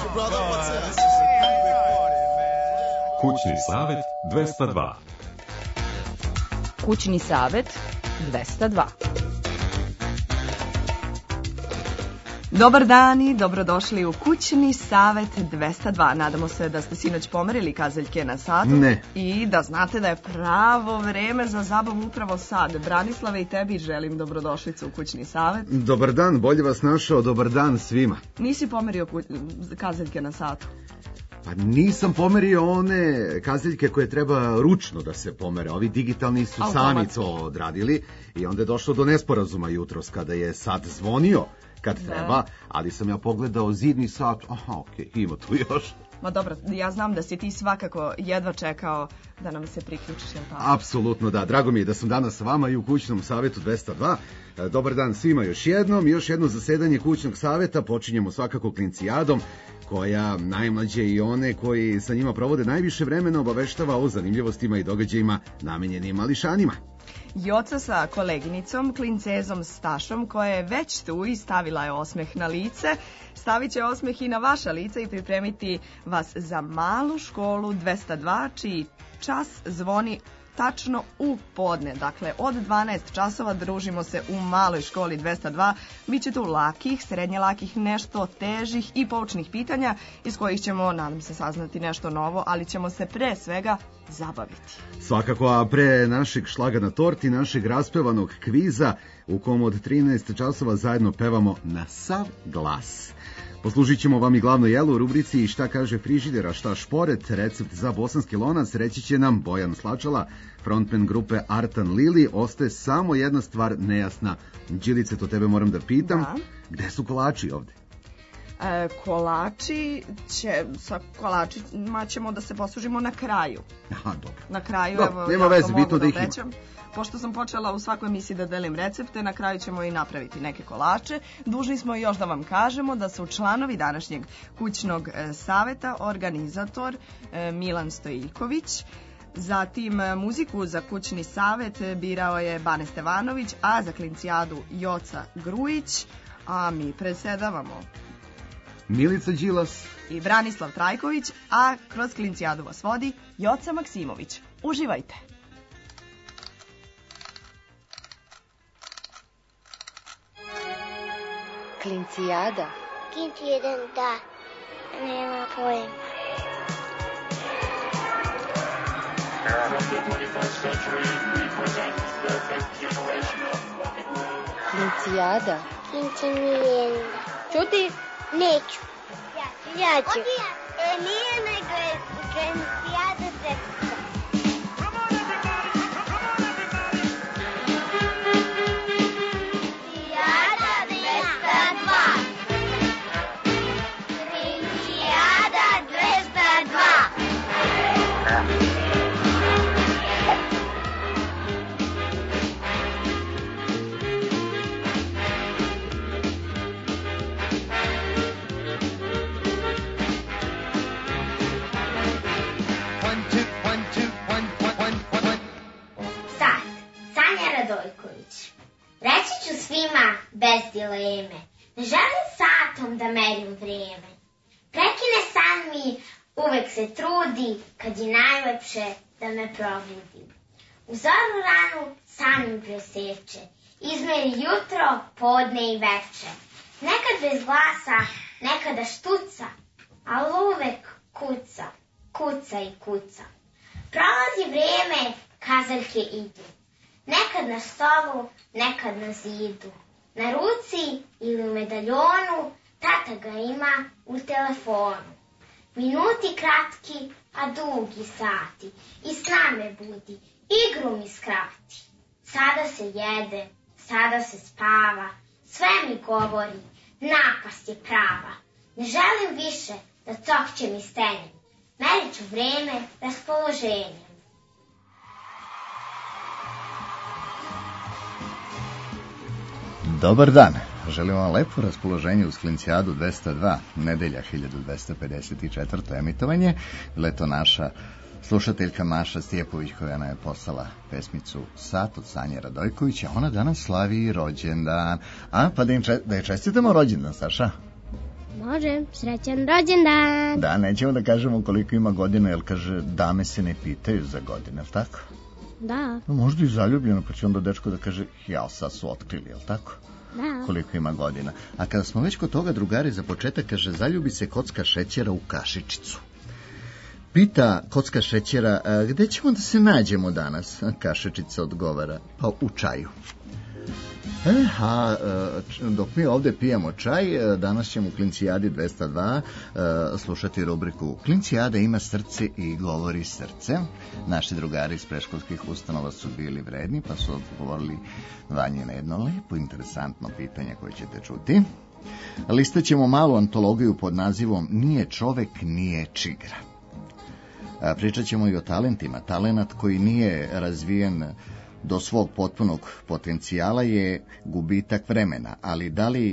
Kućni savet 202. Kućni savet 202. Dobar dan i dobrodošli u Kućni savet 202. Nadamo se da ste sinoć pomerili kazaljke na satu. Ne. I da znate da je pravo vreme za zabavu upravo sad. Branislave, i tebi želim dobrodošlicu u Kućni savet. Dobar dan, bolje vas našao, dobar dan svima. Nisi pomerio kazaljke na satu? Pa nisam pomerio one kazaljke koje treba ručno da se pomere. Ovi digitalni su sami to odradili i onda je došlo do nesporazuma jutros kada je sat zvonio kad treba, ali sam ja pogledao zidni sat, okej, ima tu još. Ma dobro, ja znam da si ti svakako jedva čekao da nam se priključiš, jel tako? Apsolutno da, drago mi je da sam danas sa vama i u Kućnom savetu 202. Dobar dan svima još jedno zasedanje Kućnog saveta, počinjemo svakako klincijadom, koja najmlađe i one koji sa njima provode najviše vremena obaveštava o zanimljivostima i događajima namenjenim mališanima. Joca sa koleginicom, klincezom Stašom, koja je već tu i stavila je osmeh na lice, stavit će osmeh i na vaša lica i pripremiti vas za malu školu 202, čiji čas zvoni tačno u podne. Dakle, od 12 časova družimo se u maloj školi 202. Biće tu lakih, srednje lakih, nešto težih i poučnih pitanja iz kojih ćemo, nadam se, saznati nešto novo, ali ćemo se pre svega zabaviti. Svakako, a pre našeg šlaga na torti, našeg raspevanog kviza, u kom od 13 časova zajedno pevamo na sav glas. Poslužit ćemo vam i glavno jelo u rubrici Šta kaže frižider, a šta šporet, recept za bosanski lonac, reći će nam Bojan Slačala, frontman grupe Artan Lili. Ostaje samo jedna stvar nejasna. Đilice, to tebe moram da pitam, gde su kolači ovde? Sa kolačima ćemo da se poslužimo na kraju. Aha, dobro. Na kraju, evo, nema veze, bitno da ih ima. Pošto sam počela u svakoj emisiji da delim recepte, na kraju ćemo i napraviti neke kolače. Dužni smo još da vam kažemo da su članovi današnjeg kućnog saveta organizator Milan Stojiković. Zatim muziku za kućni savet birao je Bane Stevanović, a za klincijadu Joca Grujić, a mi predsedavamo Milica Đilas i Branislav Trajković, a kroz klincijadu vas vodi Joca Maksimović. Uživajte! Klincijada. Klincijada, da. Nema pojma. Klincijada. Klincijada. Čuti? Neću. Ja ću. Nije nego je klincijada srpska. Reći ću svima bez dileme, ne želim satom da merim vreme. Prekine san mi, uvek se trudi, kad je najlepše da me probudi. U zoru ranu san mi preseče, izmeri jutro, podne i veče. Nekad bez glasa, nekada štuca, ali uvek kuca, kuca i kuca. Prolazi vreme, kazaljke idu. Nekad na stolu, nekad na zidu. Na ruci ili u medaljonu, tata ga ima u telefonu. Minuti kratki, a dugi sati. I sna me budi, igru mi skrati. Sada se jede, sada se spava. Sve mi govori, napast je prava. Ne želim više da cokćem i stenjem. Merit ću vreme raspoloženjem. Dobar dan, želim vam lepo raspoloženje uz Klincijadu 202, nedelja 1254. emitovanje. Leto naša slušateljka Maša Stjepović koja nam je poslala pesmicu Sat od Sanje Radojkovića. Ona danas slavi rođendan. A, pa da je čestitamo rođendan, Saša? Može, srećan rođendan. Da, nećemo da kažemo koliko ima godina, jer kaže, dame se ne pitaju za godine, jel tako? Da. Možda i zaljubljeno, pa će onda dečko da kaže, ja, sad su otkrili, jel tako? Da. Koliko ima godina. A kada smo već kod toga, drugari, za početak, kaže, zaljubi se kocka šećera u kašičicu. Pita kocka šećera, gde ćemo da se nađemo danas? Kašičica odgovara, pa u čaju. Dok mi ovdje pijemo čaj, danas ćemo u Klincijadi 202 slušati rubriku Klincijada ima srce i govori srce. Naši drugari iz predškolskih ustanova su bili vredni, pa su odgovorili Vanji na jedno lepo, interesantno pitanje koje ćete čuti. Listat ćemo malu antologiju pod nazivom Nije čovek, nije čigra. Pričat ćemo i o talentima. Talenat koji nije razvijen do svog potpunog potencijala je gubitak vremena, ali da li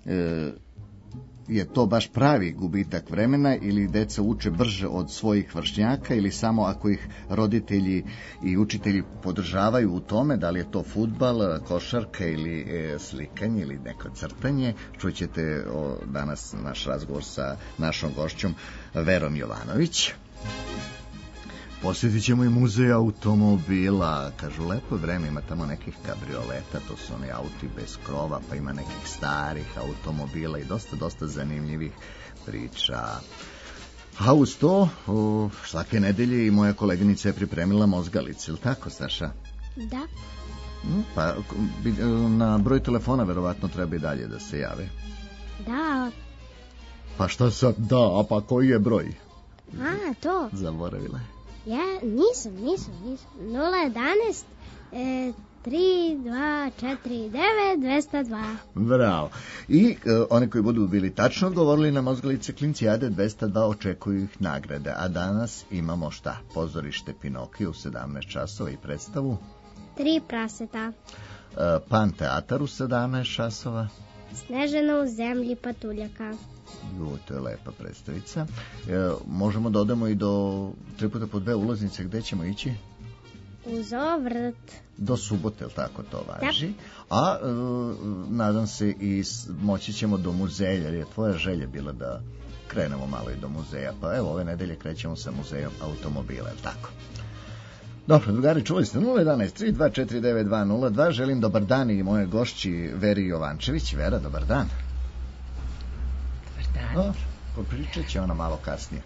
je to baš pravi gubitak vremena ili deca uče brže od svojih vršnjaka ili samo ako ih roditelji i učitelji podržavaju u tome, da li je to fudbal, košarka ili slikanje ili neko crtanje. Čućete danas naš razgovor sa našom gošćom Verom Jovanović. Posjetit ćemo i muzej automobila. Kažu, lepo je vreme, ima tamo nekih kabrioleta, to su oni auti bez krova, pa ima nekih starih automobila i dosta zanimljivih priča. A uz to, svake nedelje i moja koleginica je pripremila mozgalice, ili tako, Staša? Da. Pa na broj telefona verovatno treba i dalje da se jave. Da. Pa šta sad da, a pa koji je broj? To. Zaboravila je. Ja nisam. 011 3249202. Bravo. I oni koji budu bili tačno odgovorili na mozgalice Klincijade 202 očekuju ih nagrade. A danas imamo šta? Pozorište Pinokio u 17 časova i predstavu 3 praseta. Pan teatar u 17 časova. Snežana u zemlji patuljaka. To je lepa predstavica. Možemo da odemo i do 3x2 ulaznice. Gde ćemo ići? U Zoovrt. Do subote, ili tako to važi? A nadam se i moći ćemo do muzeja, jer je tvoja želja bila da krenemo malo i do muzeja. Pa evo, ove nedelje krećemo sa muzejom automobila, ili tako? Dobro, drugari, čuli ste 011 3249202. Želim dobar dan i moje gošći Veri Jovančević. Vera, dobar dan. Dobro, popričat će ona malo kasnije.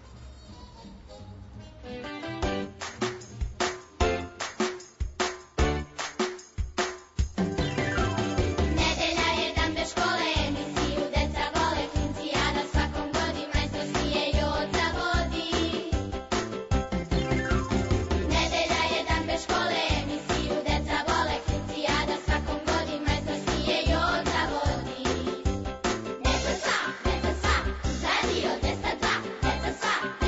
Deca sva,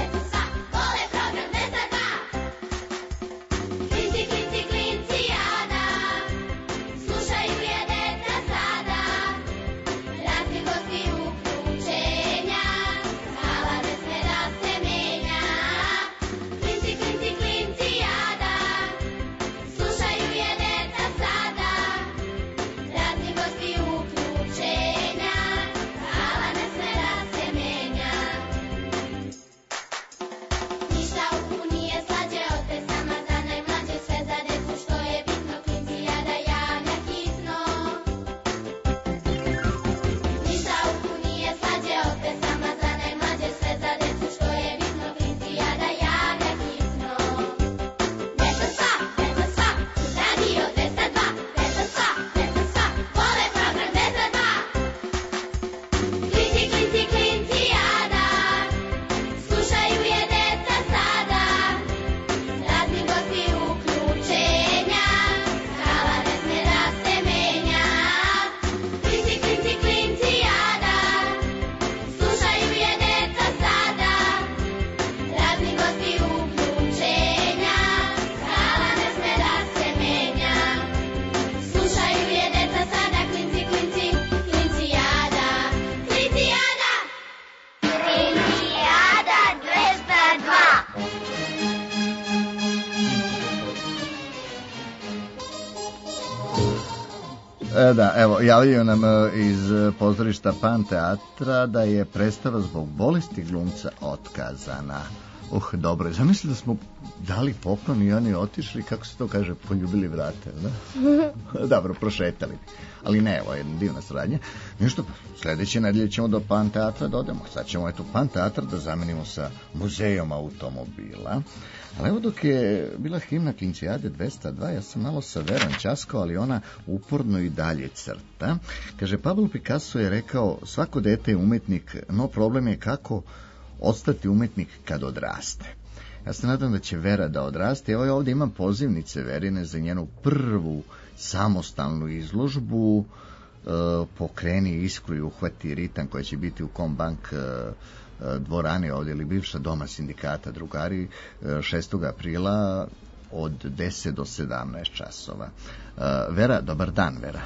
Da, evo, javljaju nam iz pozorišta Pan teatra da je predstava zbog bolesti glumca otkazana. Dobro, zamisli da smo dali poklon i oni otišli, kako se to kaže, poljubili vrate, da? Dobro, prošetali. Ali ne, evo, jedna divna saradnja. Ništa, sledeće nedelje ćemo do Pan teatra da odemo. Sad ćemo, eto, Pan teatra da zamenimo sa muzejom automobila. Ali evo, dok je bila himna Klincijade 202, ja sam malo sa Verom ćaskao, ali ona uporno i dalje crta. Kaže, Pablo Picasso je rekao, svako dete je umetnik, no problem je kako ostati umetnik kad odraste. Ja se nadam da će Vera da odraste. Evo ja ovdje imam pozivnice Verine za njenu prvu samostalnu izložbu Pokreni iskru i uhvati ritam, koja će biti u Kombank dvorani ovdje, ili bivša doma sindikata Drugari, 6. aprila od 10 do 17 časova. Vera, dobar dan, Vera.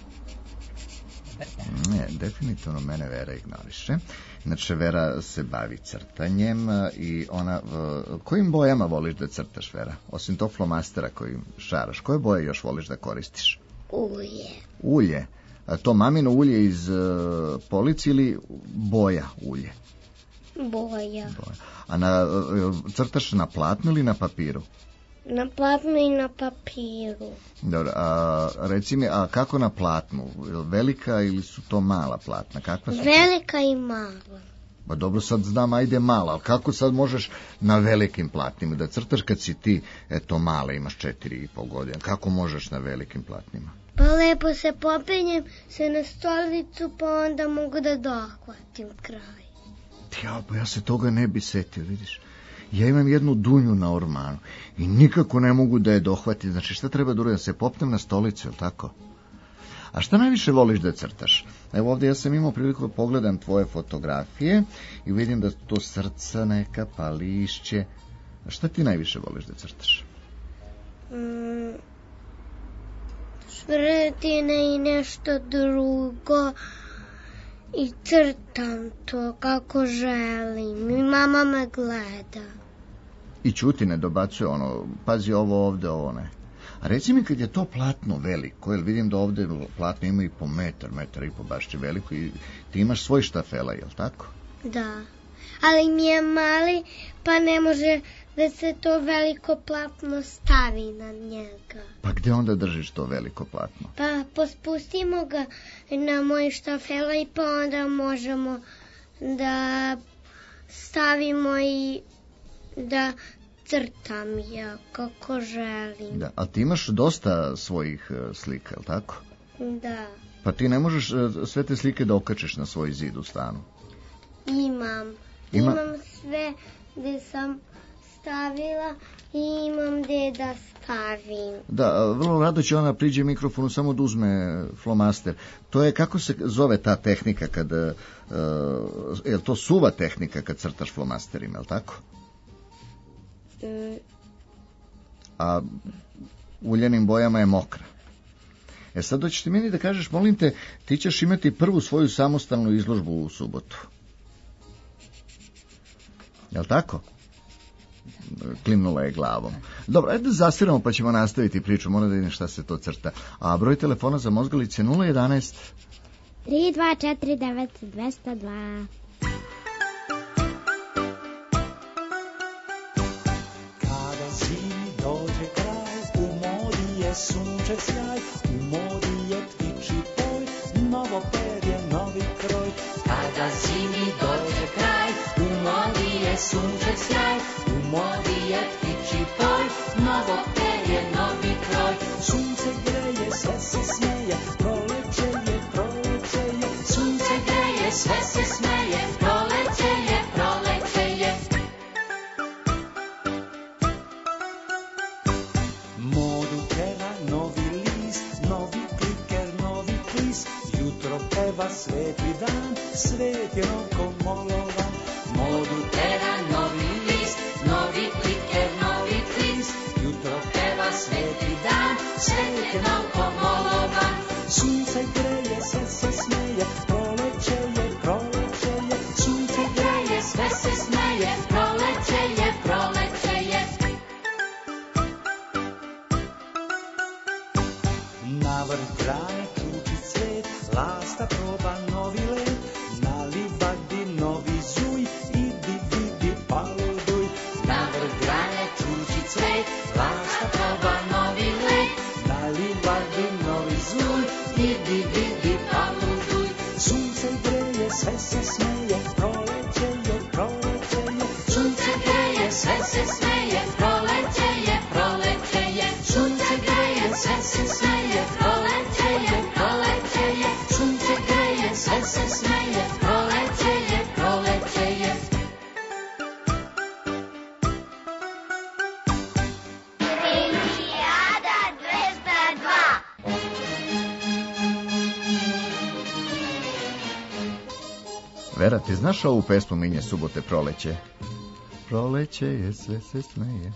Ne, definitivno mene Vera ignoriše. Znači, Vera se bavi crtanjem i ona... Kojim bojama voliš da crtaš, Vera? Osim tog flomastera kojim šaraš, koje boje još voliš da koristiš? Ulje. Ulje? A to mamino ulje iz polici ili boja ulje? Boja. A crtaš na platnu ili na papiru? Na platnu i na papiru. Dobro, a reci mi, a kako na platnu? Velika ili su to mala platna? Kakva su? Velika i mala. Pa dobro, sad znam, ajde mala, ali kako sad možeš na velikim platnima da crtaš kad si ti, eto, mala, imaš 4,5 godine? Kako možeš na velikim platnima? Pa lepo se popenjem se na stolicu, pa onda mogu da dohvatim kraj. Ja se toga ne bi setio, vidiš. Ja imam jednu dunju na ormanu i nikako ne mogu da je dohvatim. Znači, šta treba da uradim? Da se popnem na stolicu, je li tako? A šta najviše voliš da crtaš? Evo ovdje ja sam imao priliku da pogledam tvoje fotografije i vidim da to srca neka, pa lišće. A šta ti najviše voliš da crtaš? Švrtine i nešto drugo. I crtam to kako želim. I mama me gleda. I čuti, ne dobacuje ono, pazi ovo ovde, ovo ne. A reci mi, kad je to platno veliko, jer vidim da ovde platno ima i po metar i po, baš je veliko, i ti imaš svoj štafela, je li tako? Da, ali mi je mali, pa ne može da se to veliko platno stavi na njega. Pa gde onda držiš to veliko platno? Pa pospustimo ga na moj štafela i pa onda možemo da stavimo i da crtam ja kako želim. Da, a ti imaš dosta svojih slika, je li tako? Da. Pa ti ne možeš sve te slike da okačiš na svoj zid u stanu? Imam sve gde sam stavila i imam gde da stavim. Da, vrlo rado će ona priđe mikrofonu samo da uzme flomaster. To je, kako se zove ta tehnika kad, je li to suva tehnika kad crtaš flomasterima, je li tako? A uljenim bojama je mokra. Sad doćeš ti meni da kažeš, molim te, ti ćeš imati prvu svoju samostalnu izložbu u subotu. Jel' tako? Klimnula je glavom. Dobro, ajde da zasviramo pa ćemo nastaviti priču, moram da vidim šta se to crta. A broj telefona za Mozgalice 011 3249 202. Sunčev sjaj, u modi je ptiči poj, novo perje, novi kroj. Kada zimi dođe kraj, u modi je sunčev sjaj, u modi je ptiči poj, novo perje, novi kroj. Sunce greje, sve se smeje, proleće je, sunce greje, sve se smeje, proleće je, Modu peva novi list, novi kliker, novi klis, jutro peva sveti dan, svet je novkomolovan. Modu peva novi list, novi kliker, novi klis, jutro peva sveti dan, svet je novkomolovan. Sunce greje, sve se smeje, proleće je, sunce greje, sve se smeje, proleće je. Na vrh grane kruči se smeje, proleće je, sunce greje, sve se smeje, proleće je, sunce greje, sve se smeje, proleće je, sunce greje, sve se smeje, proleće je. Klincijada 202. Vera, ti znaš ovu pesmu Minje subote proleće? Proleće je, sve se smeje.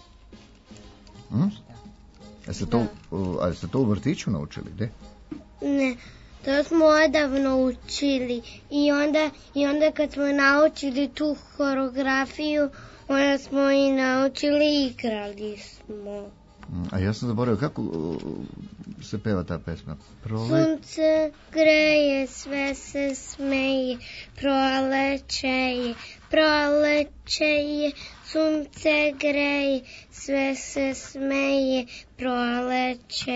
Jeste to u vrtiću naučili, gde? Ne, to smo odavno učili i onda kad smo naučili tu koreografiju, onda smo i naučili i igrali smo. A ja sam zaboravio, kako se peva ta pesma? Sunce greje, sve se smeje, proleće je, sunce greje, sve se smeje, proleće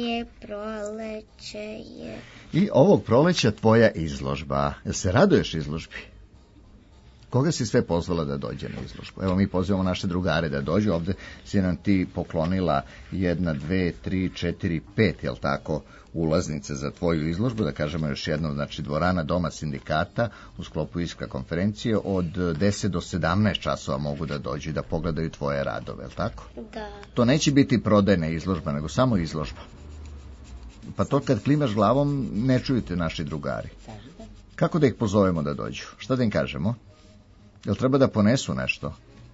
je. I ovog proleća tvoja izložba. Jel se raduješ izložbi? Koga si sve pozvala da dođe na izložbu? Evo, mi pozivamo naše drugare da dođu. Ovde si nam ti poklonila 1, 2, 3, 4, 5, jel tako, ulaznice za tvoju izložbu. Da kažemo još jednom, znači dvorana Doma sindikata u sklopu Iskra konferencije od 10 do 17 časova mogu da dođu i da pogledaju tvoje radove, jel tako? Da. To neće biti prodajna izložba, nego samo izložba. Pa to kad klimaš glavom ne čujete naši drugari. Kako da ih pozovemo da dođu? Šta da im kažemo? Jel treba da ponesu nešto?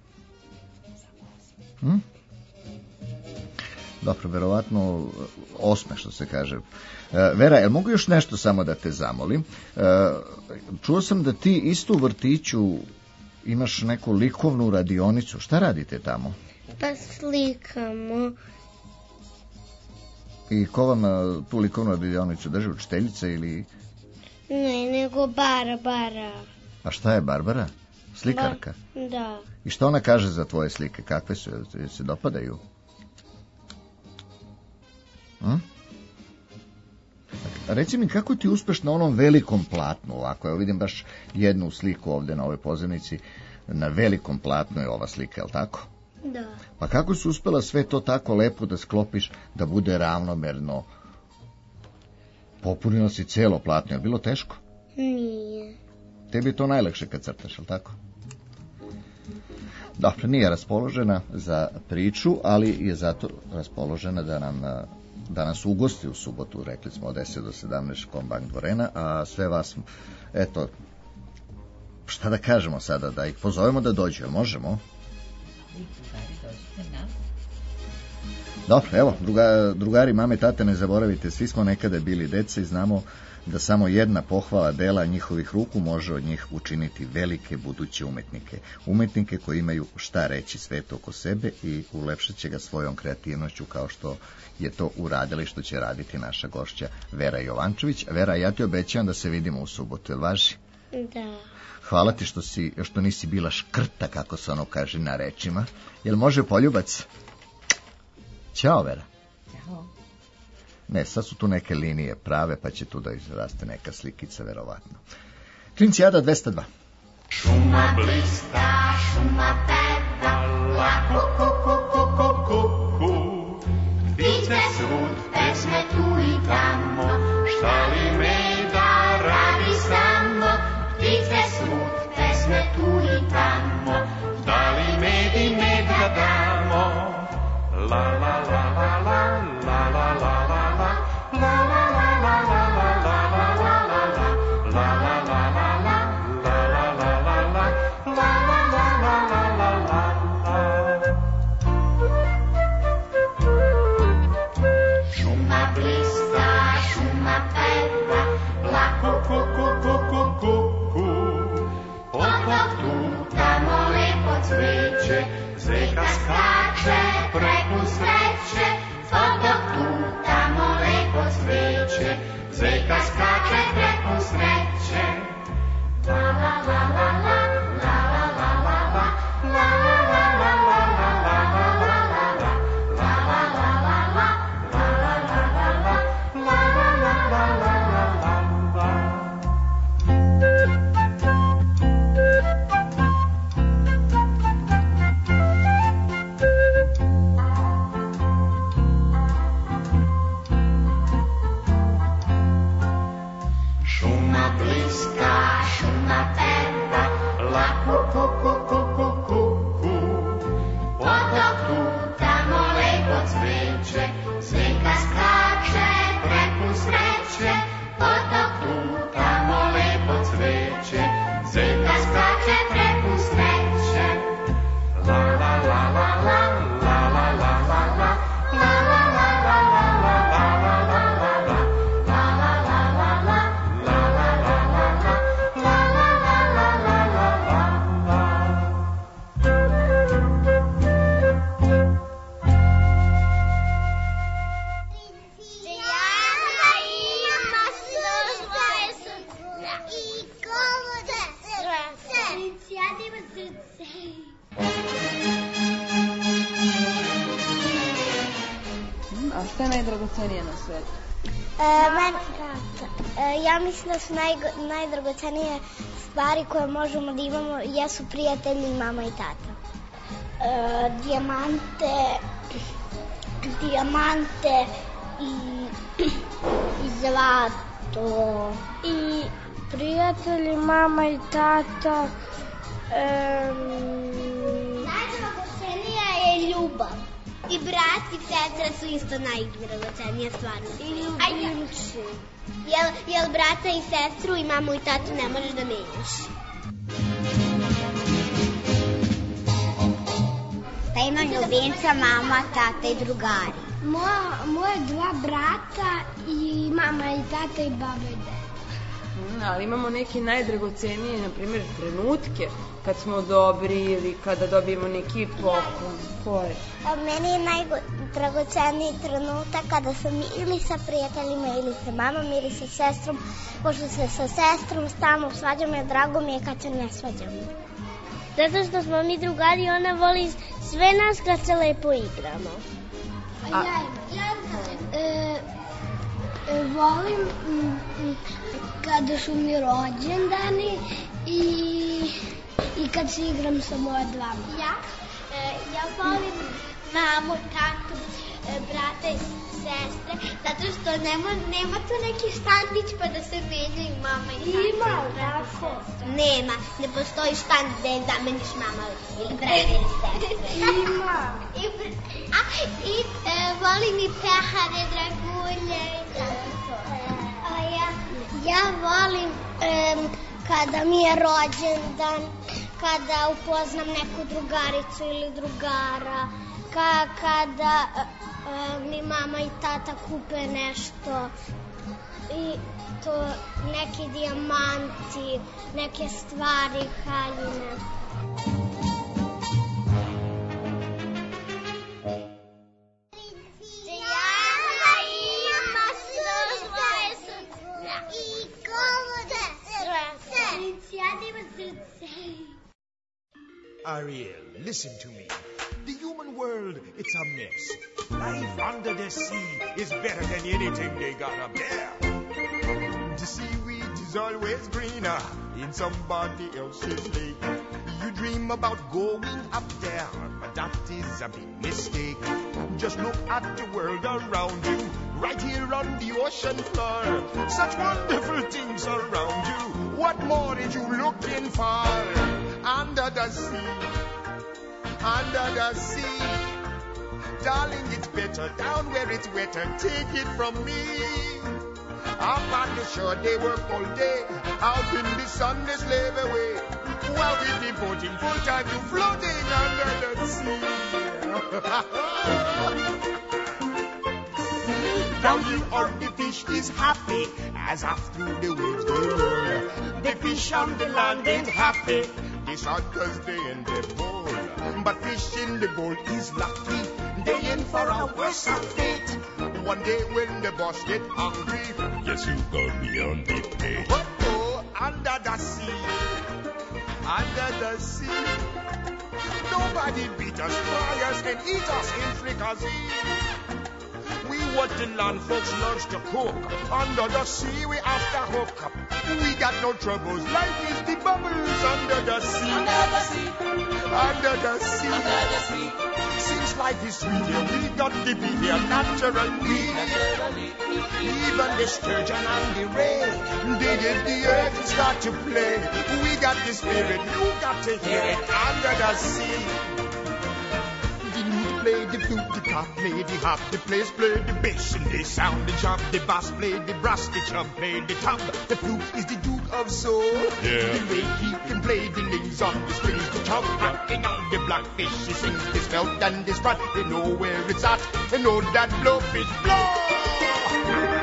Dobro, verovatno osme, što se kaže. Vera, jel mogu još nešto samo da te zamolim? Čuo sam da ti isto u vrtiću imaš neku likovnu radionicu. Šta radite tamo? Pa slikamo. I ko vam tu likovnu radionicu drži, učiteljica ili... Ne, nego Barbara. A šta je Barbara? Slikarka? Da. I šta ona kaže za tvoje slike? Kakve su? Se dopadaju? Reci mi, kako ti uspeš na onom velikom platnu ovako? Evo vidim baš jednu sliku ovde na ovoj pozornici. Na velikom platnu je ova slika, je li tako? Da. Pa kako si uspela sve to tako lepo da sklopiš, da bude ravnomerno? Popunila si celo platno, je bilo teško? Nije. Tebi je to najlakše kad crtaš, ali tako? Dobro, nije raspoložena za priču, ali je zato raspoložena da nas ugosti u subotu, rekli smo od 10 do 17 Kombank dvorena, a sve vas, eto, šta da kažemo sada, da ih pozovemo da dođu, možemo? Dobro, evo, drugari, mame, tate, ne zaboravite, svi smo nekada bili deca i znamo da samo jedna pohvala dela njihovih ruku može od njih učiniti velike buduće umetnike. Umetnike koji imaju šta reći svetu oko sebe i ulepšat će ga svojom kreativnošću kao što je to uradila i što će raditi naša gošća Vera Jovančević. Vera, ja ti obećavam da se vidimo u subotu, jel važi? Da. Hvala ti što nisi bila škrta, kako se ono kaže na rečima. Jel može poljubac? Ćao, Vera. Ćao. Ne, sad su tu neke linije prave, pa će tu da izraste neka slikica, verovatno. Klincijada 202. Šuma blista, šuma pevala, ku. Ptice svud, pesme tu i tamo, šta li meda radi samo? Ptice svud, pesme tu i tamo, da li medi meda damo? La la la la la, la la la la la, la la la la la la, la la la la la, la la la la la, la la la la la, la la la la la la. Šuma blista, šuma peva, la ku. Otok tu, tamo lepo cveće, zveka skače preko sreće. Otok tu, tamo lepo cveće, zveka skače preko sreće. La la la la la, la la la la la, la la la la la la, la la la la la, la la la la la, la la la la la, la la la la la la la. la, ku, ku, ku, ku, ku, ku, ku. Potok tu, tamo lepo cveće, Zeka skače preko sreće. Potok tu, tamo lepo cveće, Zeka skače preko sreće. La, la, la, la, la, la, la, la, la, la. La, la, la, la, la, la, la, la, la, la, la. La, la, la, la, la, la, la, la, la, la. La, la, la, la, la, la, la, la. A šta je najdragocenije na svetu? Ja mislim da su najdragocenije stvari koje možemo da imamo jesu prijatelji, mama i tata. Dijamante i zlato. I prijatelji, mama i tata. Najdragocenija je ljubav. I brat i sestra su isto najdragocenija stvarno. I ljubimči. Jel brata i sestru i mamu i tatu ne možeš da menjaš? Pa imam ljubimca, mama, tata i drugari. Moje dva brata i mama i tata i baba i deda. Ali imamo neke najdragocenije, na primjer, trenutke kad smo dobri ili kada dobijemo neki poklon. Koje? Meni je najdragoceniji trenutak kada sam ili sa prijateljima ili sa mamom ili sa sestrom. Pošto se sa sestrom stalno svađamo i drago mi je kad se ne svađamo. Zato što smo mi drugari i ona voli sve nas kad se lepo igramo. Volim kada su mi rođendani i kad se igram sa moje dva. Ja volim mamu, tatu, brata i sestre, zato što nema tu neki štandić pa da se menjaju mama i tata. Ima, tako. Nema, ne postoji štand da je zameniš mama ili brata ili sestre. Ima. I volim i pehare, dragulje i tako. Ja volim kada mi je rođendan, kada upoznam neku drugaricu ili drugara, kada mi mama i tata kupe nešto i to neki dijamanti, neke stvari, haljine. Ariel, listen to me. The human world, it's a mess. Life under the sea is better than anything they got up there. The seaweed is always greener in somebody else's lake. You dream about going up there, but that is a big mistake. Just look at the world around you, right here on the ocean floor. Such wonderful things around you. What more are you looking for? Under the sea, under the sea. Darling, it's better down where it's wetter. Take it from me. Up on the shore they work all day, out in the sun they slave away, while we devoting full time to floating under the sea. Down here on the fish is happy, as after the waves they roll. The fish on the land ain't happy, they shot 'cause they in the bowl. But fish in the bowl is lucky, they in for a worse fate. One day when the boss get hungry, yes, you got me on the plate. Oh, under the sea, under the sea. Nobody beat us, fry us, and eat us in fricassee. We what the land folks loves to cook. Under the sea we have to hook up. We got no troubles. Life is the bubbles under the sea. Under the sea. Under the sea. Under the sea. Since life is sweet here, we got to be here naturally. Even the sturgeon and the ray, they give the earth and start to play. We got the spirit, you got to hear it under the sea. The lute play the flute, the cop play the hop, the players play the bass and they sound the chop. The bass play the brass, the chub play the top. The flute is the Duke of Soul. Yeah. The way he can play the lings on the strings, the chub rocking on the blackfish. He sings this melt and this rot. They know where it's at. They know that blowfish blow.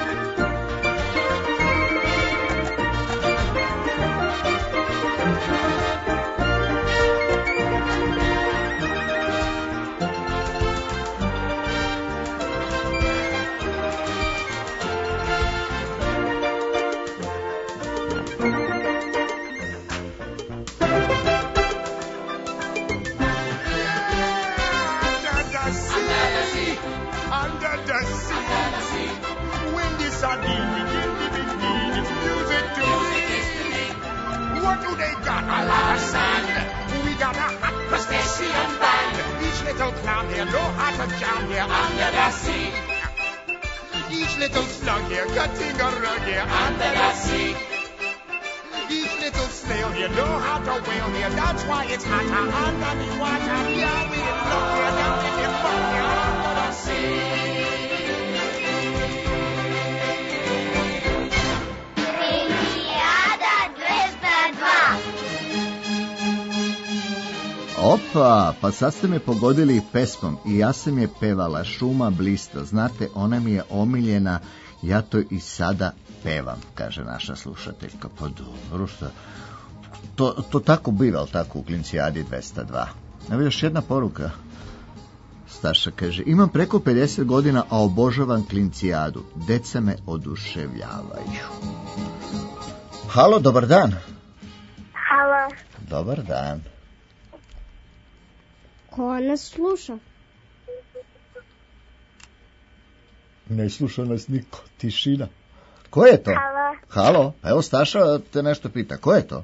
What do they got? A lot of sand. We got a hot crustacean band. Each little clown here know how to jam here under the sea. Each little slug here cutting a rug here under the sea. Each little snail here know how to whale here. That's why it's hotter under the water. Yeah, we look here down in the fun here under the sea. Opa, pa sad ste me pogodili pesmom i ja sam je pevala, Šuma blista. Znate, ona mi je omiljena, ja to i sada pevam, kaže naša slušateljka. Pa dobro, šta? To tako biva, ali tako u Klincijadi 202. Evo još jedna poruka. Staša kaže, imam preko 50 godina, a obožavam Klincijadu. Deca me oduševljavaju. Halo, dobar dan. Halo. Dobar dan. Ko nas sluša? Ne sluša nas niko, tišina. Ko je to? Halo. Halo, pa evo Staša te nešto pita, ko je to?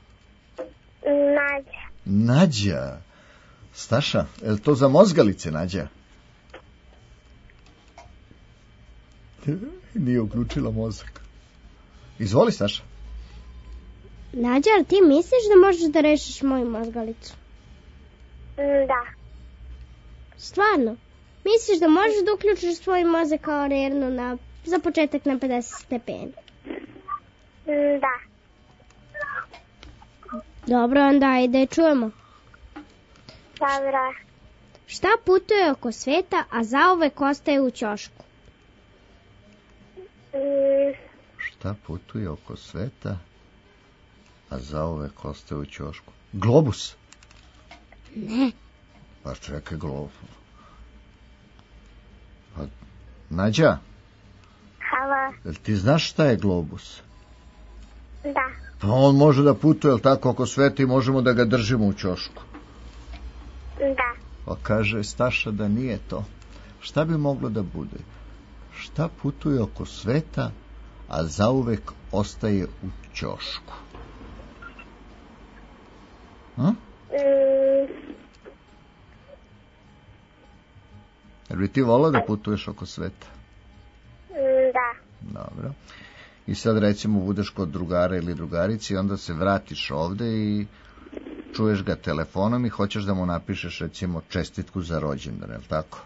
Nađa. Nađa. Staša, je li to za mozgalice, Nađa? Nije uključila mozak. Izvoli, Staša. Nađa, ali ti misliš da možeš da rešiš moju mozgalicu? Da. Stvarno? Misliš da možeš da uključiš svoj mozak kao rerno za početak na 50 stepeni? Da. Dobro, onda ajde čujemo. Dobro. Šta putuje oko sveta, a zauvek ostaje u ćošku? Šta putuje oko sveta, a zauvek ostaje u ćošku? Globus. Ne. Pa čekaj, globus. Pa, Nađa? Halo. Jel ti znaš šta je globus? Da. Pa on može da putuje, jel tako, oko sveta i možemo da ga držimo u ćošku. Da. Pa kaže Staša da nije to. Šta bi moglo da bude? Šta putuje oko sveta, a zauvek ostaje u ćošku? Jer bi ti volao da putuješ oko sveta? Da. Dobro. I sad recimo budeš kod drugara ili drugarici i onda se vratiš ovde i čuješ ga telefonom i hoćeš da mu napišeš recimo čestitku za rođendan, je li tako?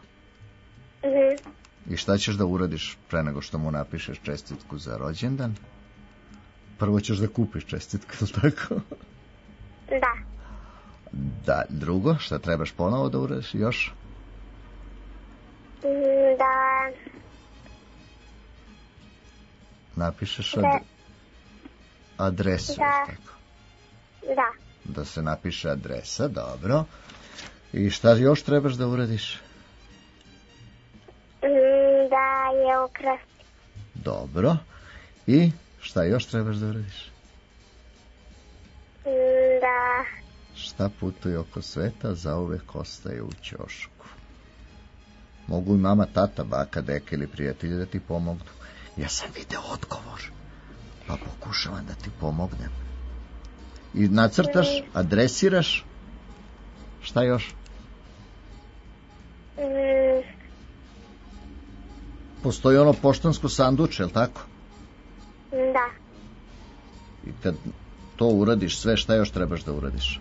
I šta ćeš da uradiš pre nego što mu napišeš čestitku za rođendan? Prvo ćeš da kupiš čestitku, je li tako? Da. Da, drugo, šta trebaš ponovo da uradiš još? Da. Napišeš adresu, da. tako? Da. Da se napiše adresa, dobro. I šta još trebaš da uradiš? Da je ukrasti. Dobro. I šta još trebaš da uradiš? Da. Šta putuje oko sveta, zauvek ostaje u ćošku. Mogu i mama, tata, baka, deka ili prijatelji da ti pomognu. Ja sam video odgovor, pa pokušavam da ti pomognem. I nacrtaš, adresiraš. Šta još? Postoji ono poštansko sanduče, jel tako? Da. I kad to uradiš, sve šta još trebaš da uradiš?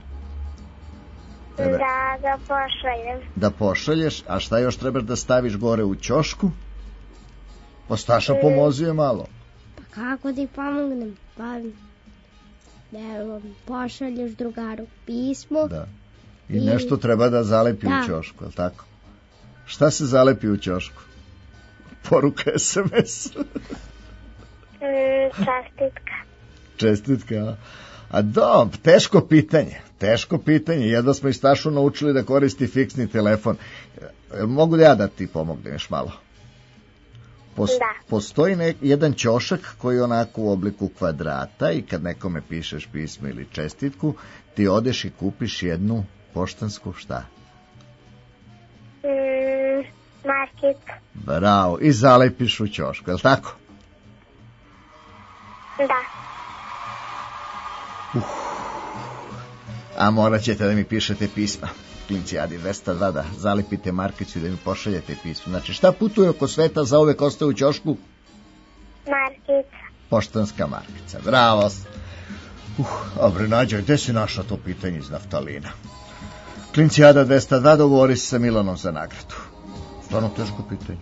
Da pošaljem. Da pošalješ, a šta još trebaš da staviš gore u ćošku? Pa Staša pomozi je malo. Pa kako ti pomognem? Pa da pošalješ drugaru pismo. Da. I nešto treba da zalepi u ćošku, jel tako? Šta se zalepi u ćošku? Poruka SMS. Čestitka. A teško pitanje. Jedva smo i Stašu naučili da koristi fiksni telefon. Mogu da ja da ti pomognem još malo? Postoji jedan ćošak koji je onako u obliku kvadrata i kad nekome pišeš pismo ili čestitku, ti odeš i kupiš jednu poštansku šta? Markicu. Bravo. I zalepiš u ćošku, je li tako? Da. A morat ćete da mi pišete pisma. Klincijadi 202 da zalepite markicu i da mi pošaljete pismo. Znači šta putuje oko sveta zauvek ostaje u ćošku? Markica. Poštanska markica. Bravo. Dobre, Nađo, gde si našla to pitanje iz naftalina? Klincijada 202 dogovori se sa Milanom za nagradu. Stvarno teško pitanje.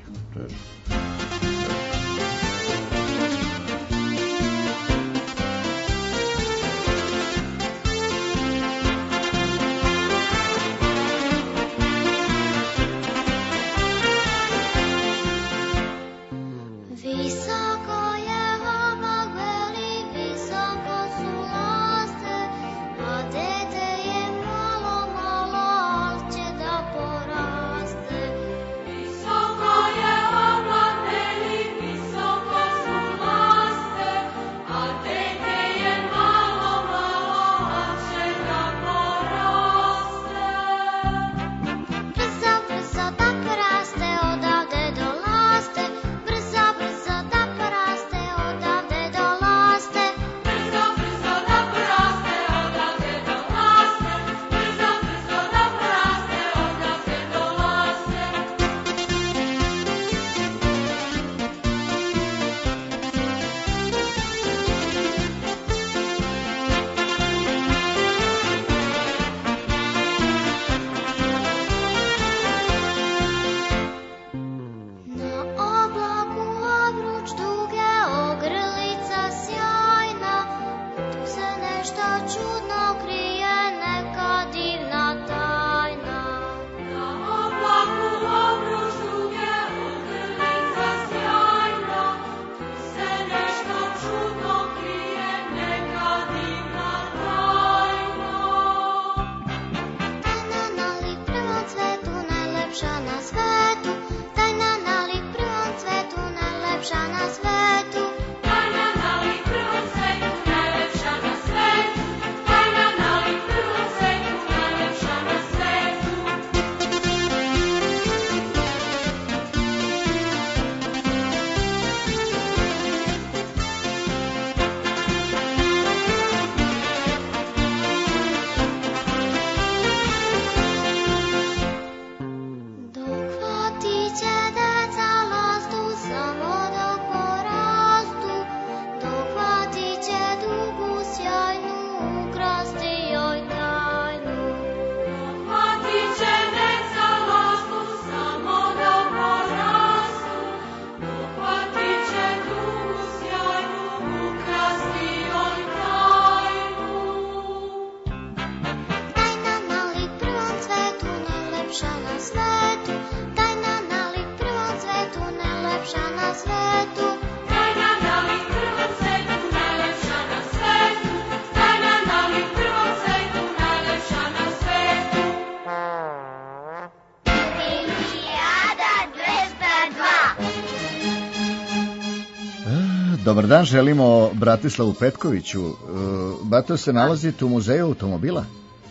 Dobar dan, želimo Bratislavu Petkoviću. Bato, se nalazite u muzeju automobila?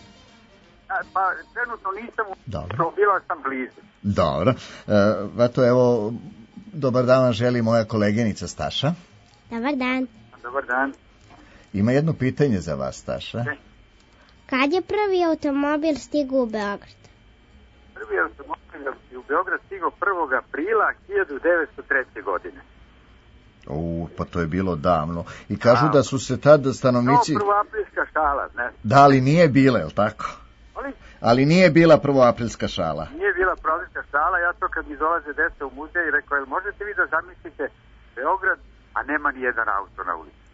Pa, trenutno nisam u automobila, sam blizu. Dobro. Bato, evo, dobar dan vam želi moja koleginica Staša. Dobar dan. Dobar dan. Ima jedno pitanje za vas, Staša. Kad je prvi automobil stigao u Beograd? Prvi automobil u Beograd stigao 1. aprila 1903. godine. Pa to je bilo davno. I kažu da su se tad stanovnici... No, prvoaprilska šala, ne? Da, ali nije bila, je li tako? Ali nije bila prvoaprilska šala. Nije bila prvoaprilska šala, ja to kad mi dolaze deca u muzej rekao, jel možete vi da zamislite Beograd, a nema ni jedan auto na ulici?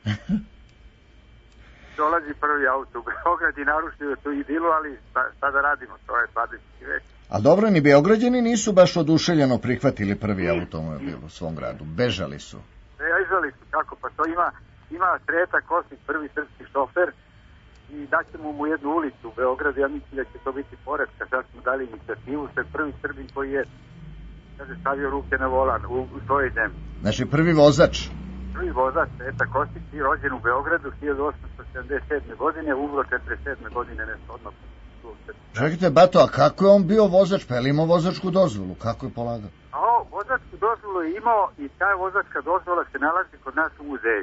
Dolazi prvi auto u Beograd i narušio tu idilu, ali šta da radimo, to je 20. vek. A dobro, ni Beograđani nisu baš oduševljeno prihvatili prvi automobil u svom gradu, bežali su. Bežali su, kako, pa to ima Sreta Kosić, prvi srpski šofer, i daćemo mu jednu ulicu u Beogradu, ja mislim da će to biti poretka, sad smo dali inicijativu, što je prvi Srbin koji je, kaže, stavio ruke na volan u svojoj zemlji. Znači prvi vozač? Prvi vozač, Sreta Kosić, je rođen u Beogradu 1877. godine, umro 47. godine, nešto odmah. Čekajte, Bato, a kako je on bio vozač? Pa je li imao vozačku dozvolu? Kako je polagao? Vozačku dozvolu je imao i ta vozačka dozvola se nalazi kod nas u muzeju.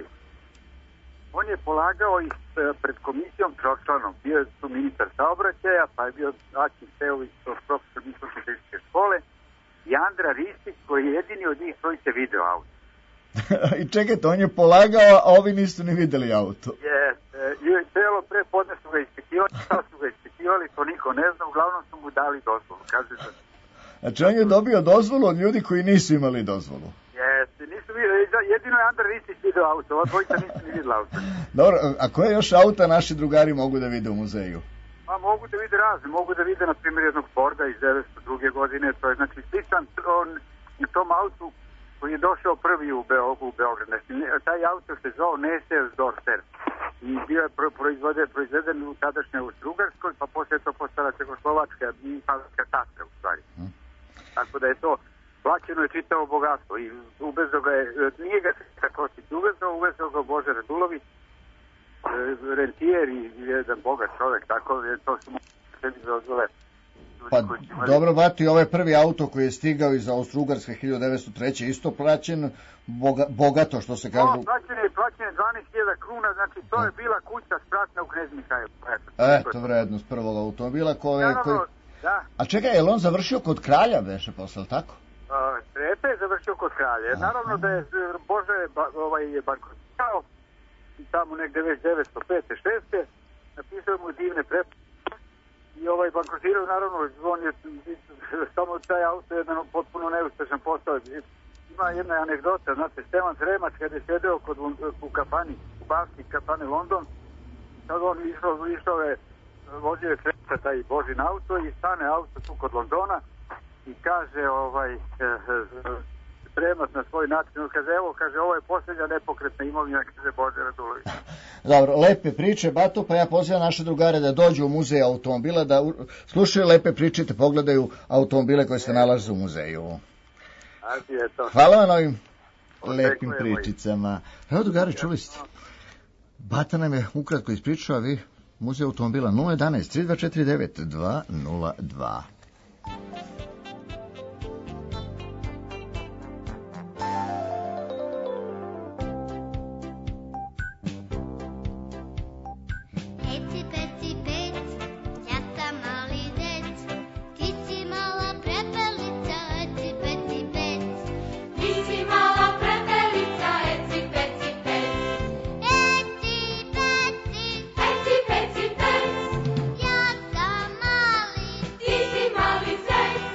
On je polagao i pred komisijom tročlanom. Bio je tu ministar saobraćaja, pa je bio Akin Seović, profesor Visoke škole, i Andra Ristić, koji je jedini od njih koji se video auto. I čekajte, on je polagao, a ovi nisu ni videli auto. Celo pre podne su ga ispitivali, to niko ne zna, uglavnom su mu dali dozvolu. Znači on je dobio dozvolu od ljudi koji nisu imali dozvolu. Nisu videli, jedino je Andar Ristić video auto, ova dvojica nisu ni vidjela auto. Dobro, a koje još auta naši drugari mogu da vide u muzeju? Pa mogu da vide razne, mogu da vide na primjer jednog Forda iz 1902. godine, to je znači sličan u tom autu koji je došao prvi u Beograd. Znači, taj auto se zvao Neselsdorfer i bio je proizveden u tadašnjoj Austro-Ugarskoj, pa poslije to postala Čekoslovačka i Pavlska Tatra u stvari. Tako da je to plaćeno je čitavo bogatstvo i uvezao ga je, nije ga tako si uvezao ga Bože Radulović, rentijer i jedan bogat čovjek, tako je, to su mu sebi dozvole. Pa dobro, Bati, ovaj prvi auto koji je stigao iz Austro-Ugarske 1903. isto plaćen bogato, što se kaže. Plaćen je 12.000 kruna, znači to je bila kuća spratna u Knez Mihajlu. Eto vrednost prvog automobila koji... Da. A čekaj, je li on završio kod kralja veše posle, tako? Sreta je završio kod kralja. Naravno da je Bože je bankrotirao i tamo negde već 905. 6. napisao mu divne preporuke i bankrotirao, naravno, on je samo taj auto je jedan potpuno neuspešan postao. Ima jedna anegdota, znate, Stevan Sremac kada je sedeo u kafani, u barski kafani London, sad on išao je, vozio je Sreta taj Božin auto i stane auto tu kod Londona i kaže Sremac na svoj način, on kaže, ovo je posljednja nepokretna imovina, kaže Bože Radulović. Dobro, lepe priče, Bato, pa ja pozivam naše drugare da dođu u muzej automobila, da slušaju lepe priče, te pogledaju automobile koje se nalaze u muzeju. Hvala vam ovim lepim pričicama. Evo, drugari, čuli ste. Bata nam je ukratko ispričao, a vi muzej automobila 011 3249 202. Ti si mali zec,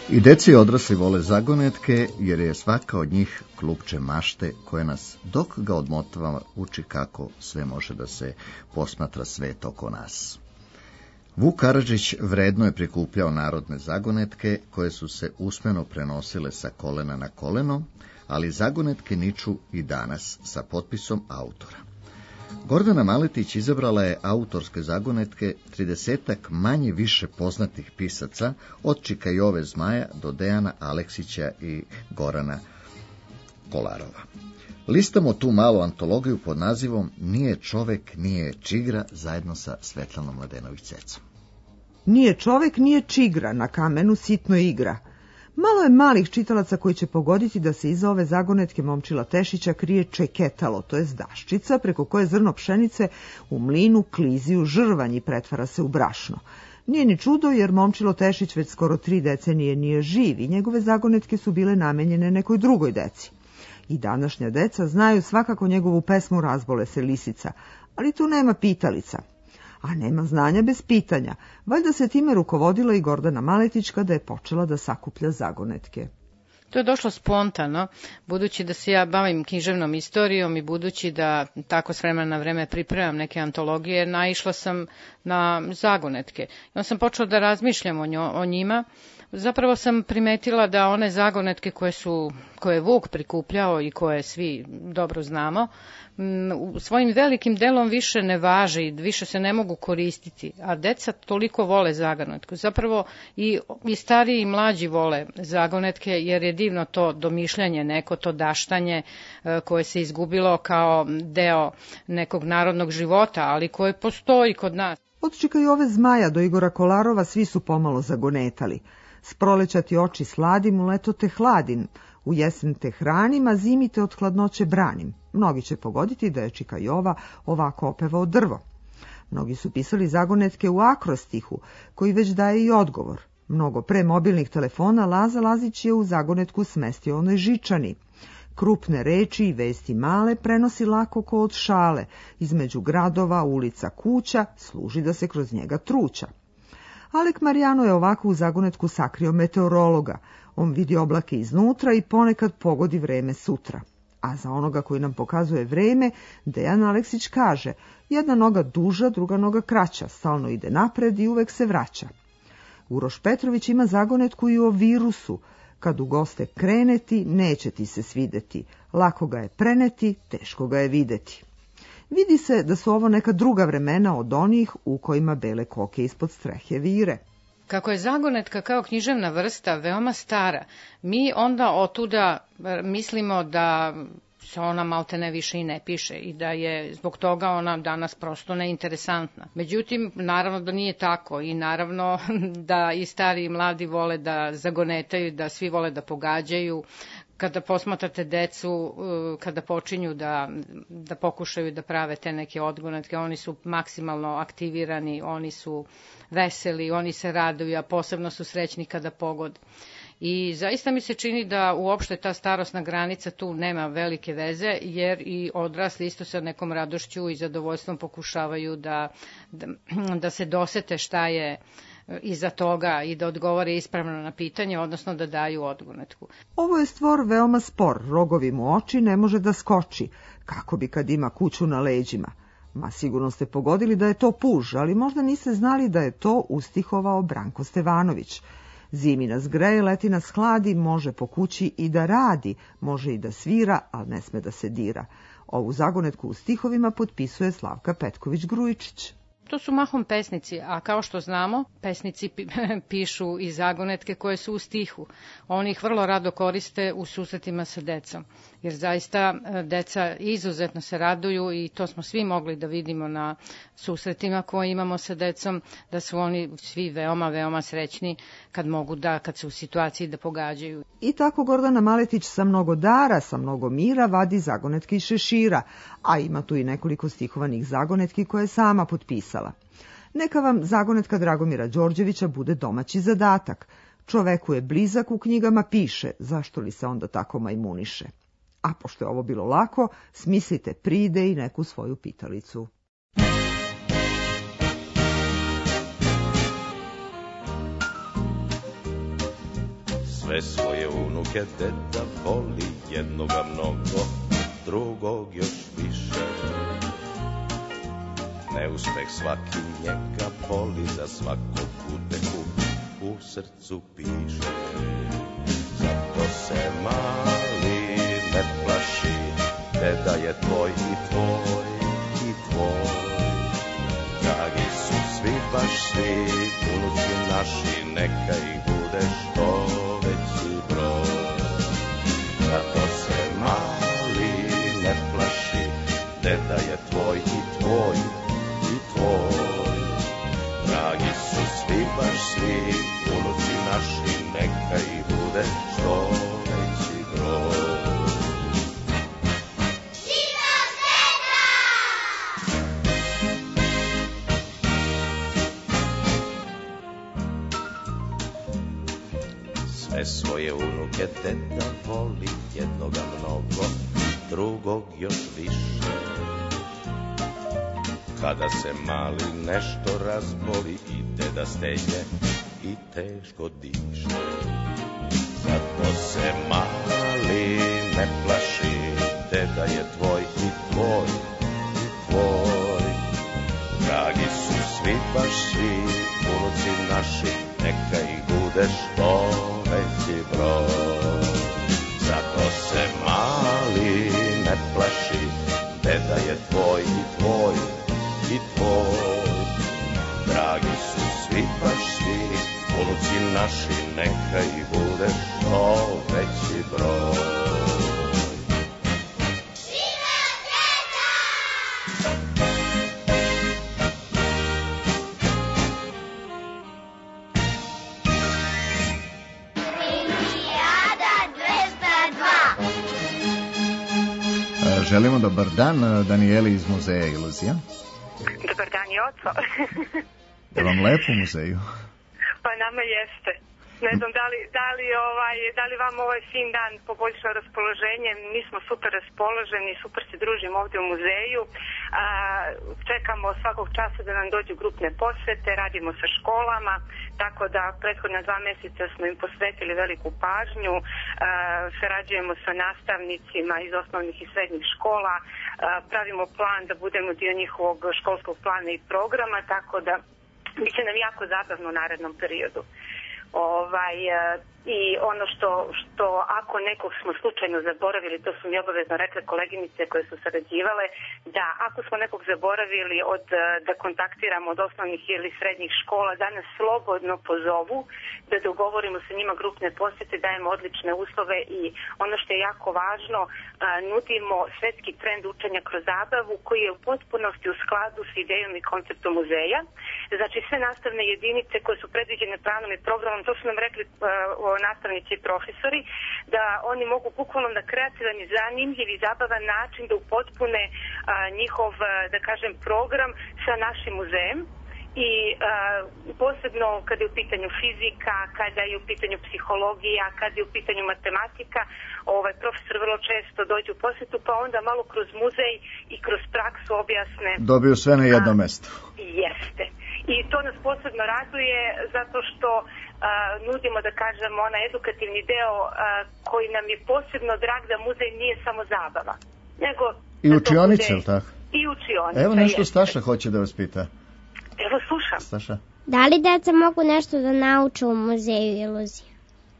I deci odrasli vole zagonetke, jer je svaka od njih klupče mašte koje nas, dok ga odmotava, uči kako sve može da se posmatra svet oko nas. Vuk Karadžić vredno je prikupljao narodne zagonetke koje su se usmeno prenosile sa kolena na koleno, ali zagonetke niču i danas sa potpisom autora. Gordana Maletić izabrala je autorske zagonetke 30-ak manje više poznatih pisaca, od Čika Jove Zmaja do Dejana Aleksića i Gorana Kolarova. Listamo tu malu antologiju pod nazivom Nije čovek, nije čigra, zajedno sa Svetlanom Mladenović-Cecom. Nije čovek, nije čigra, na kamenu sitno igra. Malo je malih čitalaca koji će pogoditi da se iza ove zagonetke Momčila Tešića krije čeketalo, to jest daščica preko koje zrno pšenice u mlinu klizi u žrvanj i pretvara se u brašno. Nije ni čudo jer Momčilo Tešić već skoro 3 decenije nije živ i njegove zagonetke su bile namenjene nekoj drugoj deci. I današnja deca znaju svakako njegovu pesmu Razbole se lisica, ali tu nema pitalica. A nema znanja bez pitanja. Valjda se time rukovodila i Gordana Maletić kada je počela da sakuplja zagonetke. To je došlo spontano, budući da se ja bavim književnom istorijom i budući da tako s vremena na vreme pripremam neke antologije, naišla sam na zagonetke. I onda sam počela da razmišljam o njima. Zapravo sam primetila da one zagonetke koje je Vuk prikupljao i koje svi dobro znamo, svojim velikim delom više ne važe, više se ne mogu koristiti, a deca toliko vole zagonetku. Zapravo i stariji i mlađi vole zagonetke, jer je divno to domišljanje, neko to daštanje koje se izgubilo kao deo nekog narodnog života, ali koje postoji kod nas. Od Čika Jove Zmaja do Igora Kolarova svi su pomalo zagonetali. S proleća ti oči sladim, u leto te hladim, u jesen te hranim, a zimi te od hladnoće branim. Mnogi će pogoditi da je Čika Jova ovako opevao drvo. Mnogi su pisali zagonetke u akrostihu, koji već daje i odgovor. Mnogo pre mobilnih telefona Laza Lazić je u zagonetku smestio onoj žičani. Krupne reči i vesti male prenosi lako ko od šale, između gradova, ulica, kuća, služi da se kroz njega truća. Alek Marijano je ovako u zagonetku sakrio meteorologa. On vidi oblake iznutra i ponekad pogodi vreme sutra. A za onoga koji nam pokazuje vreme, Dejan Aleksić kaže: jedna noga duža, druga noga kraća, stalno ide napred i uvek se vraća. Uroš Petrović ima zagonetku i o virusu. Kad u goste kreneti, neće ti se svideti. Lako ga je preneti, teško ga je videti. Vidi se da su ovo neka druga vremena od onih u kojima bele koke ispod strehe vire. Kako je zagonetka kao književna vrsta veoma stara, mi onda otuda mislimo da se ona maltene više i ne piše i da je zbog toga ona danas prosto neinteresantna. Međutim, naravno da nije tako i naravno da i stari i mladi vole da zagonetaju, da svi vole da pogađaju. Kada posmatrate decu, kada počinju da pokušaju da prave te neke odgonetke, oni su maksimalno aktivirani, oni su veseli, oni se raduju, a posebno su srećni kada pogode. I zaista mi se čini da uopšte ta starosna granica tu nema velike veze, jer i odrasli isto sa nekom radošću i zadovoljstvom pokušavaju da se dosete šta je iza toga i da odgovore ispravno na pitanje, odnosno da daju odgonetku. Ovo je stvor veoma spor, rogovi mu oči ne može da skoči, kako bi kad ima kuću na leđima. Ma sigurno ste pogodili da je to puž, ali možda niste znali da je to ustihovao Branko Stevanović. Zimi nas greje, leti nas hladi, može po kući i da radi, može i da svira, ali ne sme da se dira. Ovu zagonetku u stihovima potpisuje Slavka Petković-Grujičić. To su mahom pesnici, a kao što znamo, pesnici pišu i zagonetke koje su u stihu. Oni ih vrlo rado koriste u susretima sa decom, jer zaista deca izuzetno se raduju i to smo svi mogli da vidimo na susretima koje imamo sa decom, da su oni svi veoma, veoma srećni kad su u situaciji da pogađaju. I tako Gordana Maletić sa mnogo dara, sa mnogo mira vadi zagonetke iz šešira, a ima tu i nekoliko stihovanih zagonetki koje je sama potpisala. Neka vam zagonetka Dragomira Đorđevića bude domaći zadatak. Čoveku je blizak, u knjigama piše, zašto li se onda tako majmuniše? A pošto je ovo bilo lako, smislite pride i neku svoju pitalicu. Sve svoje unuke deda voli, jednoga mnogo, drugog još više. Neuspeh svaki njega boli, za svakog utehu u srcu piše. Zato se mali ne plaši, deda je tvoj i tvoj i tvoj. Dragi su svi, baš svi, unuci naši, neka ih bude što veći broj. Zato se mali ne plaši, deda je tvoj i tvoj i tvoj. Dragi su svi, baš svi, unuci naši, neka ih bude što veći broj. Sve svoje unuke deda voli, jednoga mnogo, drugog još više. Kada se mali nešto razboli i deda stegne i teško diše. Zato se mali ne plaši, deda je tvoj i tvoj i tvoj. Dragi su svi, baš svi, unuci naši, neka ih bude što veći broj. Zato se mali ne plaši, deda je tvoj i tvoj i tvoj. Dragi su svi, baš svi, unuci naši, neka ih bude što veći broj. Želimo dobar dan Danijeli iz Muzeja Iluzija. Dobar dan, Joco. Je vam lepo u muzeju? Pa nama jeste. Ne znam da li vam ovaj fin dan poboljšao raspoloženje. Mi smo super raspoloženi, super se družimo ovdje u muzeju. Čekamo svakog časa da nam dođu grupne posete, radimo sa školama, tako da prethodna 2 mjeseca smo im posvetili veliku pažnju. Sarađujemo sa nastavnicima iz osnovnih i srednjih škola, pravimo plan da budemo dio njihovog školskog plana i programa, tako da bit će nam jako zabavno u narednom periodu. I ono što ako nekog smo slučajno zaboravili, to su mi obavezno rekle koleginice koje su sarađivale, da ako smo nekog zaboravili da kontaktiramo od osnovnih ili srednjih škola, da nas slobodno pozovu, da dogovorimo sa njima grupne posjete, dajemo odlične uslove i ono što je jako važno, nudimo svetski trend učenja kroz zabavu koji je u potpunosti u skladu s idejom i konceptom muzeja. Znači sve nastavne jedinice koje su predviđene planom i programom, to su nam rekli nastavnici i profesori, da oni mogu bukvalno na kreativan i zanimljiv i zabavan način da upotpune njihov, da kažem, program sa našim muzejem. I posebno kada je u pitanju fizika, kada je u pitanju psihologija, kada je u pitanju matematika, profesor vrlo često dođe u posjetu pa onda malo kroz muzej i kroz praksu objasne. Dobiju sve na jedno mesto. Jeste. I to nas posebno raduje zato što nudimo, da kažemo, onaj edukativni deo koji nam je posebno drag, da muzej nije samo zabava. Nego i učionice, ili tako? I učionice. Evo nešto Staša hoće da vas pita. Evo, slušam. Staša. Da li deca mogu nešto da nauče u Muzeju Iluzija?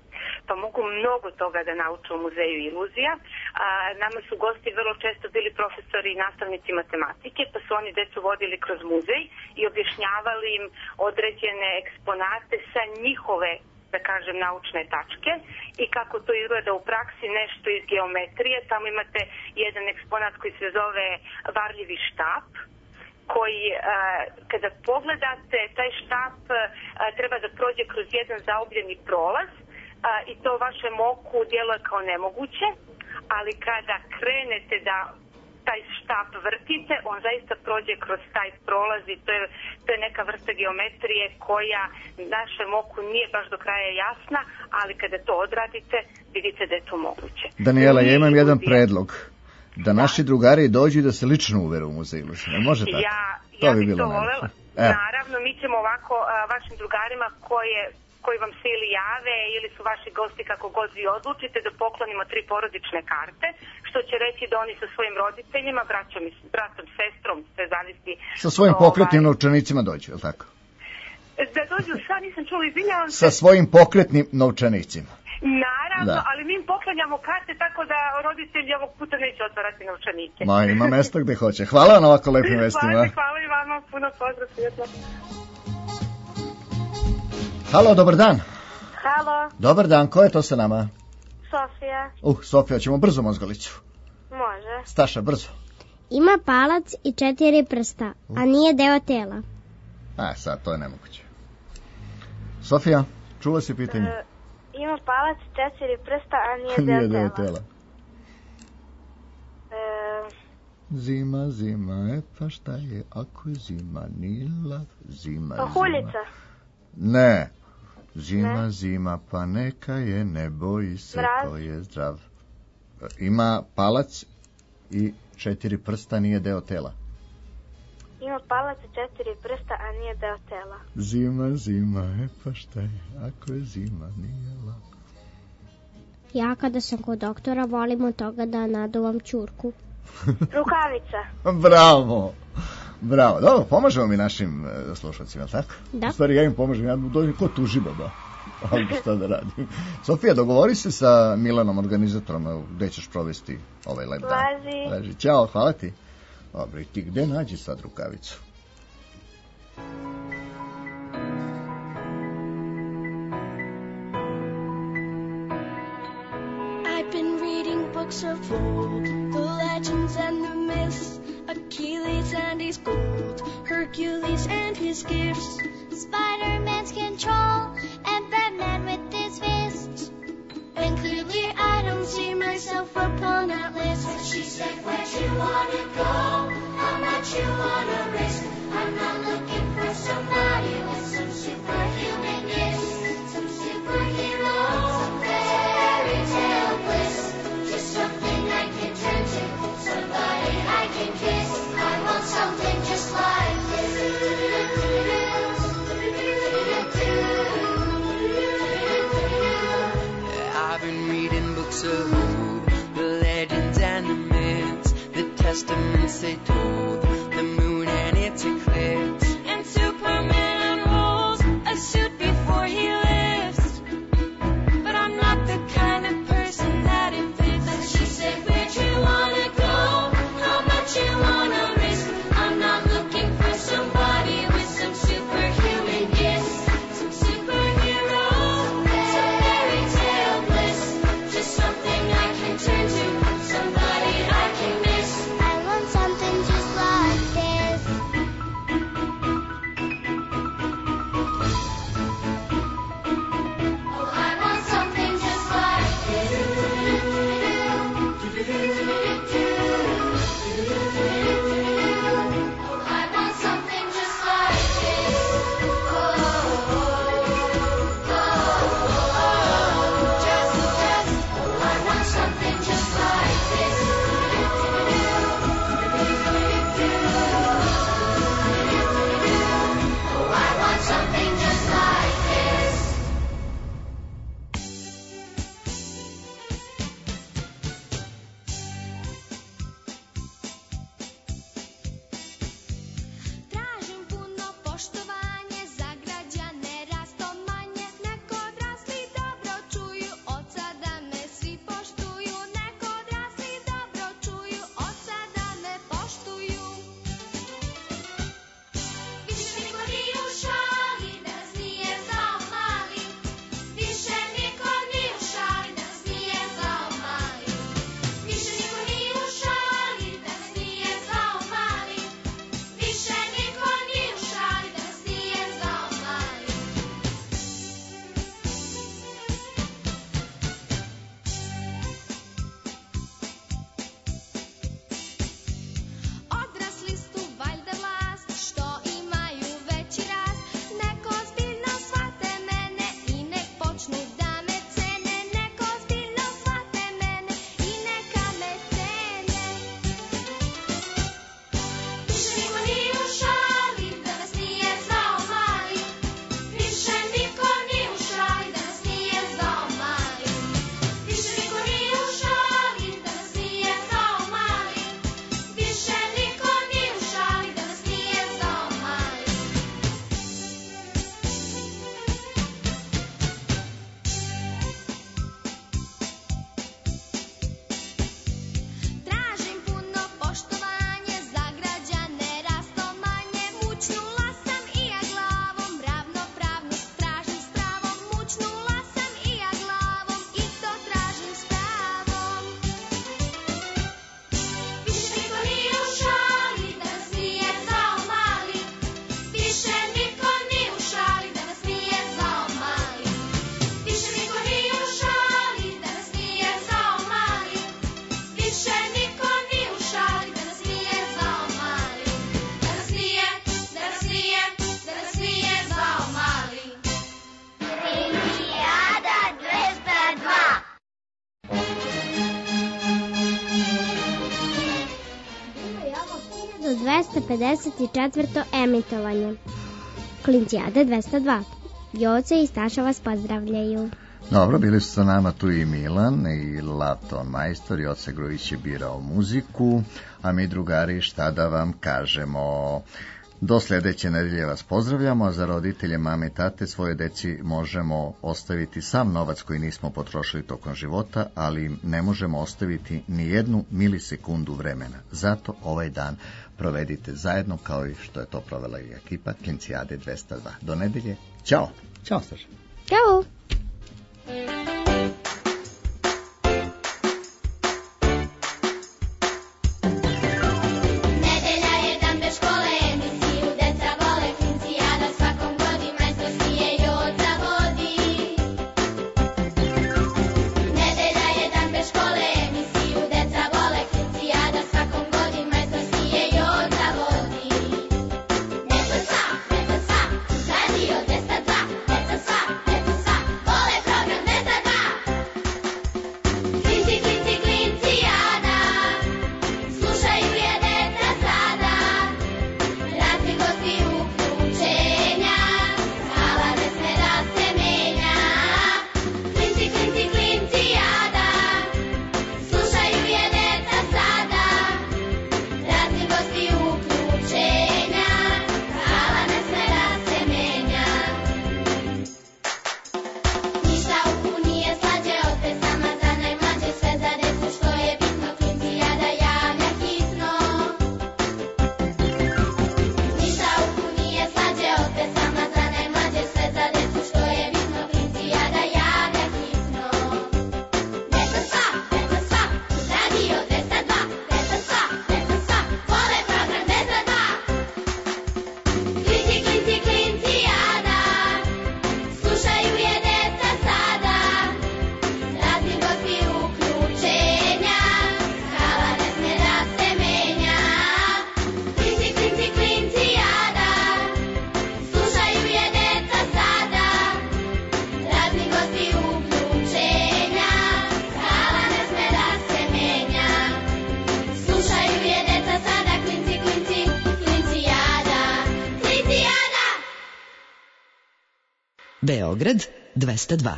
Pa mogu mnogo toga da nauče u Muzeju Iluzija. Nama su gosti vrlo često bili profesori i nastavnici matematike, pa su oni decu vodili kroz muzej i objašnjavali im određene eksponate sa njihove, da kažem, naučne tačke i kako to izgleda u praksi, nešto iz geometrije. Tamo imate jedan eksponat koji se zove varljivi štap, koji kada pogledate, taj štap treba da prođe kroz jedan zaobljeni prolaz i to vašem oku djeluje kao nemoguće, ali kada krenete da taj štap vrtite, on zaista prođe kroz taj prolaz i to je neka vrsta geometrije koja našem oku nije baš do kraja jasna, ali kada to odradite, vidite da je to moguće. Daniela, ja imam jedan predlog. Da naši drugari dođu i da se lično uvere u Muzej Iluzija. Može tako? Ja bih to volela. Naravno, mi ćemo ovako vašim drugarima koje koji vam se ili jave ili su vaši gosti, kako god vi odlučite, da poklonimo 3 porodične karte, što će reći da oni sa svojim roditeljima, bratom, sestrom, sve zavisi. Sa svojim pokretnim novčanicima dođu, je li tako? Da dođu, sad nisam čula, izvinjavam se. Sa svojim pokretnim novčanicima. Naravno, ali mi im poklanjamo karte, tako da roditelji ovog puta neće otvarati novčanike. Ma, ima mesta gde hoće. Hvala na ovako lepim vestima. Hvala i vama, puno pozdrav, svijetlo. Halo, dobar dan. Halo. Dobar dan, ko je to sa nama? Sofija. Sofija, ćemo brzo mozgaliću. Može. Staša, brzo. Ima palac i 4 prsta, a nije deo tela. Sad, to je nemoguće. Sofija, čula si pitanje? Ima palac i 4 prsta, a nije deo tela. Zima, pa šta je, ako je zima, nila, zima. Pahuljica. Ne. Zima, pa neka je, ne boji se, ko je zdrav. Ima palac i 4 prsta, nije deo tela. Ima palac i 4 prsta, a nije deo tela. Zima, pa šta je, ako je zima, nije lako. Ja kada sam kod doktora volim od toga da naduvam ćurku. Rukavica. Bravo. Dobro, pomažemo mi našim slušalcima, tako? Da. U stvari, ja im pomažem, ja dođem ko tužibaba. Ali šta da radim. Sofija, dogovori se sa Milanom, organizatorom, gde ćeš provesti ovaj lep dan. Važi. Ćao, hvala ti. Dobro, i ti gde nađi sad rukavicu? I've been reading books of old, the legends and the myths, Achilles and his gold, Hercules and his gifts, Spider-Man's control, and Batman with his fists. And clearly I don't see myself upon that list. But she said, where'd you wanna go? How much you wanna risk? I'm not looking for somebody with some superhuman gifts, some superhero, some fairy tale bliss. Just something I can turn to, somebody I can kiss. I want something just like this. I've been reading books of old, the legends and the myths, the testaments they told, the moon and its eclipse. And Superman unrolls a suit before he lifts. But I'm not the kind of person that it fits. But she said, where'd you wanna go? How much you wanna risk? I'm not looking for somebody with some superhuman gifts, some superhero, some fairy tale bliss. Just something I can turn to, somebody I can miss. I want something just like 254. emitovanje. Klincijade 202. Joce i Staša vas pozdravljaju. Dobro, bili su sa nama tu i Milan i Laton majstor. Joce Grujić je birao muziku, a mi drugari šta da vam kažemo. Do sljedeće nedelje vas pozdravljamo, a za roditelje, mame i tate svoje deci možemo ostaviti sav novac koji nismo potrošili tokom života, ali im ne možemo ostaviti ni jednu milisekundu vremena. Zato ovaj dan provedite zajedno kao i što je to provela i ekipa Klincijade 202. Do nedelje, ćao! Ćao, Staša! Ćao! Beograd 202.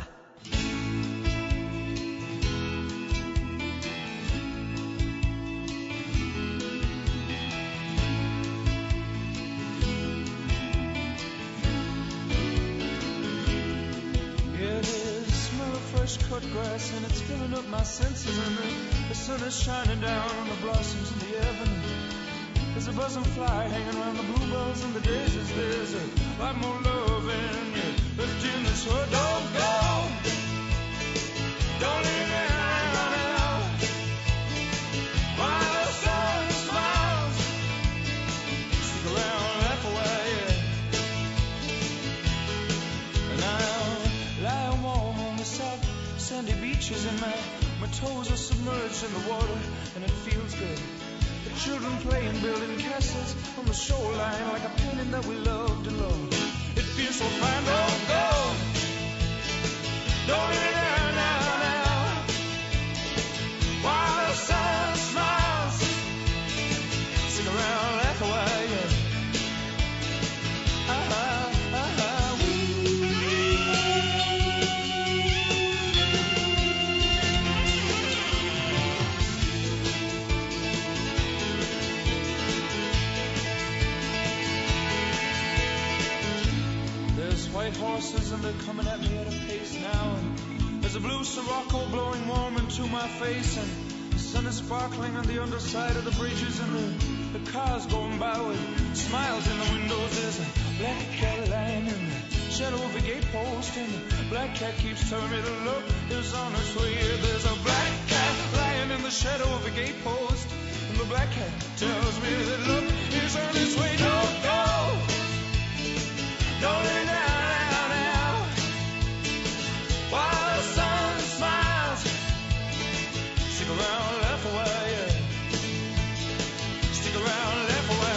Cut grass and it's filling up my senses, and the sun is shining down on the blossoms in the avenue. There's a buzzing fly hanging around the bluebells and the daisies. There's a lot more love in you left in this world. Don't go, don't leave me now. While the sun smiles, stick around, laugh away, and I'll lie warm on the soft sandy beaches, and my toes are submerged in the water, and it feels good. The children playing, building castles on the shoreline, like a painting that we loved and loved. It feels so fine. Don't go, don't leave me now. While the sun smiles, stick around, laugh away. White horses and they're coming at me at a pace now, and there's a blue Sirocco blowing warm into my face, and the sun is sparkling on the underside of the bridges, and the cars going by with smiles in the windows. There's a black cat lying in the shadow of a gate post, and the black cat keeps telling me to look is on its way. There's a black cat lying in the shadow of a gate post, and the black cat tells me that look is on its way. Don't go, don't let it down. While the sun smiles, stick around, laugh away. Stick around, laugh away.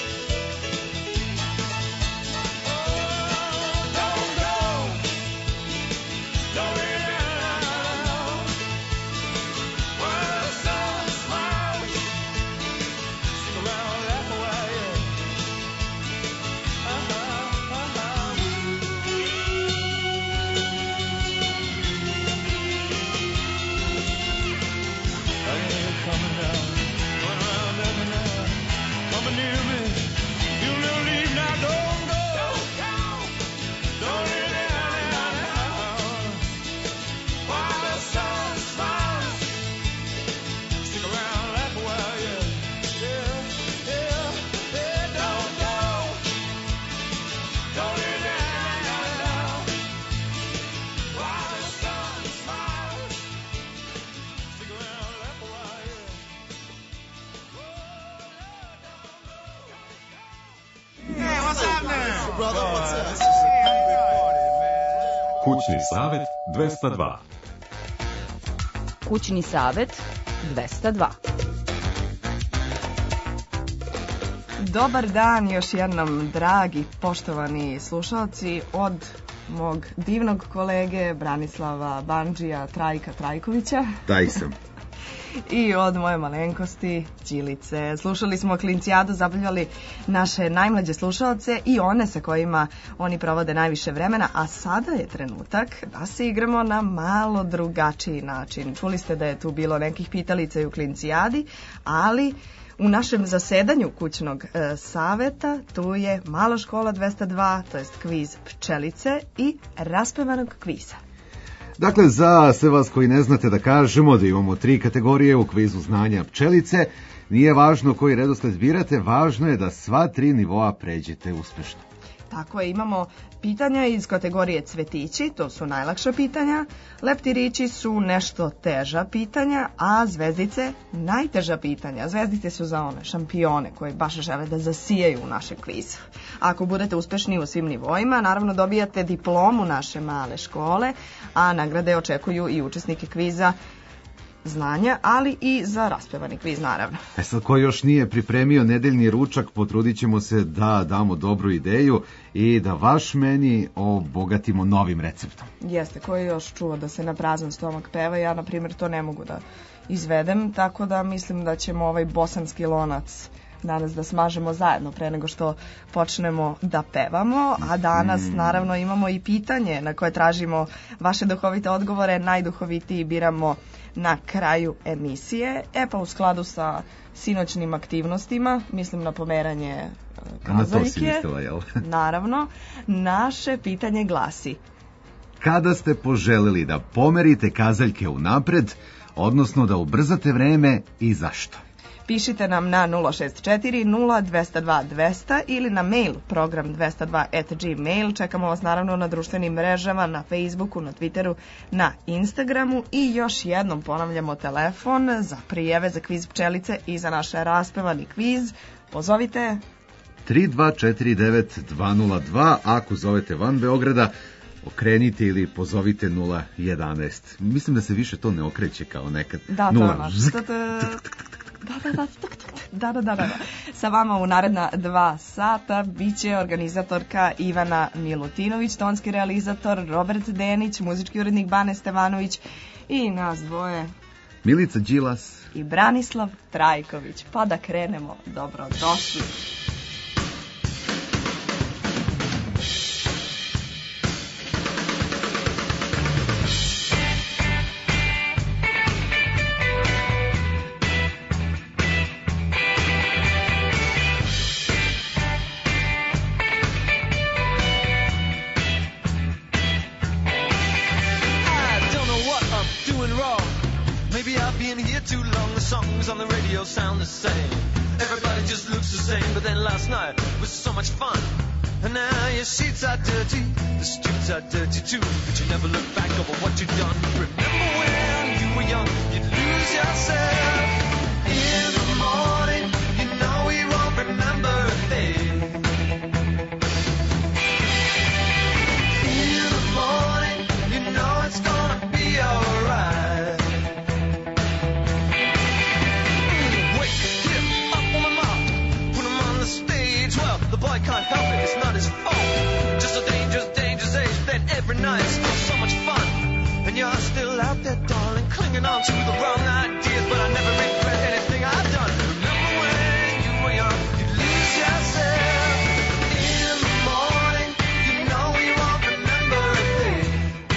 Oh, don't go, Kućni savet 202. Kućni savet 202. Dobar dan još jednom, dragi, poštovani slušalci, od mog divnog kolege Branislava Bandžija Trajka Trajkovića. Taj sam. I od moje malenkosti Ćilice. Slušali smo Klincijadu, zabavljali naše najmlađe slušalce i one sa kojima oni provode najviše vremena, a sada je trenutak da se igramo na malo drugačiji način. Čuli ste da je tu bilo nekih pitalica i u Klincijadi, ali u našem zasedanju kućnog saveta tu je Mala škola 202, to jest kviz pčelice i raspevanog kviza. Dakle, za sve vas koji ne znate da kažemo da imamo 3 kategorije u kvizu znanja pčelice, nije važno koji redosled birate, važno je da sva 3 nivoa pređete uspešno. Tako je, imamo pitanja iz kategorije cvetići, to su najlakša pitanja, leptirići su nešto teža pitanja, a zvezdice najteža pitanja. Zvezdice su za one šampione koji baš žele da zasijaju u našem kvizu. Ako budete uspešni u svim nivoima, naravno dobijate diplomu naše male škole, a nagrade očekuju i učesnike kviza znanja, ali i za raspevani kviz, naravno. Sad, ko još nije pripremio nedeljni ručak, potrudit ćemo se da damo dobru ideju i da vaš meni obogatimo novim receptom. Jeste, ko je još čuo da se na prazan stomak peva, ja, na primjer, to ne mogu da izvedem, tako da mislim da ćemo ovaj bosanski lonac danas da smažemo zajedno pre nego što počnemo da pevamo, a danas naravno imamo i pitanje na koje tražimo vaše duhovite odgovore, najduhovitiji biramo na kraju emisije. Pa u skladu sa sinoćnim aktivnostima, mislim na pomeranje kazaljke, na to si mislila, jel? Naravno, naše pitanje glasi: kada ste poželeli da pomerite kazaljke unapred, odnosno da ubrzate vreme i zašto? Pišite nam na 064 0202 200 ili na mail program202@gmail. Čekamo vas naravno na društvenim mrežama, na Facebooku, na Twitteru, na Instagramu i još jednom ponavljamo telefon za prijave za kviz pčelice i za naš raspevani kviz. Pozovite 3249-202, ako zovete van Beograda, okrenite ili pozovite 011. Mislim da se više to ne okreće kao nekad. Da, to je naš. Da. Sa vama u naredna 2 sata biće organizatorka Ivana Milutinović, tonski realizator Robert Denić, muzički urednik Bane Stevanović i nas dvoje, Milica Đilas i Branislav Trajković. Pa da krenemo, dobrodošli. On the radio sound the same. Everybody just looks the same. But then last night was so much fun. And now your sheets are dirty, the streets are dirty too. But you never look back over what you've done. Remember when you were young, you'd lose yourself. In the morning, you know we won't remember a thing. In the morning, you know it's gonna be alright. The boy can't help it, it's not his fault. Just a dangerous, dangerous age. Then every night it's still so much fun. And you're still out there, darling, clinging on to the wrong ideas. But I never regret anything I've done. Remember when you were young, you'd lose yourself. In the morning, you know we won't remember a thing.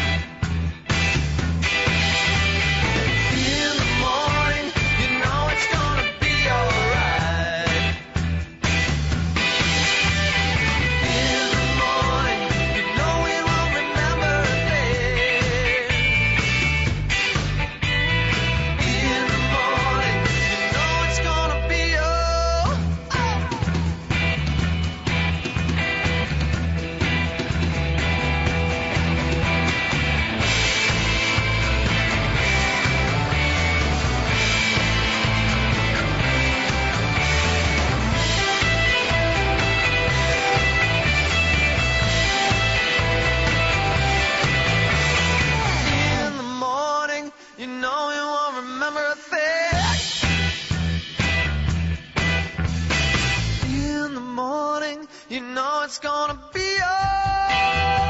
In the morning, you know it's gonna be alright. In it's gonna be alright.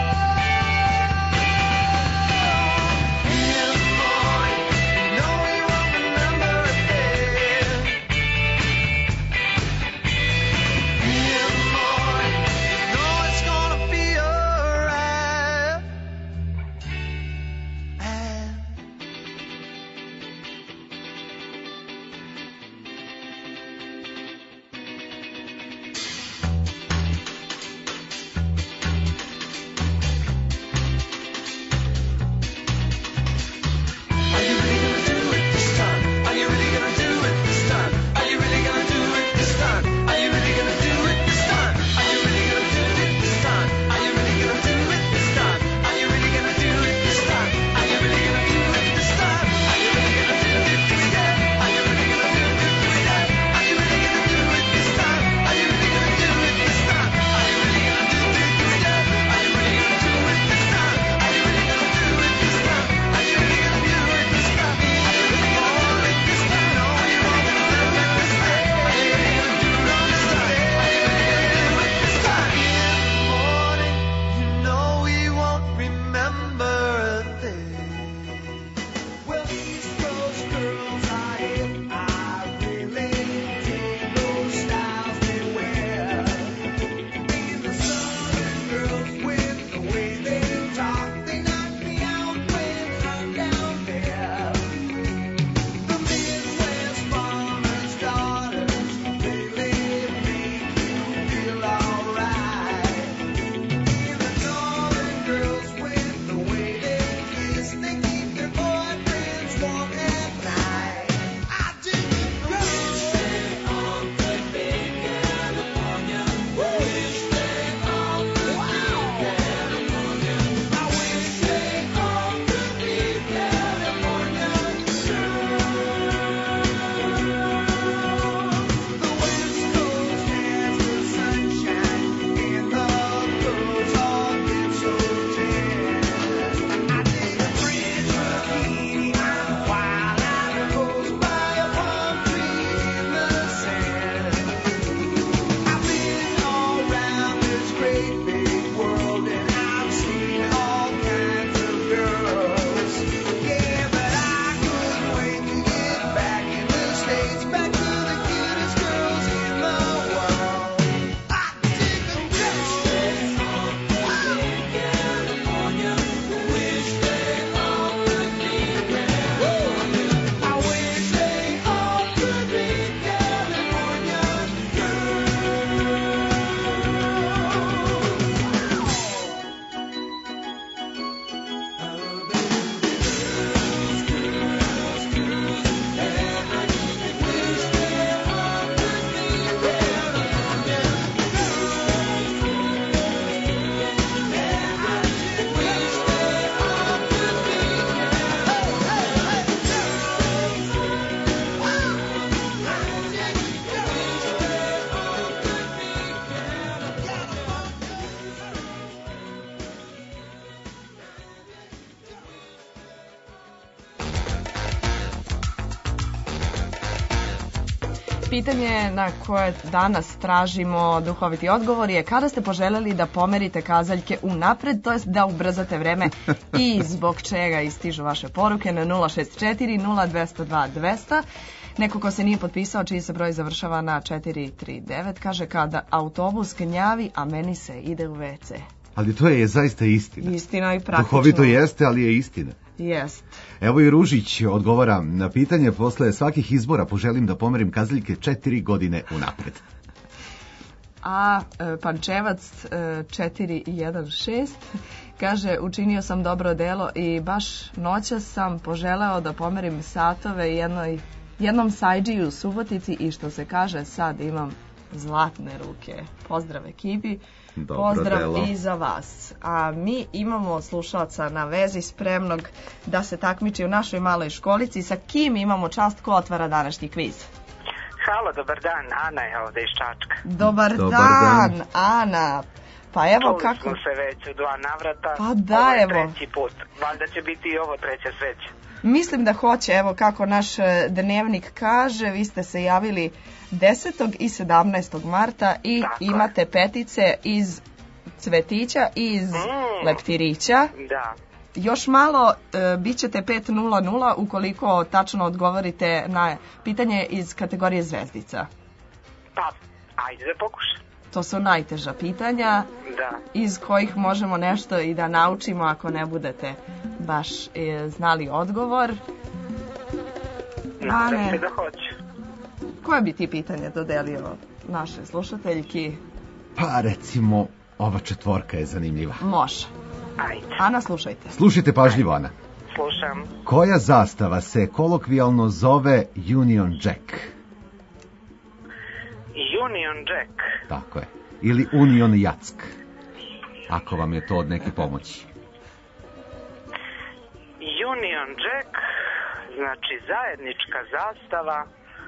Pitanje na koje danas tražimo duhoviti odgovor je kada ste poželjeli da pomerite kazaljke unapred, to jest da ubrzate vreme i zbog čega istižu vaše poruke na 064 0202 200. Neko ko se nije potpisao, čiji se broj završava na 439, kaže kada autobus gnjavi, a meni se ide u WC. Ali to je zaista istina. Istina i praktično. Duhovito jeste, ali je istina. Jest. Evo i Ružić odgovara na pitanje, posle svakih izbora poželim da pomerim kazaljke 4 godine unapred. A Pančevac 416 kaže učinio sam dobro delo i baš noćas sam poželeo da pomerim satove jednom sajđiji u Subotici i što se kaže sad imam zlatne ruke. Pozdrav ekipi. Dobro pozdrav delo. I za vas. A mi imamo slušalca na vezi spremnog da se takmiči u našoj maloj školici. Sa kim imamo čast, ko otvara današnji kviz? Halo, dobar dan, Ana je ovde iz Čačka. Dobar dan, Ana. Pa evo čuli kako... smo se već u 2 navrata. Pa da, ovo je evo. treći put. Valjda će biti i ovo treća sreća. Mislim da hoće, evo kako naš dnevnik kaže, vi ste se javili 10. i 17. marta i tako imate petice iz cvetića iz leptirića. Da. Još malo bit ćete 5:00 ukoliko tačno odgovorite na pitanje iz kategorije zvezdica. Pa, ajde da pokušam. To su najteža pitanja, Da. iz kojih možemo nešto i da naučimo ako ne budete baš znali odgovor. Nadam se da hoću. Koje bi ti pitanje dodelio našoj slušateljki? Pa recimo, ova četvorka je zanimljiva. Može. Ajde. Ana, slušajte. Slušajte pažljivo, Ana. Slušam. Koja zastava se kolokvijalno zove Union Jack? Union Jack. Tako je. Ili Union Jack. Ako vam je to od neke pomoći. Union Jack, znači zajednička zastava.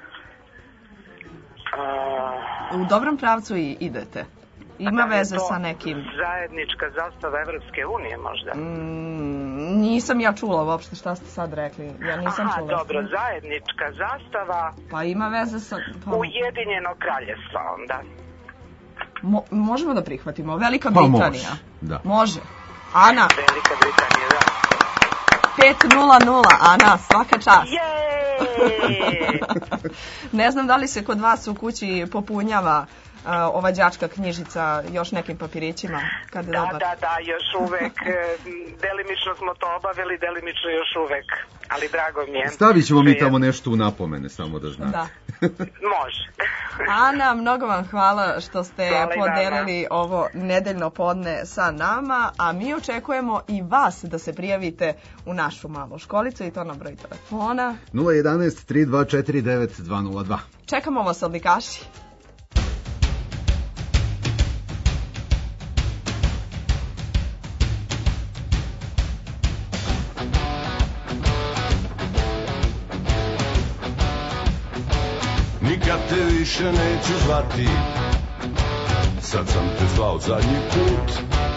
U dobrom pravcu i idete. Ima veze sa nekim... Zajednička zastava Evropske unije možda? Nisam ja čula uopšte šta ste sad rekli. Ja nisam čula. Dobro, zajednička zastava... Pa ima veze sa... Ujedinjeno kraljevstvo onda. Možemo da prihvatimo. Velika Britanija. Može, da. Može. Ana. Velika Britanija, da. 5:00, Ana, svaka čast. Jej! Ne znam da li se kod vas u kući popunjava ova đačka knjižica još nekim papirićima. Kad je dobar. Da, još uvek. Delimično smo to obavili, delimično još uvek. Ali drago mi je. Stavit ćemo mi tamo nešto u napomene, samo da znate. Da. Može. Ana, mnogo vam hvala što ste podelili ovo nedeljno podne sa nama, a mi očekujemo i vas da se prijavite u našu malu školicu i to na broj telefona 011 3249 202. Čekamo vas, odlikaši. Nikad te više neću zvati, sad sam te zvao zadnji put.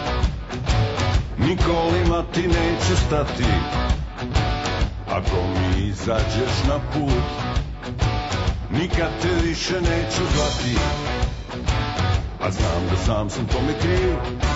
Nikolima ti neću stati, ako mi izađeš na put. Nikad te više neću zvati, a znam da sam tome kriv.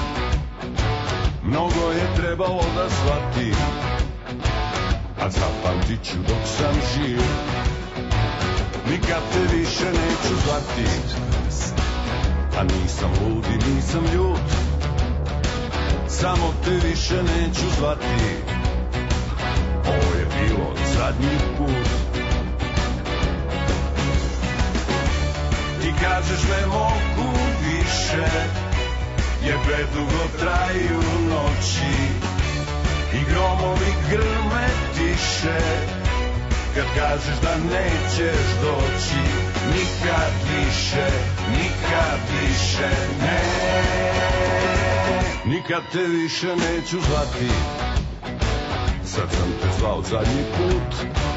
Mnogo je trebalo da shvatim, a zapamtit ću dok sam živ. Nikad te više neću zvati, a nisam lud i nisam ljut. Samo te više neću zvati, ovo je bilo zadnji put. Ti kažeš ne mogu više, jer predugo traju noći i gromovi grme tiše. Kad kažeš da nećeš doći, nikad više, ne. Nikad te više neću zvati, sad sam te zvao zadnji put.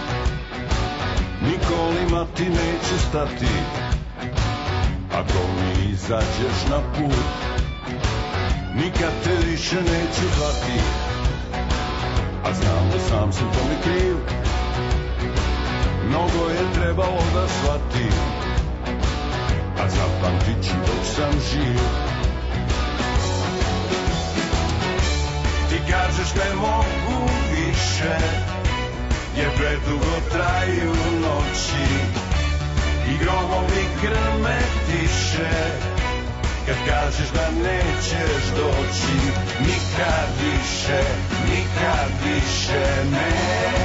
Nikolima ti neću stati, ako mi izađeš na put. Nikad te više neću zvati, a znam da sam tome kriv. Mnogo je trebalo da shvatim, a zapamtit ću dok sam živ. Ti kažeš ne mogu više, jer predugo traju noći i gromovi grme tiše. Kad kažeš da nećeš doći, nikad više, ne.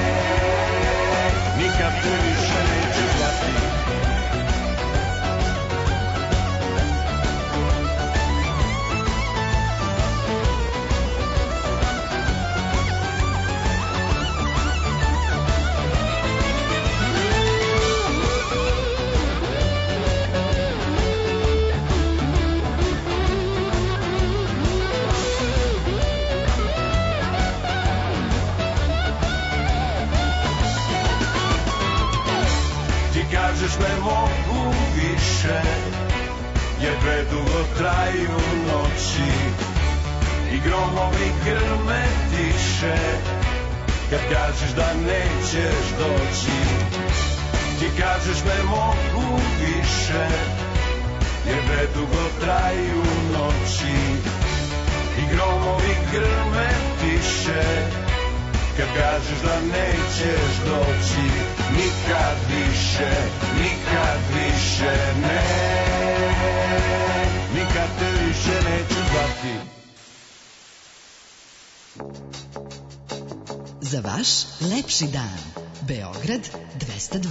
Nikad te više neću zvati. Kažeš ne mogu više, jer predugo traju noći i gromovi grme tiše. Kad kažeš da nećeš doći, ti kažeš ne mogu više, jer predugo traju noći i grme tiše, kad kažeš da nećeš doći nikad više, ne, nikad te više neću zvati. Za vaš lepši dan. Beograd 202.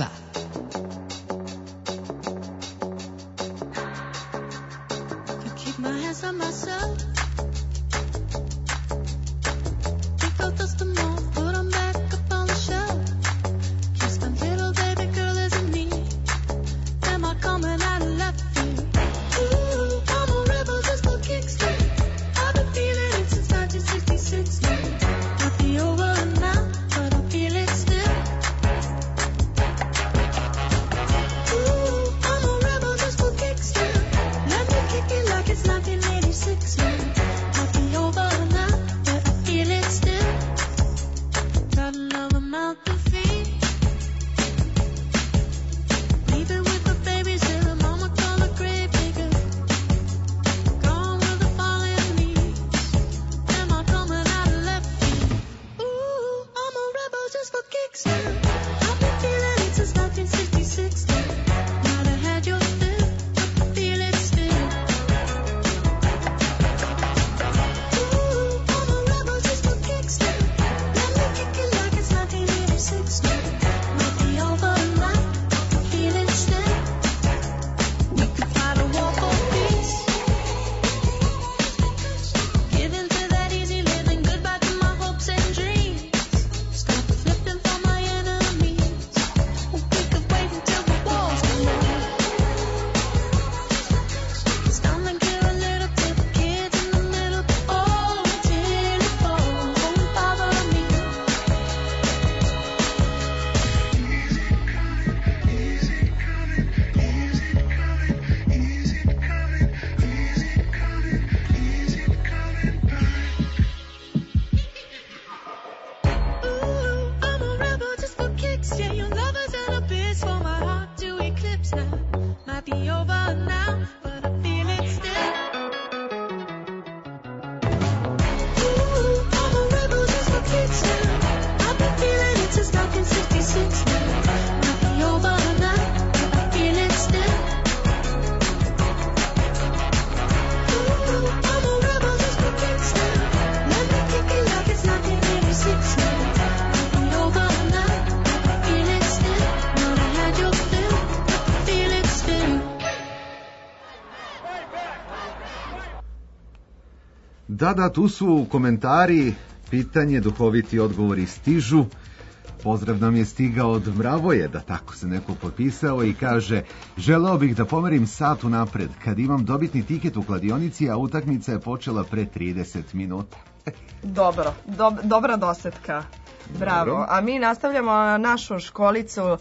Da, tu su komentari, pitanje, duhoviti odgovori stižu. Pozdrav nam je stigao od Mravoje, da tako se neko potpisao i kaže: želeo bih da pomerim sat unapred, kad imam dobitni tiket u kladionici, a utakmica je počela pre 30 minuta. Dobro, dobra dosetka. Bravo. Dobro. A mi nastavljamo našu školicu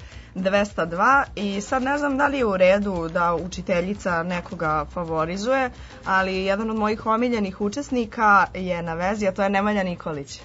202 i sad ne znam da li je u redu da učiteljica nekoga favorizuje, ali jedan od mojih omiljenih učesnika je na vezi, a to je Nemanja Nikolić.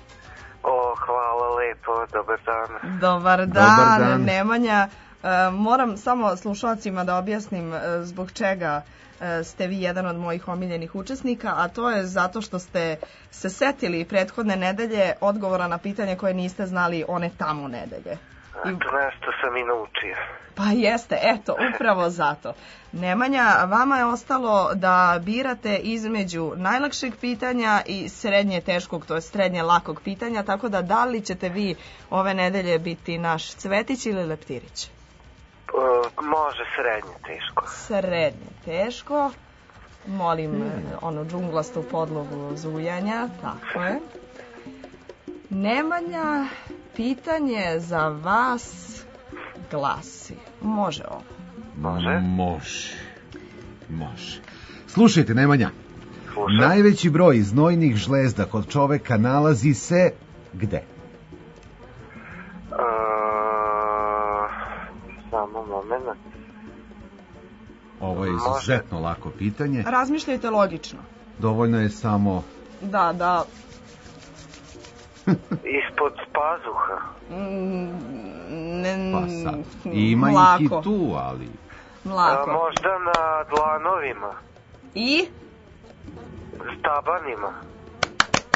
O, hvala lepo, dobar dan. Dobar dan. Nemanja. Moram samo slušalcima da objasnim zbog čega ste vi jedan od mojih omiljenih učesnika, a to je zato što ste se setili prethodne nedelje odgovora na pitanje koje niste znali one tamo nedelje. Eto, nešto sam i naučio. Pa jeste, eto, upravo zato. Nemanja, vama je ostalo da birate između najlakšeg pitanja i srednje teškog, to je srednje lakog pitanja, tako da li ćete vi ove nedelje biti naš Cvetić ili Leptirić? Može srednje teško. Srednje teško. Molim onu džunglastu podlogu zujanja, tako je. Nemanja, pitanje za vas glasi. Može ovo? Može. Slušajte, Nemanja. Slušaj. Najveći broj znojnih žlezda kod čoveka nalazi se gde? Samo moment. Ovo je izuzetno lako pitanje. Razmišljajte logično. Dovoljno je samo... Da. Ispod pazuha. Pa sad. Ima ih i tu, ali... Mlako. Možda na dlanovima. I? Stabanima.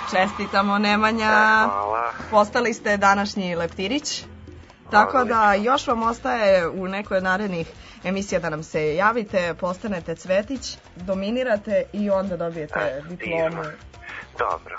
Čestitamo, Nemanja. Hvala. Postali ste današnji leptirić. Tako da još vam ostaje u nekoj od narednih emisija da nam se javite, postanete cvetić, dominirate i onda dobijete diplomu. Dobro,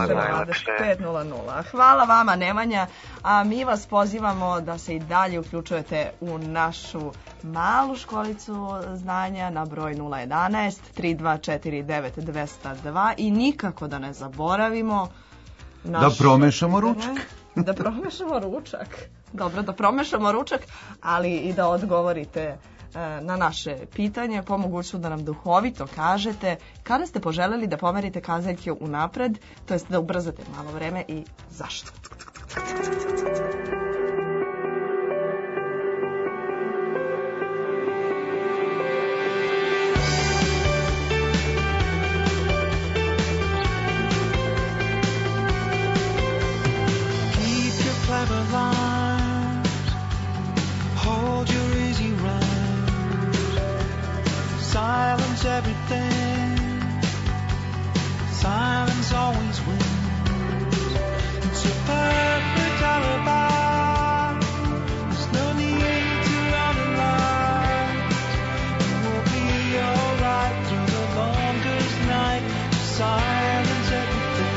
5:00. Hvala vama, Nemanja, a mi vas pozivamo da se i dalje uključujete u našu malu školicu znanja na broj 011 3249 202 i nikako da ne zaboravimo da promešamo ručak. Da promešamo ručak. Dobro, da promešamo ručak, ali i da odgovorite na naše pitanje, po mogućstvu da nam duhovito kažete kada ste poželeli da pomerite kazaljke unapred, to jest da ubrzate malo vreme i zašto. Keep your clever lines, hold your easy rhymes, silence everything, silence always wins. It's a perfect alibi, there's no need to analyze. We'll be alright through the longest night. Just silence everything.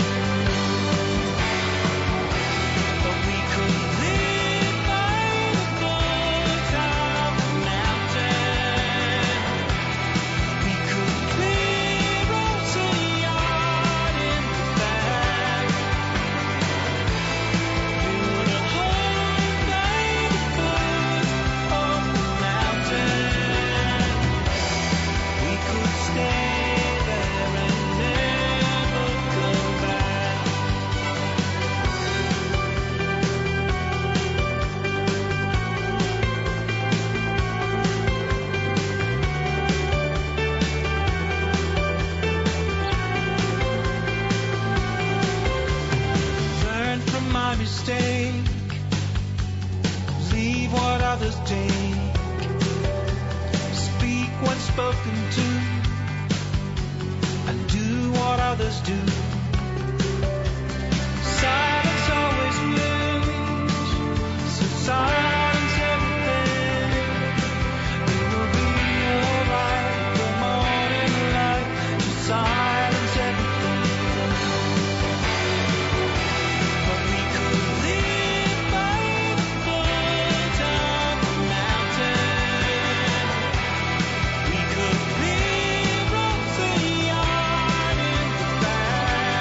But we could live by the foot of the mountain. We could clear Ocean in the back. Build a home by the foot of the mountain. We could stay there and never go back. Learn from my mistake, leave what others take, speak what's spoken to, and do what others do. Silence always wins, so silence everything. We will be alright, the morning light, just silence everything. But we could live by the foot of the mountain. We could clear Ocean in the back.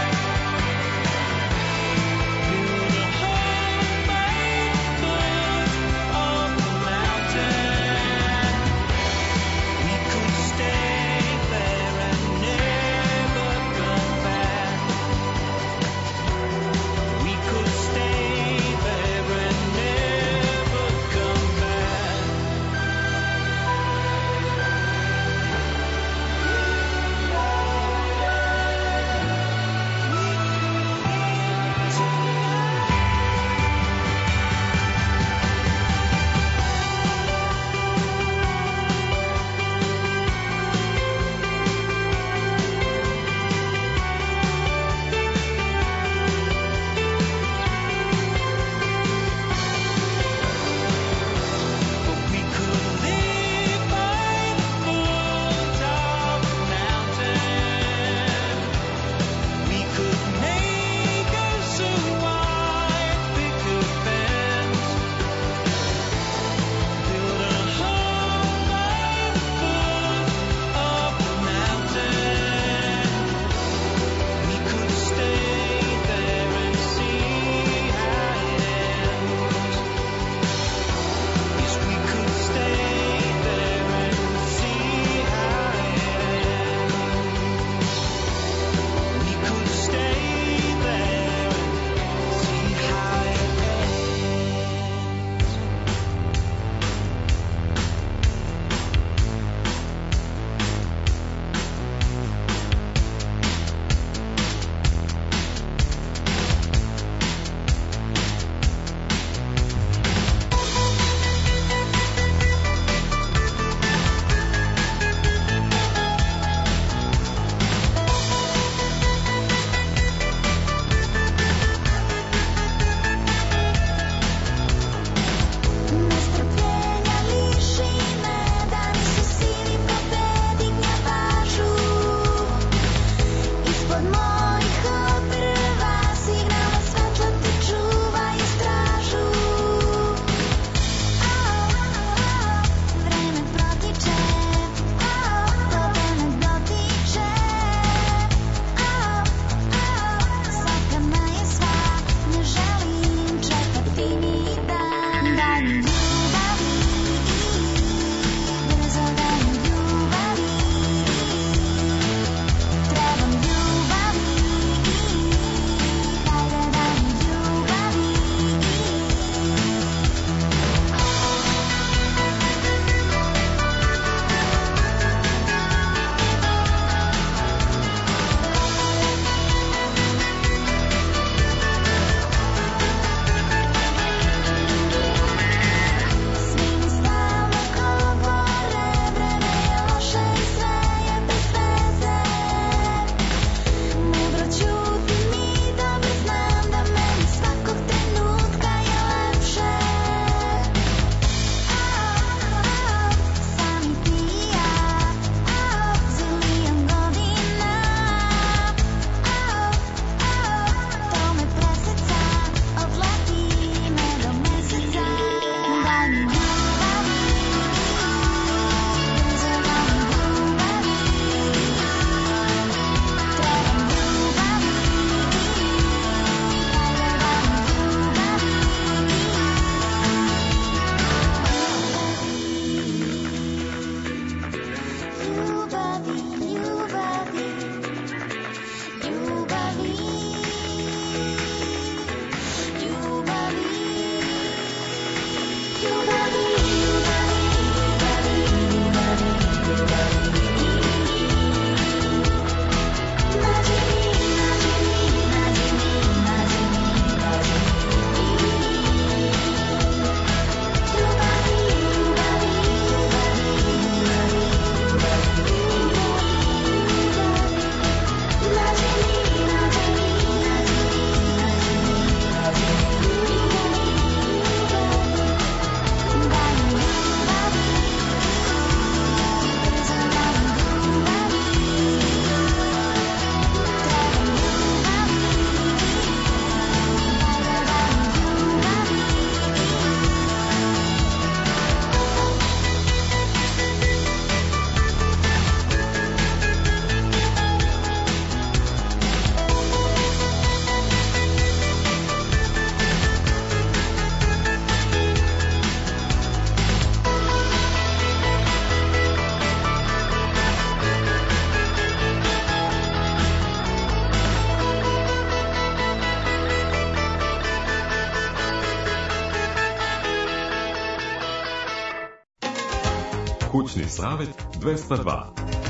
Kućni savjet 202.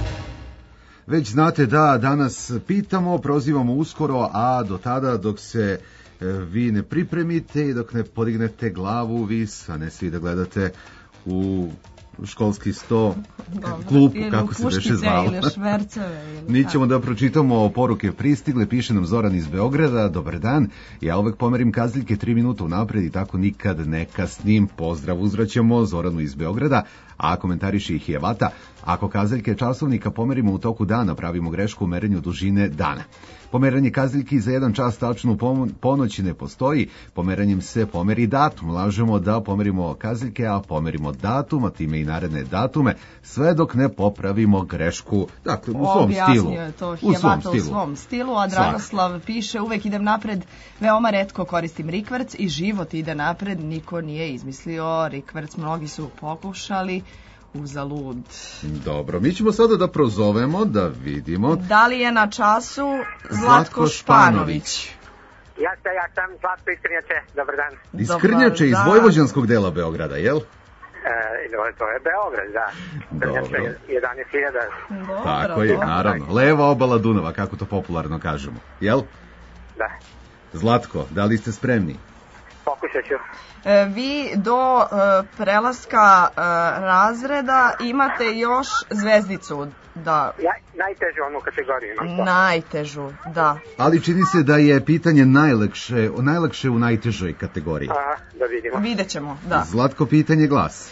Već znate da danas pitamo, prozivamo uskoro, a do tada dok se vi ne pripremite i dok ne podignete glavu vis, a ne svi da gledate u školski sto, klub, kako se beše zvalo. Ili šverceve. Mi ćemo da pročitamo poruke pristigle, piše nam Zoran iz Beograda, dobar dan, ja uvek pomerim kaziljke 3 minuta unapred i tako nikad ne kasnim, pozdrav uzvraćamo Zoranu iz Beograda, a komentariše ih je Vata, ako kazaljke časovnika pomerimo u toku dana, pravimo grešku u merenju dužine dana. Pomeranje kazaljki za 1 čas tačnu ponoći ne postoji, pomeranjem se pomeri datum, lažemo da pomerimo kazaljke, a pomerimo datum, a time i naredne datume, sve dok ne popravimo grešku, dakle u svom stilu. Objasnio je to Hijevata u svom stilu, a Dragoslav piše, uvek idem napred, veoma retko koristim rikverc i život ide napred, niko nije izmislio rikverc, mnogi su pokušali, uzalud. Dobro, mi ćemo sada da prozovemo, da vidimo. Da li je na času Zlatko Španović? Ja sam Zlatko iz Krnjače, dobar dan. Iz Krnjače, iz vojvođanskog dela Beograda, jel? To je Beograd, da. Krnjače, 11.000. Tako je, naravno. Leva obala Dunava, kako to popularno kažemo, jel? Da. Zlatko, da li ste spremni? Pokušat ću. Vi do prelaska razreda imate još zvezdicu. Da. Najtežu onu kategoriju imam. Najtežu, da. Ali čini se da je pitanje najlakše u najtežoj kategoriji. Da vidimo. Vidjet ćemo, da. Zlatko, pitanje glasi.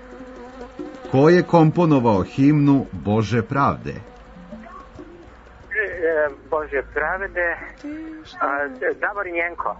Ko je komponovao himnu Bože pravde? Bože pravde, Davorin Jenko.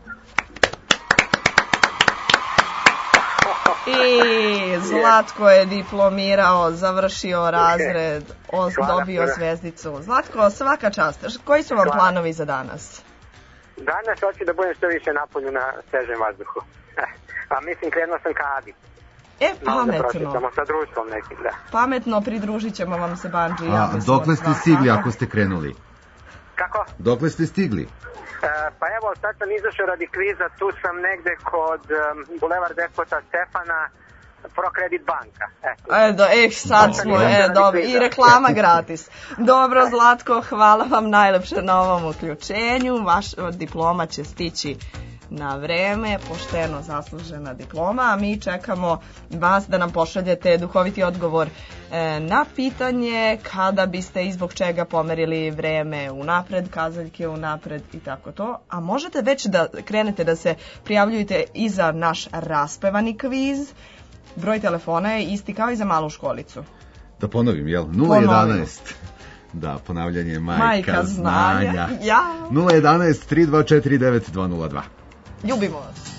I Zlatko je diplomirao, završio razred, dobio zvezdicu. Zlatko, svaka čast. Koji su vam planovi za danas? Danas hoću da budem što više napolju na svežem vazduhu. A mislim, krenuo sam ka Adi. Pametno. Da pročitamo sa društvom nekim, da. Pametno, pridružit ćemo vam se Bandži. Dokle ste stigli ako ste krenuli? Kako? Dokle ste stigli? Pa evo, sad sam izašao radi kviza, tu sam negde kod Bulevar Despota Stefana, Prokredit banka. Sad smo, dobro, i reklama gratis. Dobro, Zlatko, hvala vam najlepše na ovom uključenju. Vaša diploma će stići na vreme, pošteno zaslužena diploma, a mi čekamo vas da nam pošaljete duhoviti odgovor na pitanje kada biste i zbog čega pomerili vreme unapred, kazaljke unapred i tako to. A možete već da krenete da se prijavljujete i za naš raspevani kviz. Broj telefona je isti kao i za malu školicu. Da ponovim, jel? 011. Da, ponavljanje je majka znanja. 011 3249 202. Ljubimo vas.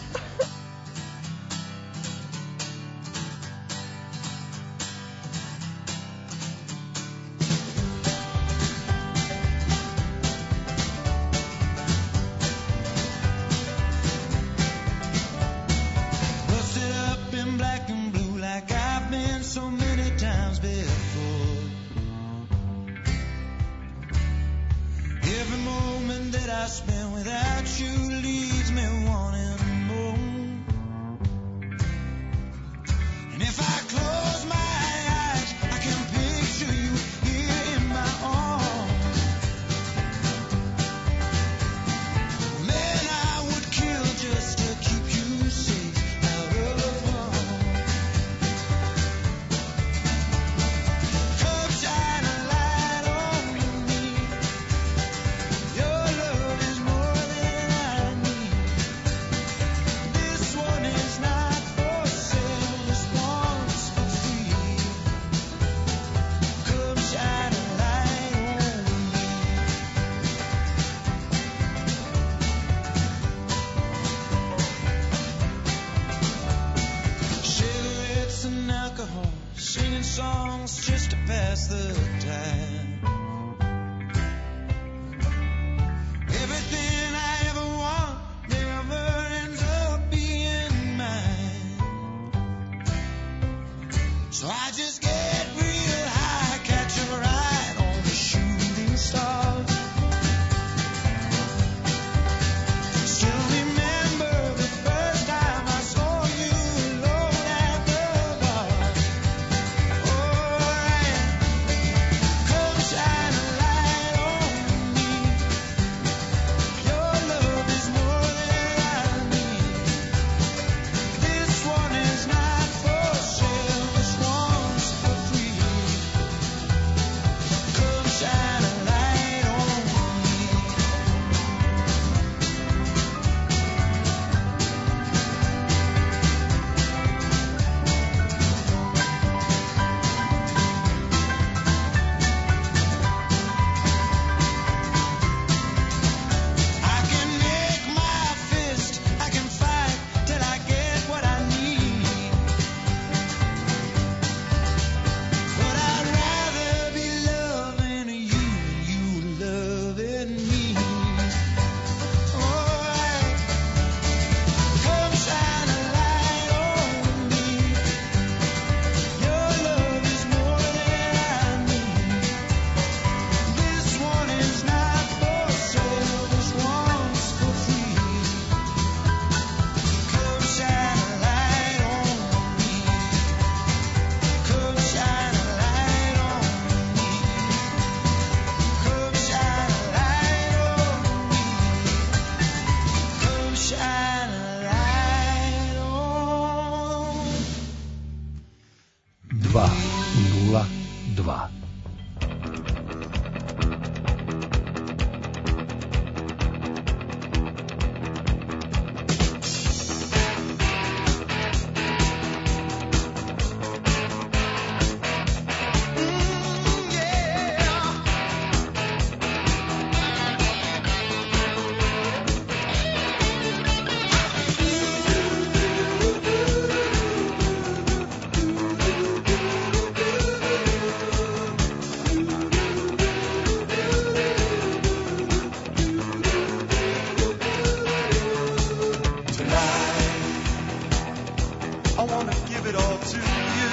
wanna give it all to you.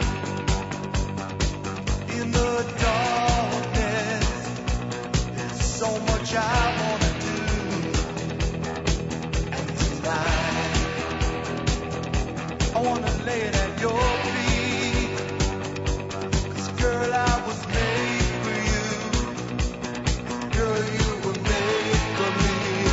In the darkness, there's so much I wanna do. And tonight, I wanna lay it at your feet. 'Cause girl, I was made for you. Girl, you were made for me.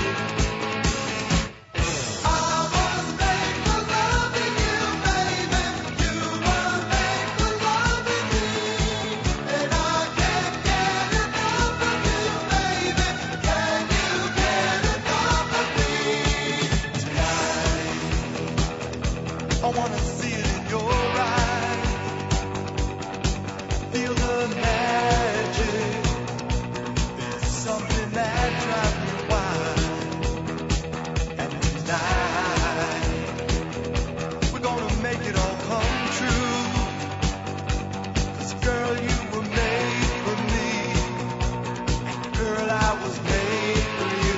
I wanna see it in your eyes. Feel the magic. There's something that drives me wild. And tonight, we're gonna make it all come true. 'Cause girl, you were made for me. And girl, I was made for you.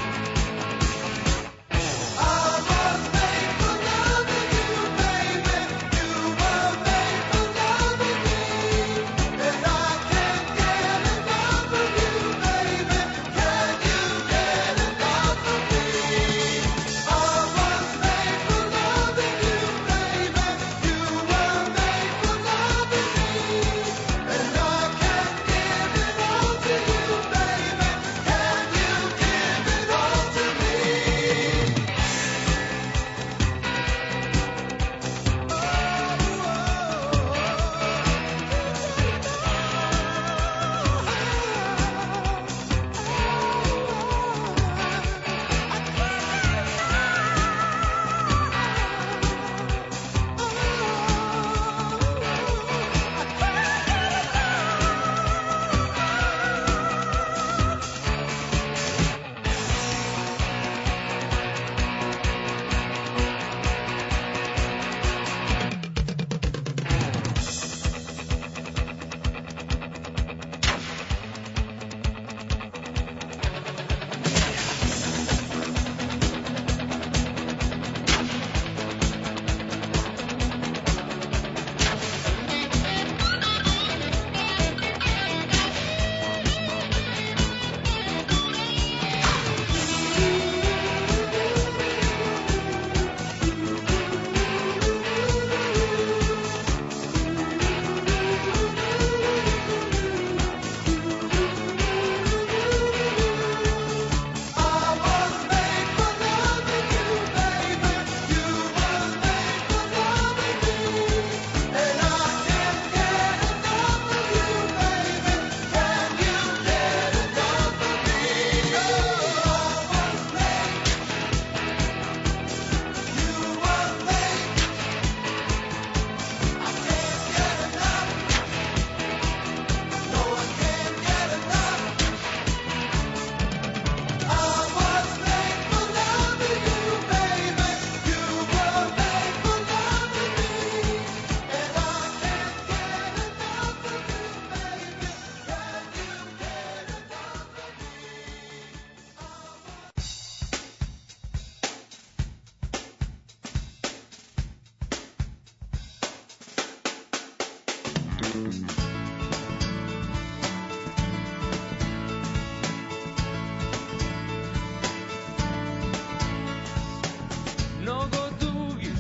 Mnogo dugih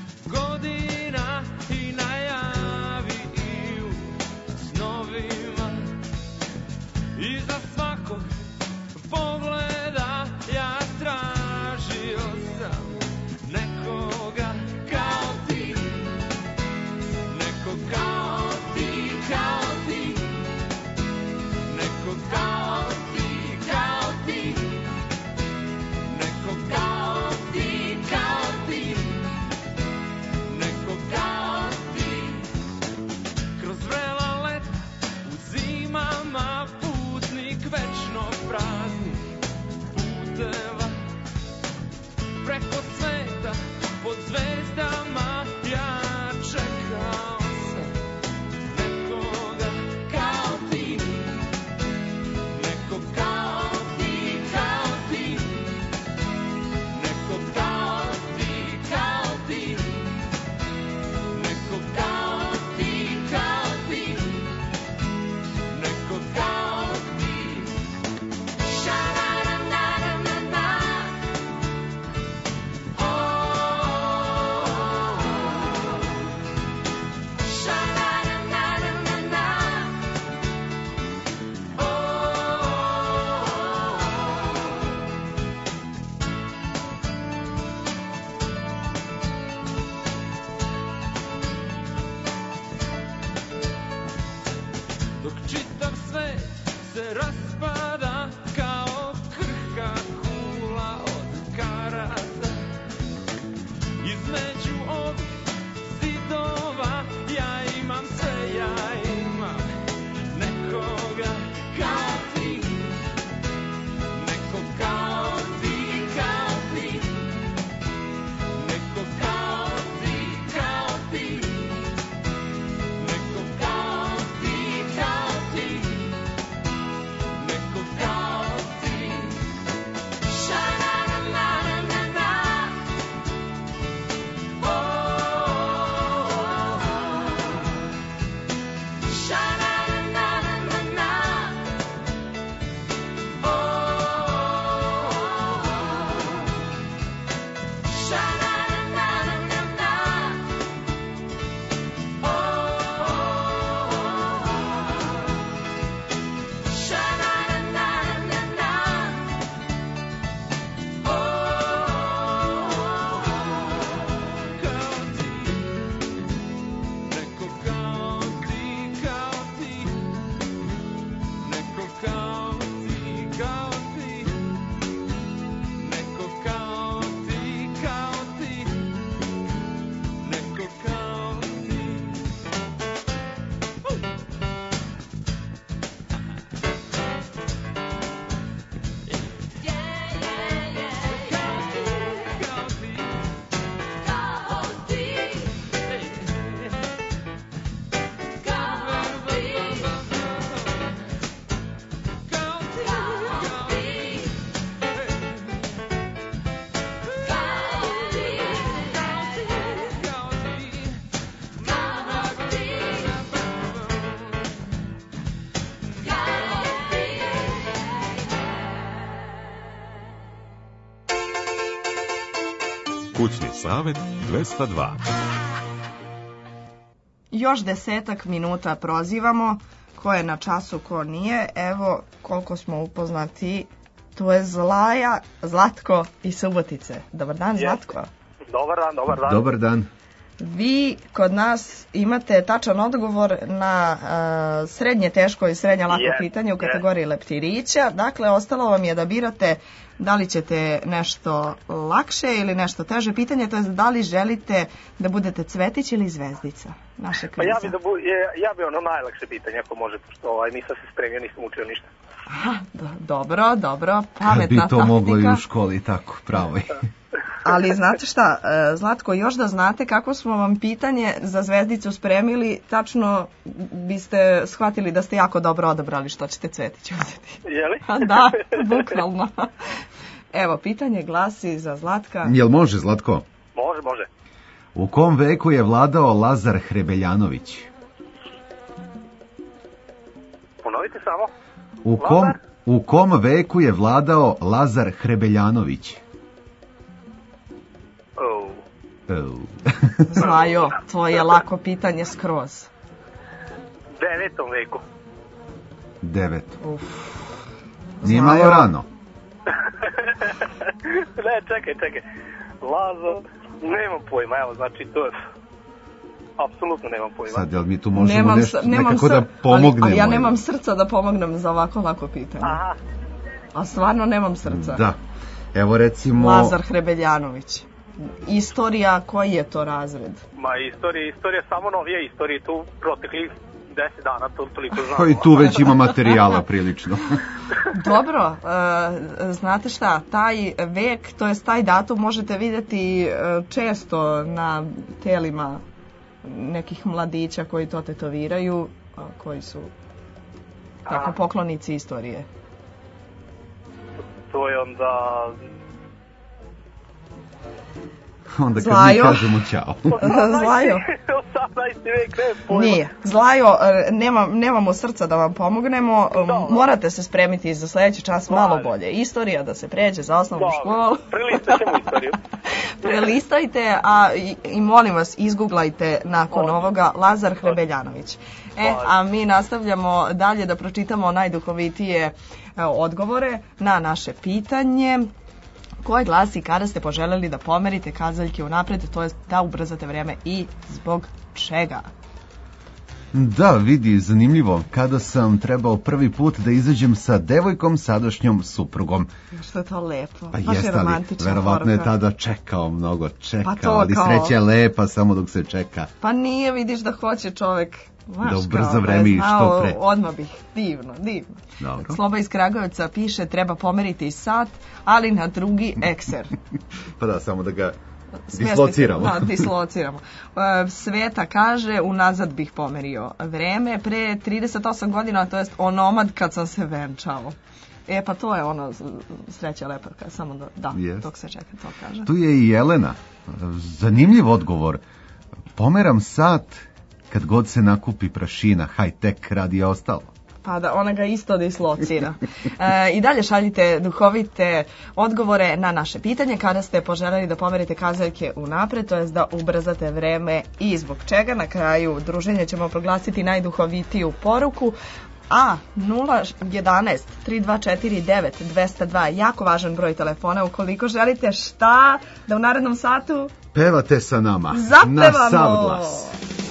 godina i najavi i u snovima. Iza svakog pogleda ja tražio sam nekoga kao ti. Neko kao ti, kao dok čitav svet se raspada kao krhka kula od karata. Između ovih zidova ja imam sve, ja imam nekoga kao ti, neko kao ti, kao ti, neko kao ti, kao ti, neko kao ti, kao ti, neko kao ti. Sha-na-na-na-na-na-na. Kućni savet 202. Još 10 minuta prozivamo, ko je na času, ko nije. Evo koliko smo upoznati, to je Zlatko iz Subotice. Dobar dan, Zlatko. Dobar dan, dobar dan. Dobar dan. Vi kod nas imate tačan odgovor na srednje teško i srednje lako pitanje u kategoriji leptirića. Dakle, ostalo vam je da birate da li ćete nešto lakše ili nešto teže pitanje, to je da li želite da budete cvetić ili zvezdica naše kviza. Ja bi ono najlakše pitanje ako može, pošto nisam se spremio, nisam učio ništa. Aha, dobro, pametna taktika. Kad bi to taktika. moglo i u školi, tako, pravo je. Ali znate šta, Zlatko, još da znate kako smo vam pitanje za zvezdicu spremili, tačno biste shvatili da ste jako dobro odabrali što ćete cvetić uzeti. Jeli? Da, bukvalno. Evo, pitanje glasi za Zlatka. Jel može, Zlatko? Može. U kom veku je vladao Lazar Hrebeljanović? Ponovite samo. U kom veku je vladao Lazar Hrebeljanović? Zlajo, to je lako pitanje skroz. 9. veku. 9. Nije malo rano. Ne, čekaj. Lazar, nemam pojma, evo, znači to je... Apsolutno nemam pojma. Sad, jel mi tu možemo nekako da pomognemo? Ali ja nemam srca da pomognem za ovako lako pitanje. Aha. A stvarno nemam srca. Da. Evo recimo... Lazar Hrebeljanović. Istorija, koji je to razred? Ma istorija samo novije istorije, tu proteklih 10 dana, toliko znamo. I tu već ima materijala prilično. Dobro, znate šta, taj vek, to jest taj datum možete vidjeti često na telima nekih mladića koji to tetoviraju, koji su tako poklonici istorije. To je onda... Onda kad mi kažemo čao. Zlajo. 18. vek, ne pojma. Nije. Zlajo, nemamo srca da vam pomognemo. Morate se spremiti za sljedeći čas malo bolje. Istorija da se pređe za osnovnu školu. Prelistat ćemo istoriju. Prelistajte, i molim vas, izguglajte nakon ovoga Lazar Hrebeljanović. A mi nastavljamo dalje da pročitamo najduhovitije odgovore na naše pitanje, koje glasi kada ste poželjeli da pomerite kazaljke unapred, to je da ubrzate vreme i zbog čega. Da, vidi, zanimljivo. Kada sam trebao prvi put da izađem sa devojkom, sadašnjom suprugom. Što je to lepo. Pa baš jeste, je ali romantična verovatno je poruka. tada čekao, mnogo čekao, Pa to ali kao- sreća je lepa samo dok se čeka. Pa nije, vidiš da hoće čovek. Znaš, Da ubrza kao, vreme i je što znao, pre. Odmah bih. Divno, divno. Dobro. Sloba iz Kragujevca piše treba pomeriti sat, ali na drugi ekser. Pa da, samo da ga Smjestiti. dislociramo. Da, dislociramo. Sveta kaže, unazad bih pomerio vreme, pre 38 godina, to jest onomad kad sam se venčao. Pa to je ono, sreća leporka, samo da, Jest. dok se čeka, to kaže. Tu je i Jelena. Zanimljiv odgovor. Pomeram sat kad god se nakupi prašina, high-tech radi je ostalo. Pa da, ona ga isto dislocira. I dalje šaljite duhovite odgovore na naše pitanje kada ste poželjeli da pomerite kazaljke unapred, to jest da ubrzate vreme i zbog čega. Na kraju druženja ćemo proglasiti najduhovitiju poruku. A 011 3249 202 jako važan broj telefona ukoliko želite šta da u narednom satu Pevate sa nama. zapevamo. Na sav glas.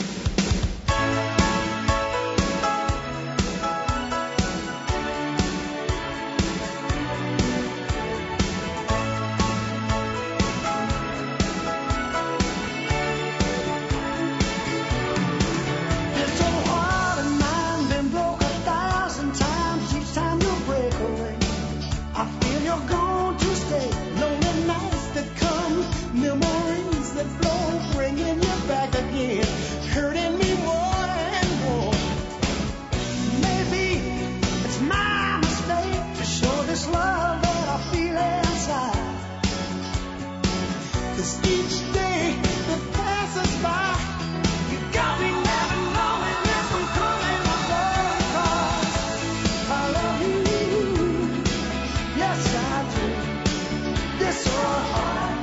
This old heart of mine been broke 1,000 times. Each time you break away, I feel you're going to stay. Lonely nights that come, memories that flow, bringing you back again, hurting me more and more. Maybe it's my mistake to show this love that I feel inside. 'Cause each day that passes by, you got me never knowing if I'm coming or going. 'Cause I love you, yes I do. This old heart,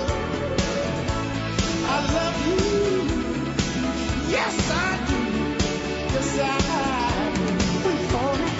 I love you, yes I do. Yes I do. Wait for me.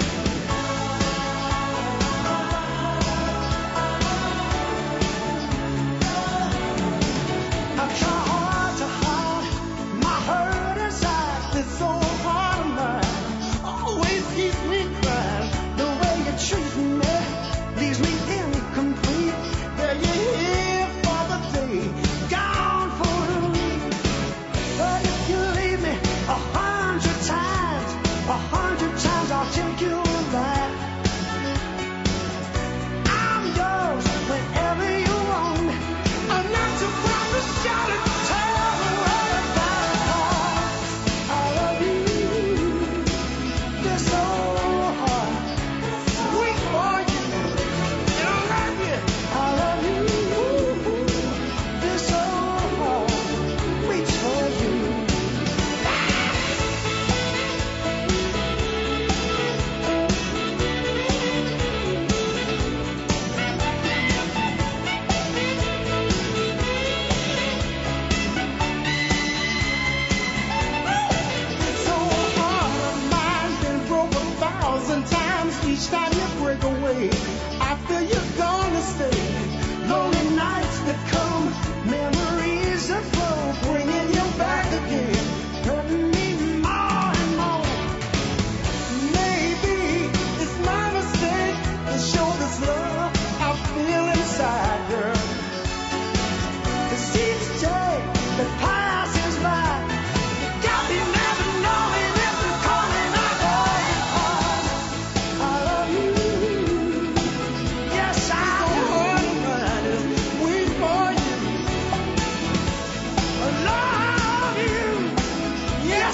I try hard to hide my hurt inside. This old heart of mine always keeps me crying. The way you treat me leaves me incomplete. Yeah, you're here for the day, gone for the week. But if you leave me 100 times, 100 times I'll take you back. I'm yours whenever you want me. I'm not too proud to shout it, tell the world about it. I love you, this old heart, wait for you, and I love you. I love you, this old heart, waits for you. This old heart of mine been broke 1,000 times. Each time you break away, I feel you're gonna stay. Lonely nights that come, memories that flow, bringing you back again, hurting me more and more. Maybe it's my mistake to show this love I feel inside, girl. 'Cause each day that passes by, you got me never knowing if I'm coming or going. 'Cause I love you, yes I do. Wait for you, I love you, yes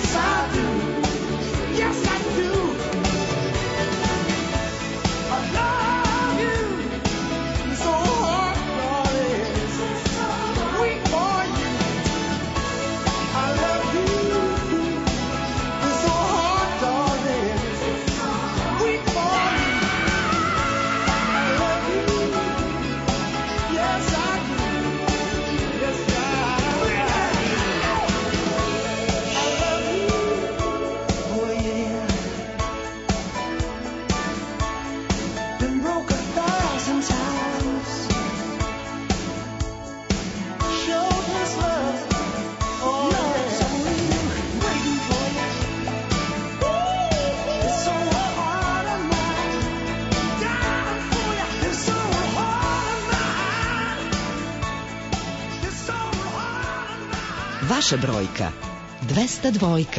Vaša brojka 202.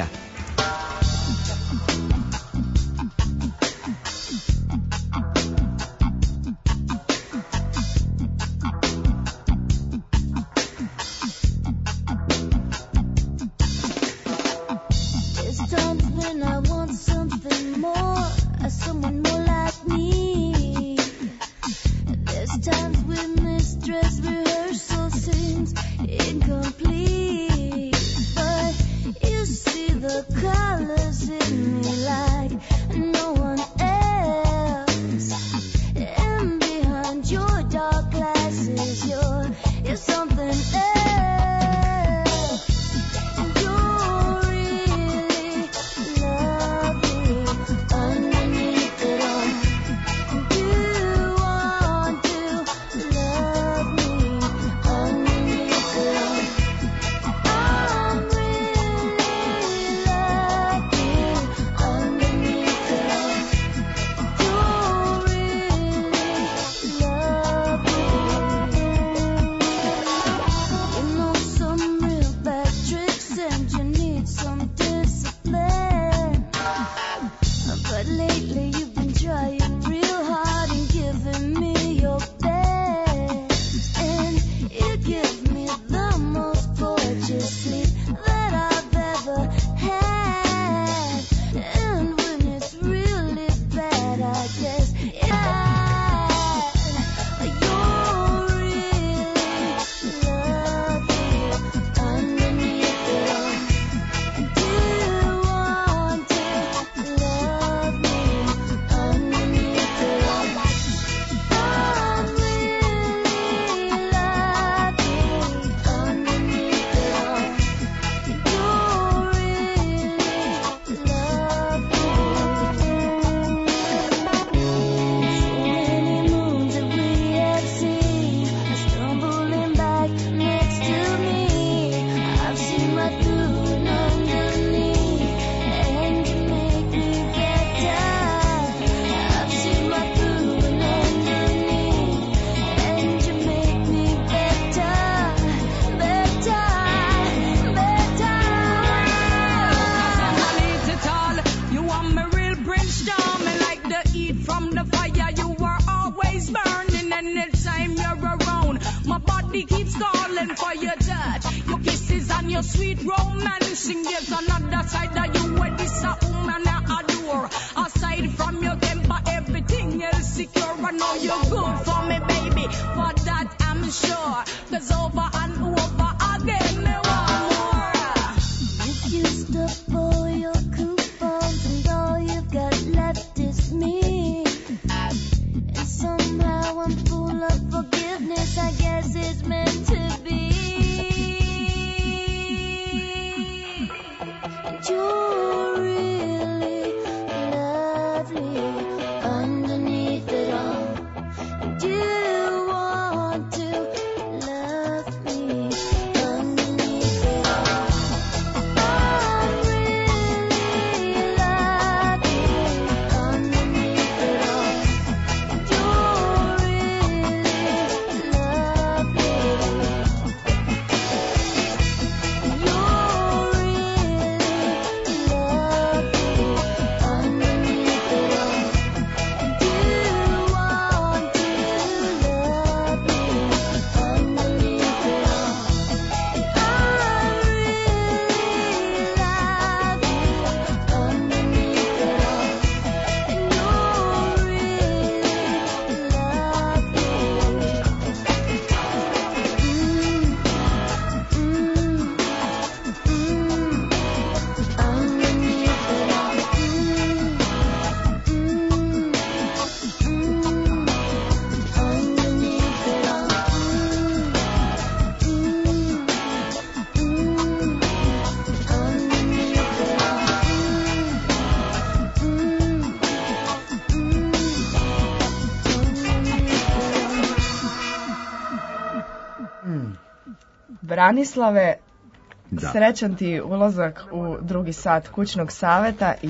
Branislave, da. Srećan ti ulazak u drugi sat kućnog saveta i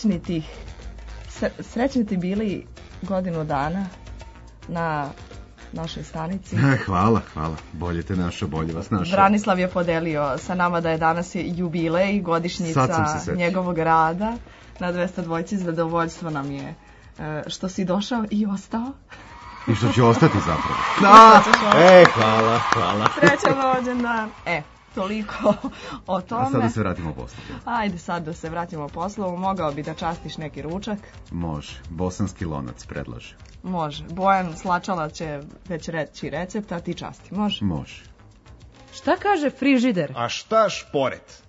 srećni ti bili godinu dana na našoj stanici. Hvala. Bolje te našo, bolje vas našo. Branislav je podelio sa nama da je danas jubilej, godišnjica njegovog rada na 202. Zadovoljstvo nam je što si došao i ostao. I što će ostati zapravo. Hvala. Srećan rođendan. Toliko o tome. A sad da se vratimo poslu. Ajde sad da se vratimo poslu. Mogao bi da častiš neki ručak? Može. Bosanski lonac predlaže. Može. Bojan Slačala će već reći recept, a ti časti. Može. Šta kaže frižider? A šta šporet?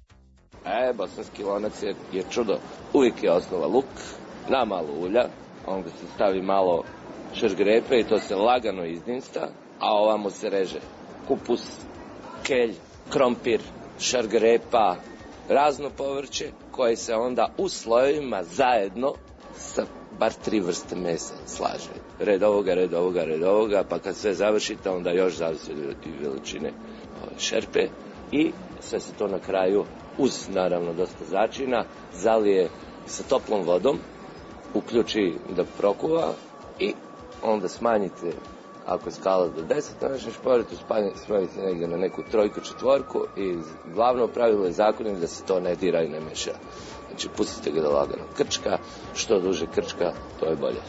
Bosanski lonac je čudo. Uvijek je osnova luk, na malo ulja, onda se stavi malo šargarepe i to se lagano izdinsta, a ovamo se reže kupus, kelj, krompir, šargarepa, razno povrće koje se onda u slojevima zajedno sa bar 3 vrste mesa slaže. Red ovoga, pa kad sve završite onda još zavisi od veličine šerpe i sve se to na kraju uz naravno dosta začina zalije sa toplom vodom, uključi da prokuva i onda smanjite, ako je skala do 10 na našem šporetu, smanjite negdje na neku 3, 4 i glavno pravilo je zakonik da se to ne dira i ne meša. Znači pustite ga da lagano krčka, što duže krčka, to je bolje.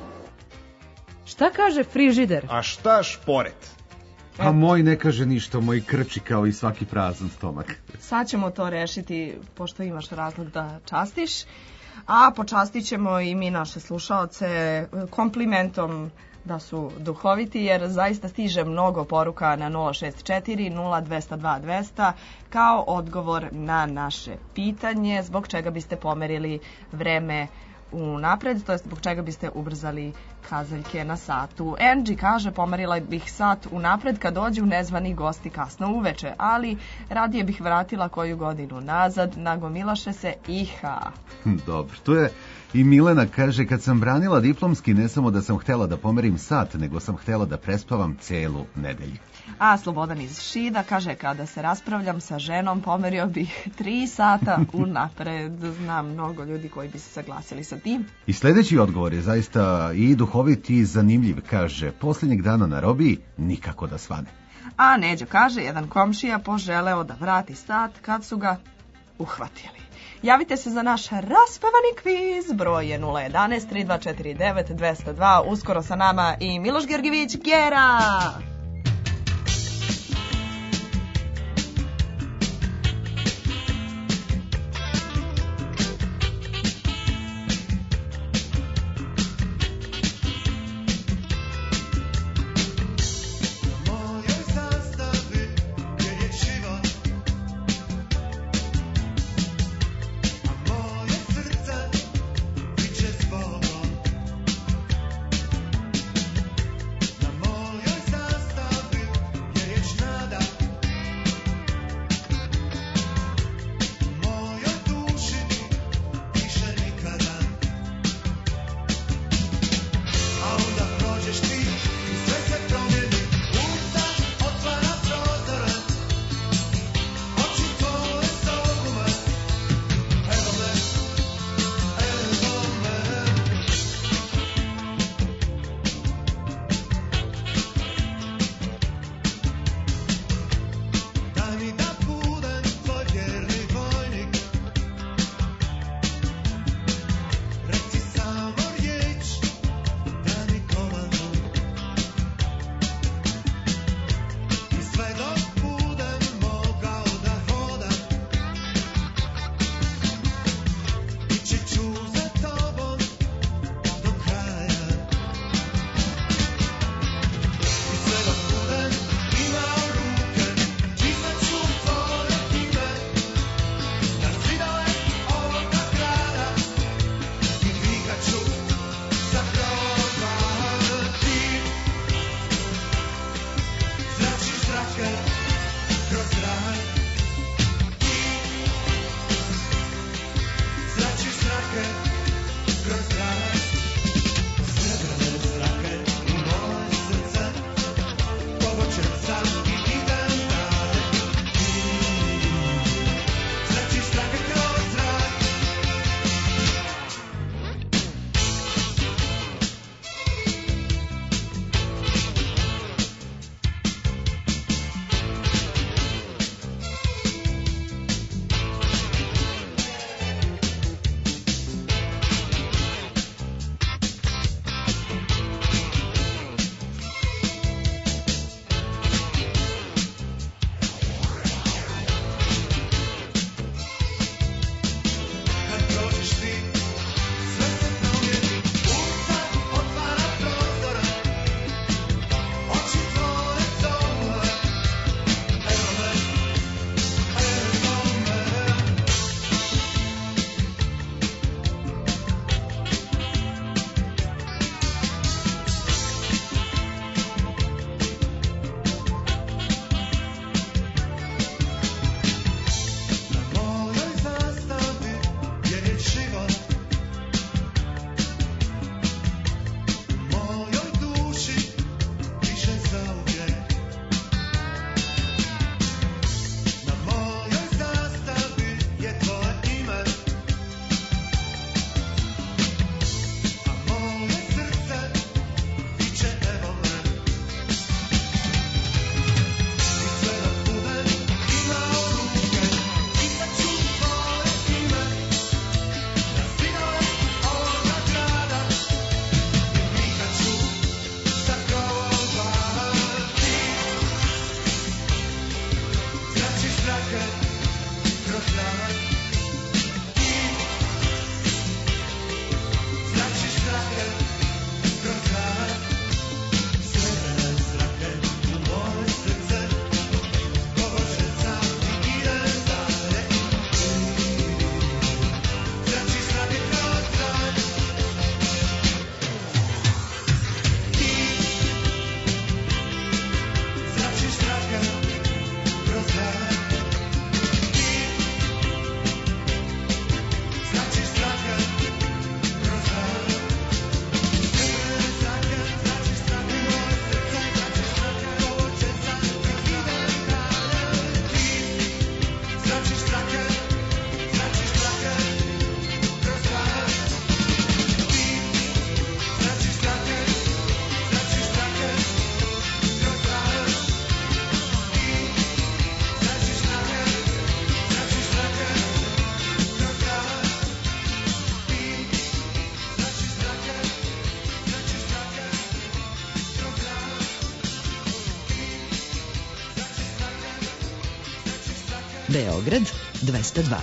Šta kaže frižider? A šta šporet? A moj ne kaže ništa, moj krči kao i svaki prazan stomak. Sad ćemo to rešiti, pošto imaš razlog da častiš, a počastit ćemo i mi naše slušaoce komplimentom da su duhoviti, jer zaista stiže mnogo poruka na 064 0202 200 kao odgovor na naše pitanje zbog čega biste pomerili vreme unapred, to je zbog čega biste ubrzali kazaljke na satu. Angie kaže, pomerila bih sat unapred kad dođu nezvani gosti kasno uveče, ali radije bih vratila koju godinu nazad, nagomilaše se iha. Dobro, to je i Milena kaže, kad sam branila diplomski, ne samo da sam htjela da pomerim sat, nego sam htjela da prespavam celu nedelju. A Slobodan iz Šida kaže, kada se raspravljam sa ženom, pomerio bih 3 sata unapred. Znam mnogo ljudi koji bi se saglasili sa tim. I sljedeći odgovor je zaista i duhovit i zanimljiv. Kaže, posljednjeg dana na robiji nikako da svane. A Neđo kaže, jedan komšija poželeo da vrati sat kad su ga uhvatili. Javite se za naš raspevani kviz, broj je 011 3249 202, uskoro sa nama i Miloš Gergivić Gera. Zastavi Beograd 202.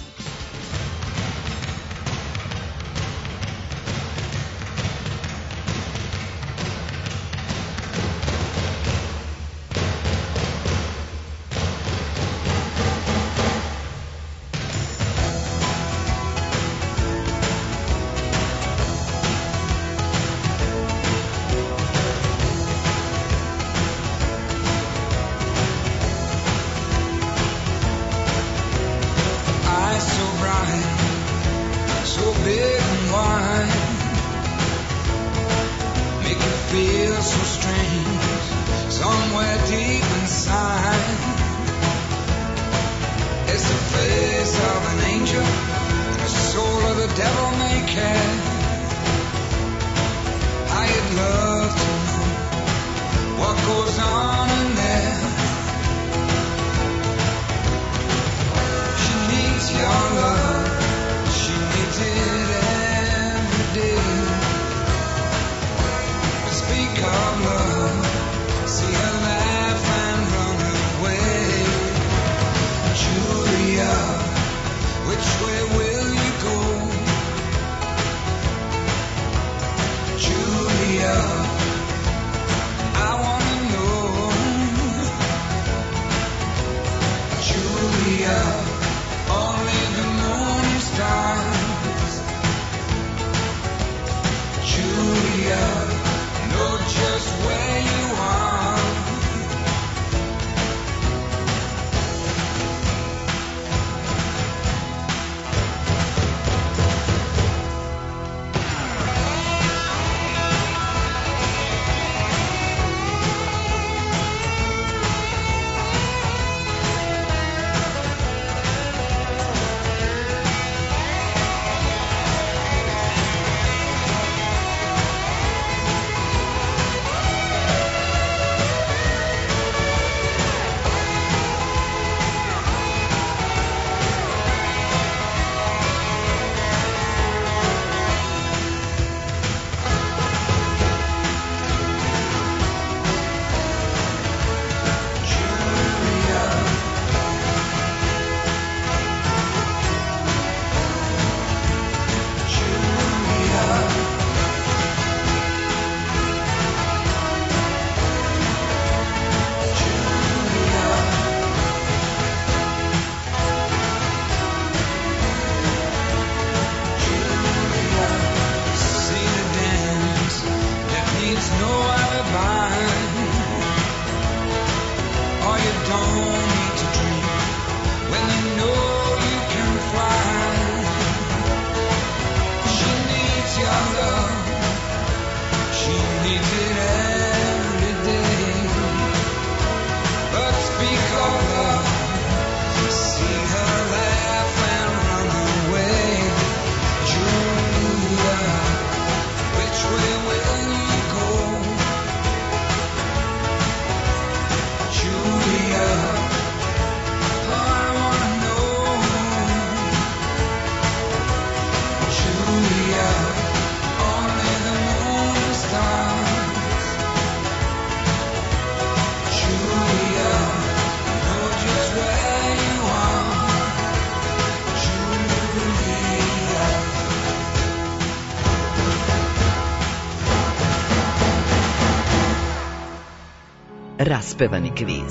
Raspevani kviz.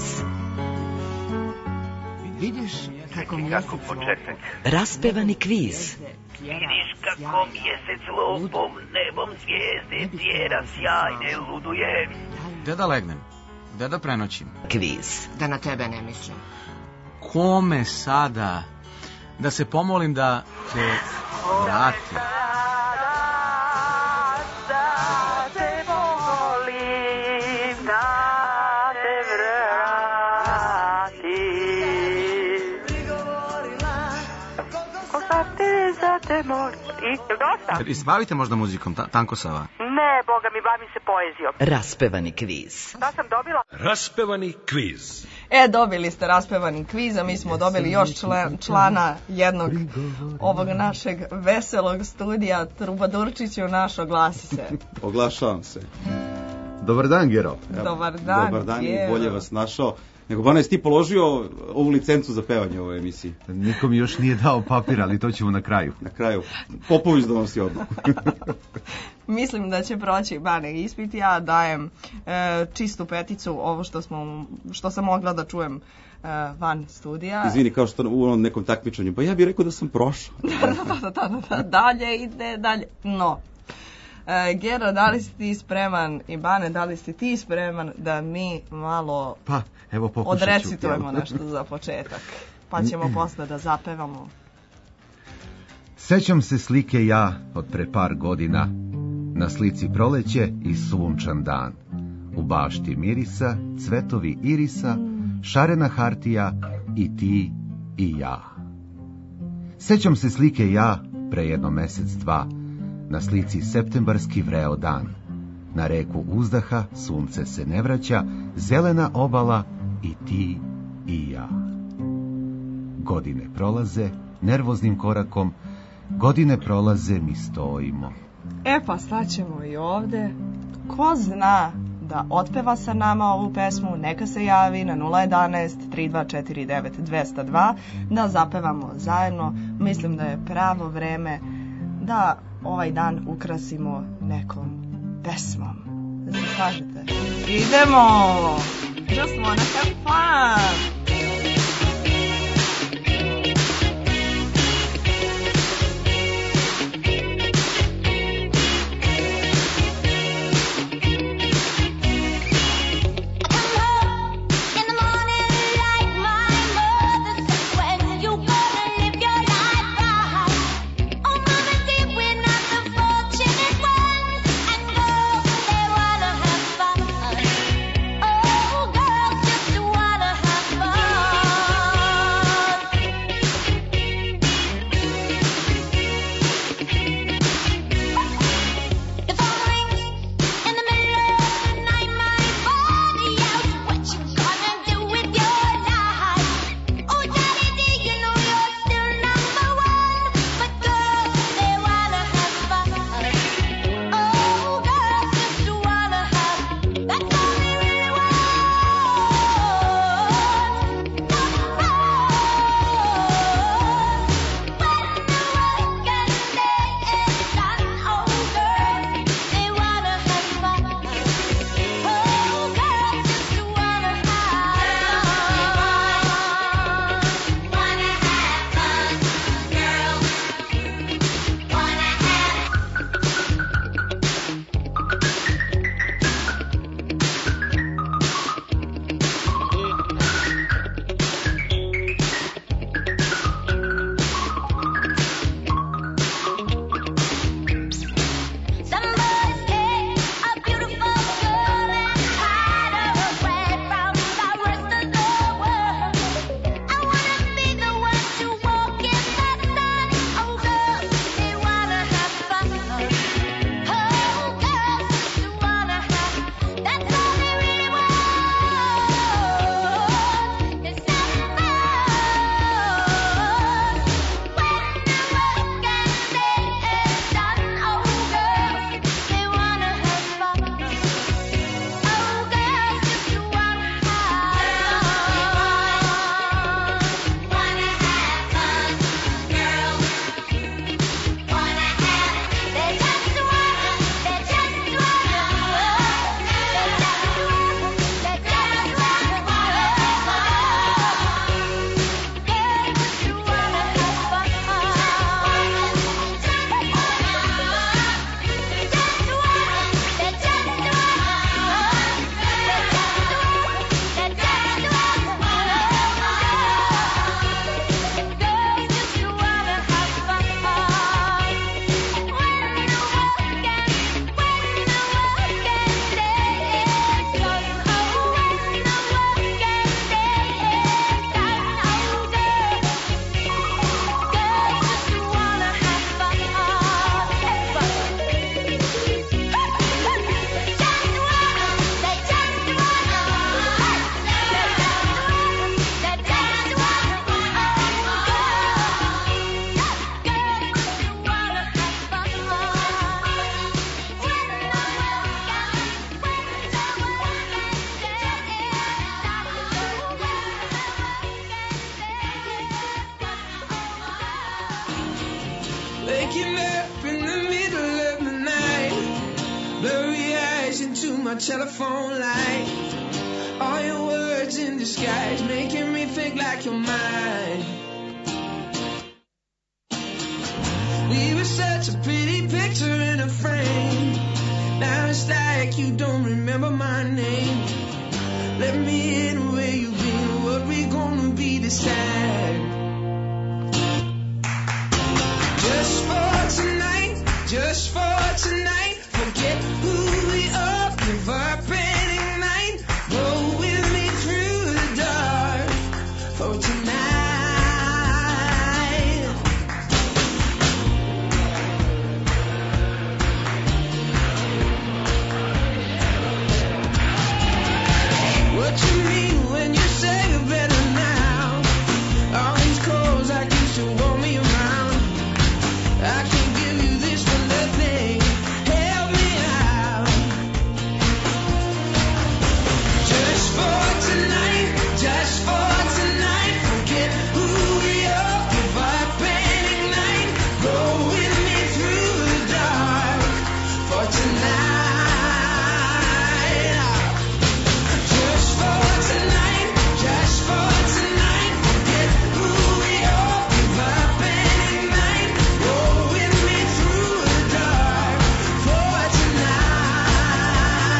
Vidiš kako početak. Raspevani kviz. Vidiš kako mjesec lupom nebom zvijezde tjera sjajne luduje. Gde da legnem? Gde da prenoćim? Kviz. Da na tebe ne mislim. Kome sada? Da se pomolim da te vrati. Bavite možda muzikom, Tanko Sava? Ne, boga mi, bavim se poezijom. Raspevani kviz. Da sam dobila? Raspevani kviz. Dobili ste raspevani kviz, a mi smo dobili još člana jednog ovog našeg veselog studija. Trubadurčiću naš, oglasi se. Oglašavam se. Dobar dan, Gero. Dobar dan, Dobar dan i bolje vas našao. Nego, Bana, jesi ti položio ovu licencu za pevanje u ovoj emisiji? Niko mi još nije dao papir, ali to ćemo na kraju. Na kraju. Popović donosi odluku. Mislim da će proći Bane ispit. Ja dajem čistu peticu, ovo što sam mogla da čujem van studija. Izvini, kao što u onom nekom takmičenju. Pa ja bih rekao da sam prošao. Da. Dalje ide, dalje. No. Gero, da li si ti spreman i Bane, da li si ti spreman da mi malo evo pokušat ću. Odrecitujemo nešto za početak, pa ćemo posle da zapevamo. Sećam se slike ja od pre par godina, na slici proleće i sunčan dan. U bašti mirisa, cvetovi irisa, šarena hartija i ti i ja. Sećam se slike ja pre jedno mesec, dva, na slici septembarski vreo dan. Na reku uzdaha, sunce se ne vraća, zelena obala i ti i ja. Godine prolaze, nervoznim korakom, godine prolaze, mi stojimo. Pa staćemo i ovde. Ko zna da otpeva sa nama ovu pesmu, neka se javi na 011 3249 202 da zapevamo zajedno. Mislim da je pravo vreme da ovaj dan ukrasimo nekom pesmom. Da se slažete? Idemo! Just wanna have fun! Oh, girls just wanna have fun. waking up in the middle of the night, blurry eyes into my telephone light. All your words in disguise, making me think like you're mine. We were such a pretty picture in a frame. Now it's like you don't remember my name. Let me in where you been, what we gonna be this time. Just for tonight, just for tonight. Forget who we are, give up and ignite. Go with me through the dark for tonight. What you mean when you say you're better now? All these calls like you still want me around. I can't give you this one nothing. Help me out. Just for tonight, just for tonight. Forget who we are, give up and ignite. Go with me through the dark for tonight. Just for tonight, just for tonight. Forget who we are, give up and ignite. Go with me through the dark for tonight.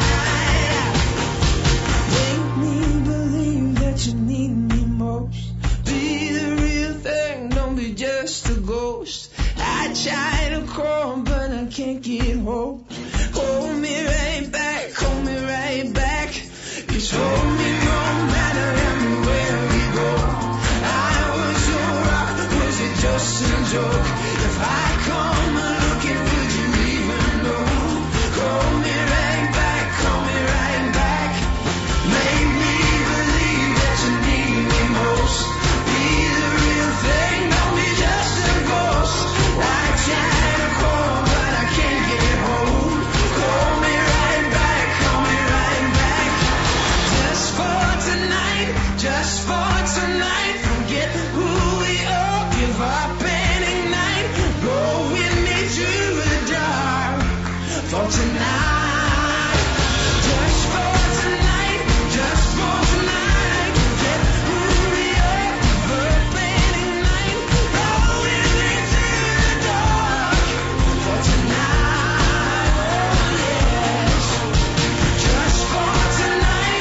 Make me believe that you need me most. Be the real thing, don't be just a ghost. I try to call, but I can't get hold. Hold me right back, hold me right back. You told me no matter everywhere we go. I was your rock, was it just a joke? If I come looking, would you even know? Call me right back, call me right back. Make me believe that you need me most. Be the real thing, don't be just a ghost. I try to call, but I can't get hold. Call me right back, call me right back. Just for tonight, just for tonight. Forget who we are, give up and ignite. Go with me through the dark for tonight. Just for tonight, just for tonight. Forget who we are, give up and ignite. Go with me through the dark for tonight. Oh yes, just for tonight,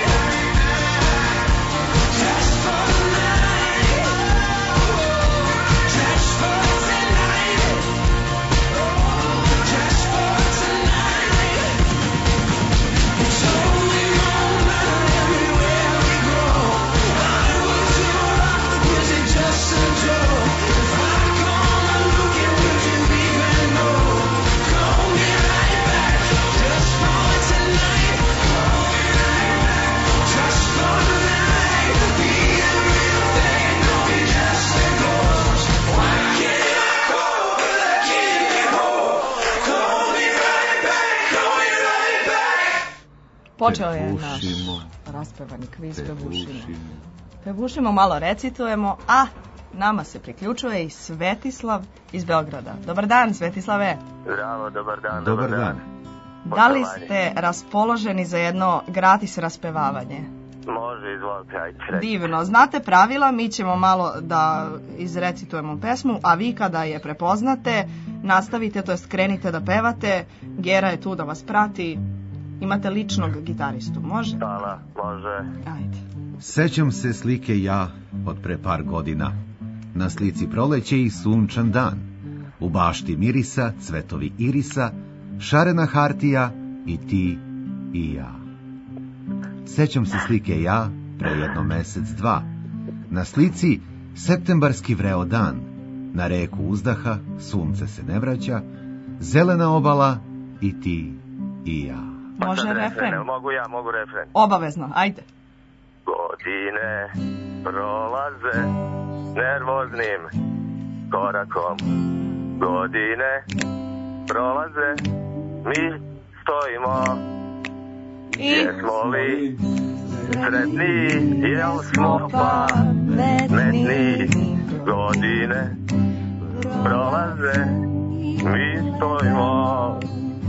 just for tonight, just for tonight, just for tonight. It's only moment everywhere we go. I was your rock, was it just a joke? If I come looking, would you even know? Call me right back, just for tonight. Call me right back, just for tonight. Be the real thing, don't be just a ghost. Why can't I call, but I can't get hold? Call me right back, call me right back. Počeo je naš raspevani kviz Pevušimo, malo recitujemo, a nama se priključuje i Svetislav iz Beograda. Dobar dan, Svetislave. Bravo, dobar dan. Dobar dan. Da li ste raspoloženi za jedno gratis raspevavanje? Može, izvolite, ajde. Divno. Znate pravila, mi ćemo malo da izrecitujemo pesmu, a vi kada je prepoznate, nastavite, to jest krenite da pevate. Gera je tu da vas prati. Imate ličnog gitaristu, može? Hvala, može. Ajde. Sećam se slike ja od pre par godina. Na slici proleće i sunčan dan. U bašti mirisa, cvetovi irisa, šarena hartija i ti i ja. Sećam se slike ja pre jedno mesec, dva. Na slici septembarski vreo dan. Na reku uzdaha, sunce se ne vraća, zelena obala i ti i ja. Može refren? Mogu refren. Obavezno, ajde. Godine prolaze nervoznim korakom. Godine prolaze, mi stojimo. Jesmo li sretni, jel smo pametni? Godine prolaze, mi stojimo.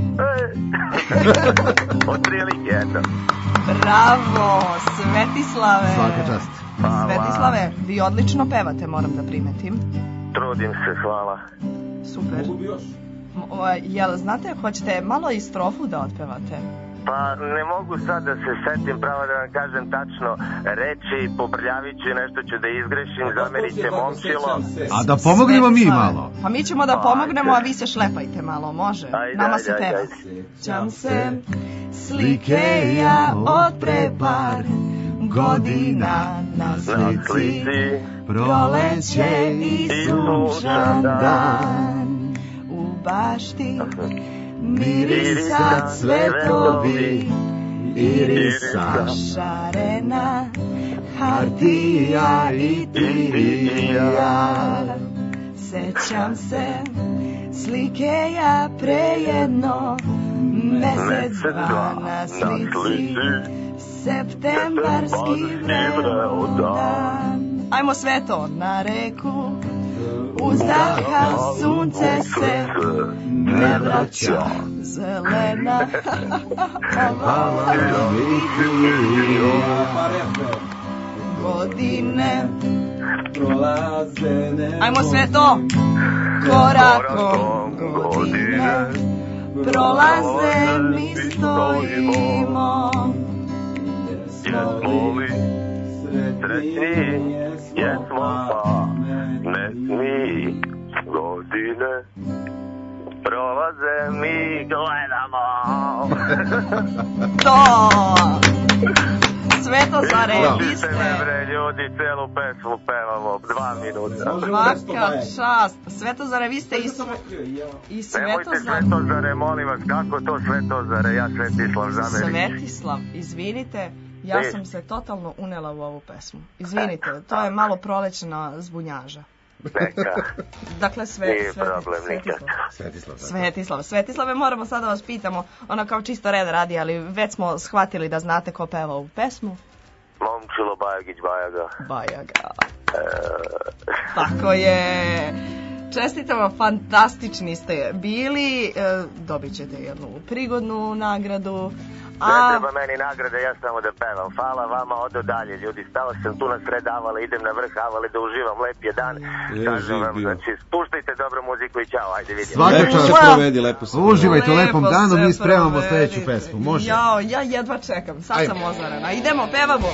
Otprilike, eto. Bravo, Svetislave. Svaka čast. Svetislave, vi odlično pevate, moram da primetim. Trudim se, hvala. Super. Jel, znate, hoćete malo i strofu da otpevate? Pa ne mogu sad da se setim, pravo da vam kažem tačno reči, pobrljavit ću, nešto ću da izgrešim, zamerit će momčilo. A da pomognemo mi malo. Pa mi ćemo da pomognemo, a vi se šlepajte malo, može? Nama se peva. Sjećam se slike ja od pre par godina na slici, proleće i sunčan dan. U bašti mirisa cvetovi, irisa šarena, hartija i ti i ja. Sećam se slike ja prejedno, mesec dva na slici, septembarski vreodan. Ajmo sve to na reku, uzdaha sunce se ne vraća, zelena hvala godine prolaze. Ajmo sve to, korakom godine prolaze, mi stojimo. Jesmo li sretni, jesmo pa nesmi, godine prolaze, mi gledamo. To! Svetozare, vi ste... Ljudi, celu pesmu pevamo, 2 minuta. Svaka čast. Svetozare, vi ste i Svetozare. Nemojte Svetozare, molim vas, kako to Svetozare, ja Svetislav zamerim. Svetislav, izvinite, ja sam se totalno unela u ovu pesmu. Izvinite, to je malo prolećna zbunjaža. Neka. Dakle, Svetislave, moramo sada da vas pitamo, ono kao čisto red radi, ali već smo shvatili da znate ko peva ovu pesmu. Momčilo Bajagić Bajaga. Tako je. Čestitamo, fantastični ste bili, dobit ćete jednu prigodnu nagradu. Ne treba meni nagrade, ja samo da pevam. Hvala vama, odo dalje, ljudi. Stao sam tu na sred Avale, idem na vrh Avale da uživam, lep je dan. Kažem vam, znači, spuštajte dobro muziku i čao, ajde vidimo. Lepo se provedi, lepo se provedi. Uživajte u lepom danu, mi spremamo sledeću pesmu, može? Jao, ja jedva čekam, sad sam ozarena. Idemo, pevamo!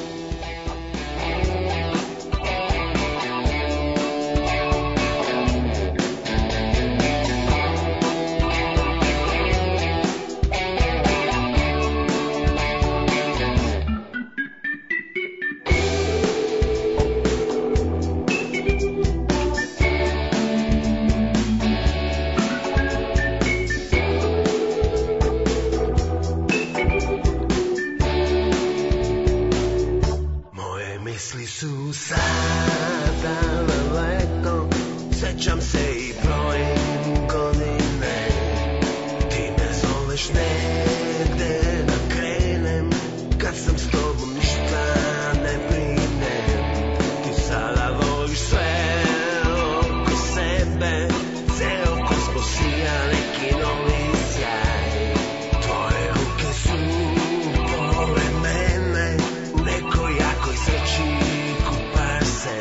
Sećam se i brojim godine, ti me zoveš negde da krenem, kad sam s tobom ništa ne brinem. Ti sada voliš sve oko sebe, ceo kosmos sija neki novi sjaj. Tvoje ruke su pored mene, u nekoj jakoj sreći kupaš se.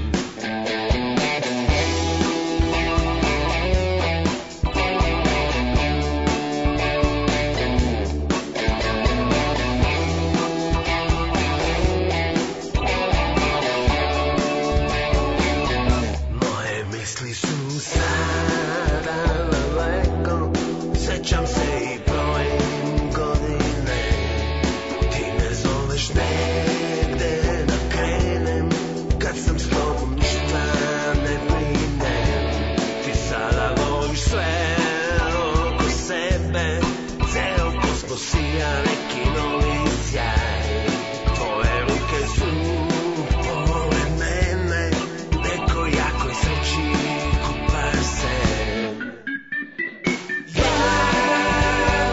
Sećam se i brojim godine, ti me zoveš negde da krenem, kad sam s tobom ništa ne brinem. Ti sada voliš sve oko sebe, ceo kosmos sija neki novi sjaj. Tvoje ruke su pored mene, u nekoj jakoj sreći kupaš se.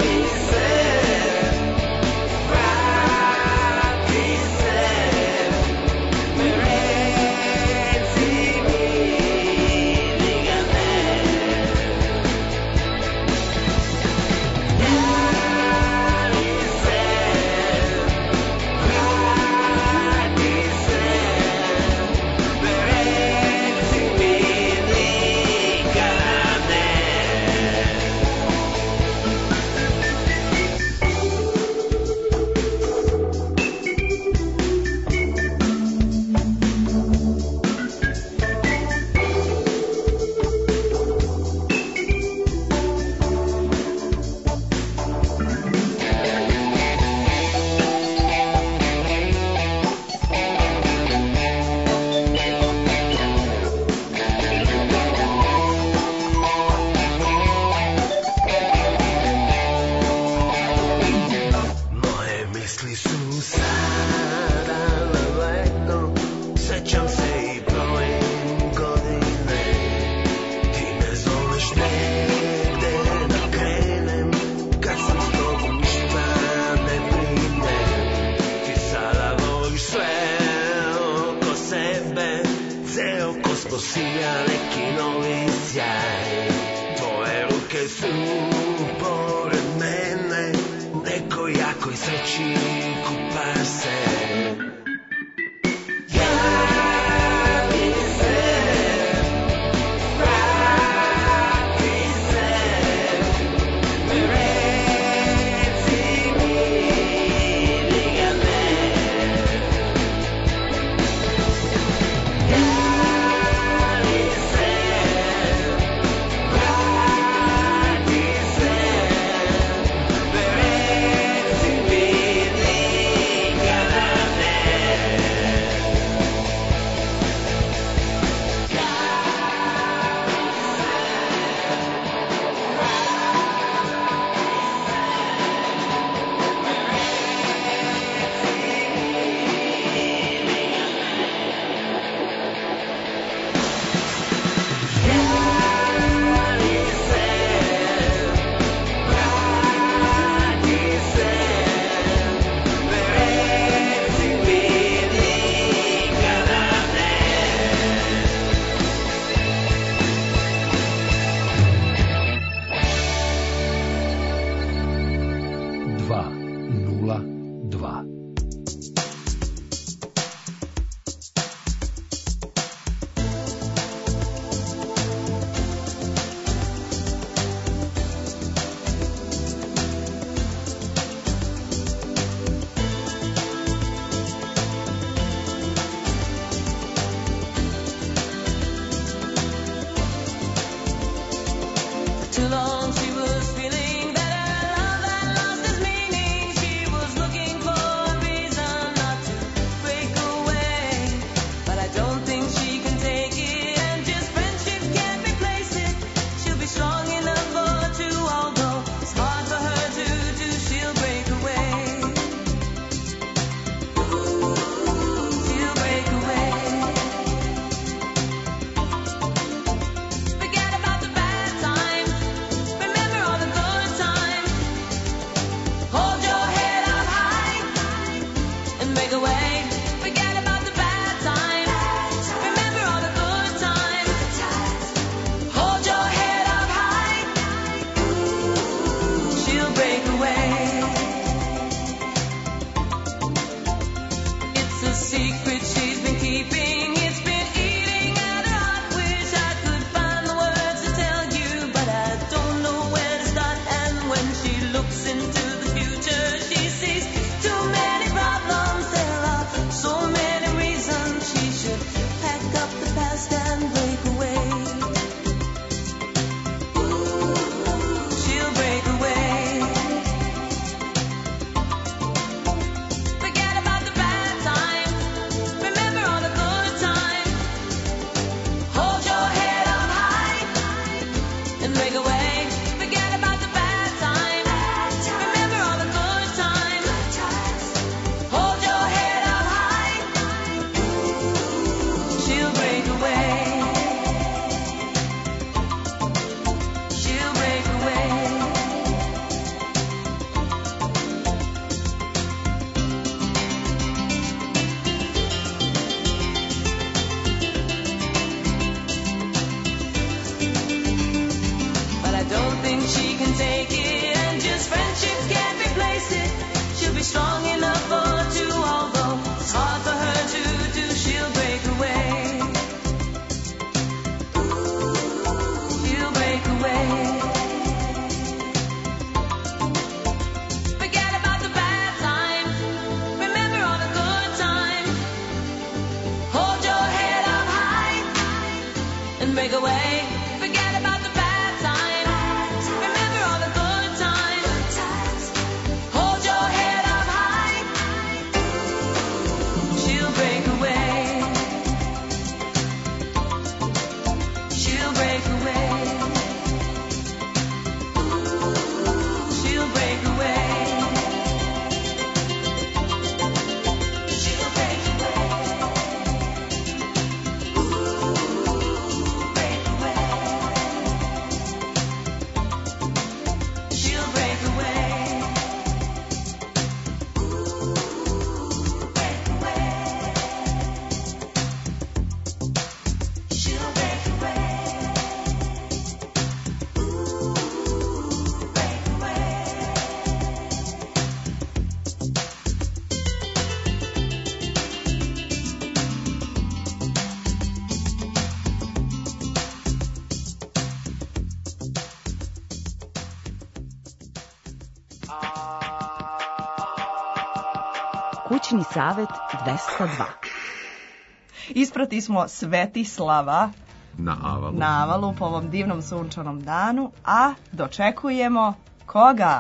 Kućni savet 202. Isprati smo Svetislava na Avalu po ovom divnom sunčanom danu, a dočekujemo koga?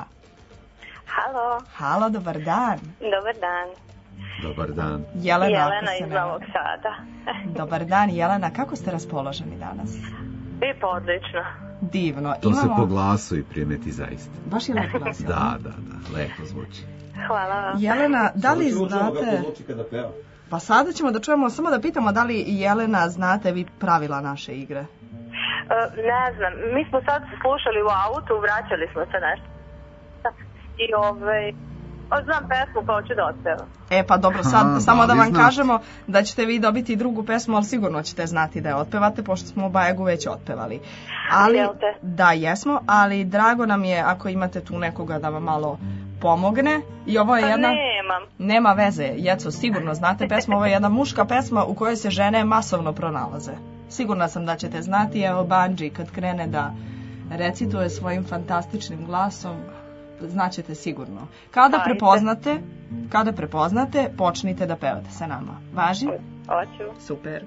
Halo, dobar dan. Dobar dan. Dobar dan. Jelena iz Novog Sada. Dobar dan, Jelena. Kako ste raspoloženi danas? I pa odlično. Divno. To se po glasu i primeti zaista. Baš je lepo glas. Da, lepo zvuči. Hvala vam. Jelena, da li znate... Pa sada ćemo da čujemo, samo da pitamo da li Jelena znate vi pravila naše igre? Ne znam, mi smo sad slušali u autu, vraćali smo se nešto. I znam pesmu pa hoću da otpevam. Pa dobro, sad samo da vam kažemo da ćete vi dobiti drugu pesmu, ali sigurno ćete znati da je otpevate, pošto smo Bajagu već otpevali. Da, jesmo, ali drago nam je ako imate tu nekoga da vam malo pomogne. I ovo je jedna... Nema veze, Jeco, sigurno znate pesmu, ovo je jedna muška pesma u kojoj se žene masovno pronalaze. Sigurna sam da ćete znati, evo Bandži kad krene da recituje svojim fantastičnim glasom, znaćete sigurno. Kada prepoznate, počnite da pevate sa nama. Važi? Hoću. Super.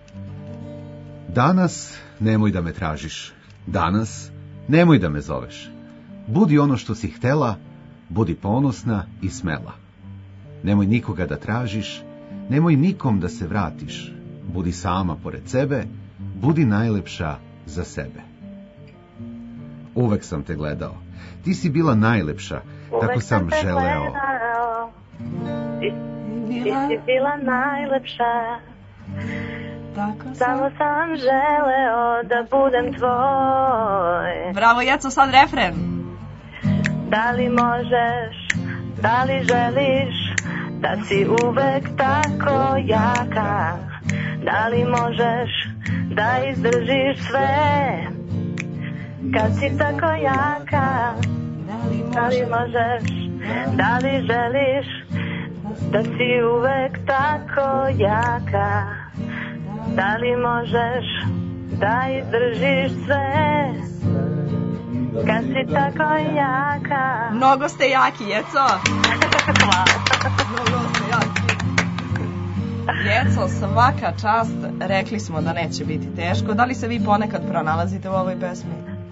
Danas nemoj da me tražiš. Danas nemoj da me zoveš. Budi ono što si htela, budi ponosna i smela. Nemoj nikoga da tražiš, nemoj nikom da se vratiš. Budi sama pored sebe, budi najlepša za sebe. Uvek sam te gledao. Ti si bila najlepša, tako sam želeo. Ti si bila najlepša, samo sam želeo da budem tvoj. Bravo, Jeco, sad refren. Da li možeš, da li želiš, da si uvek tako jaka? Da li možeš da izdržiš sve, kad si tako jaka? Da li možeš, da li želiš, da si uvek tako jaka? Da li možeš da izdržiš sve, kad si tako jaka? Mnogo ste jaki, Jeco. Hvala. Mnogo ste jaki. Jeco, svaka čast, rekli smo da neće biti teško. Da li se vi ponekad pronalazite u ovoj pesmi?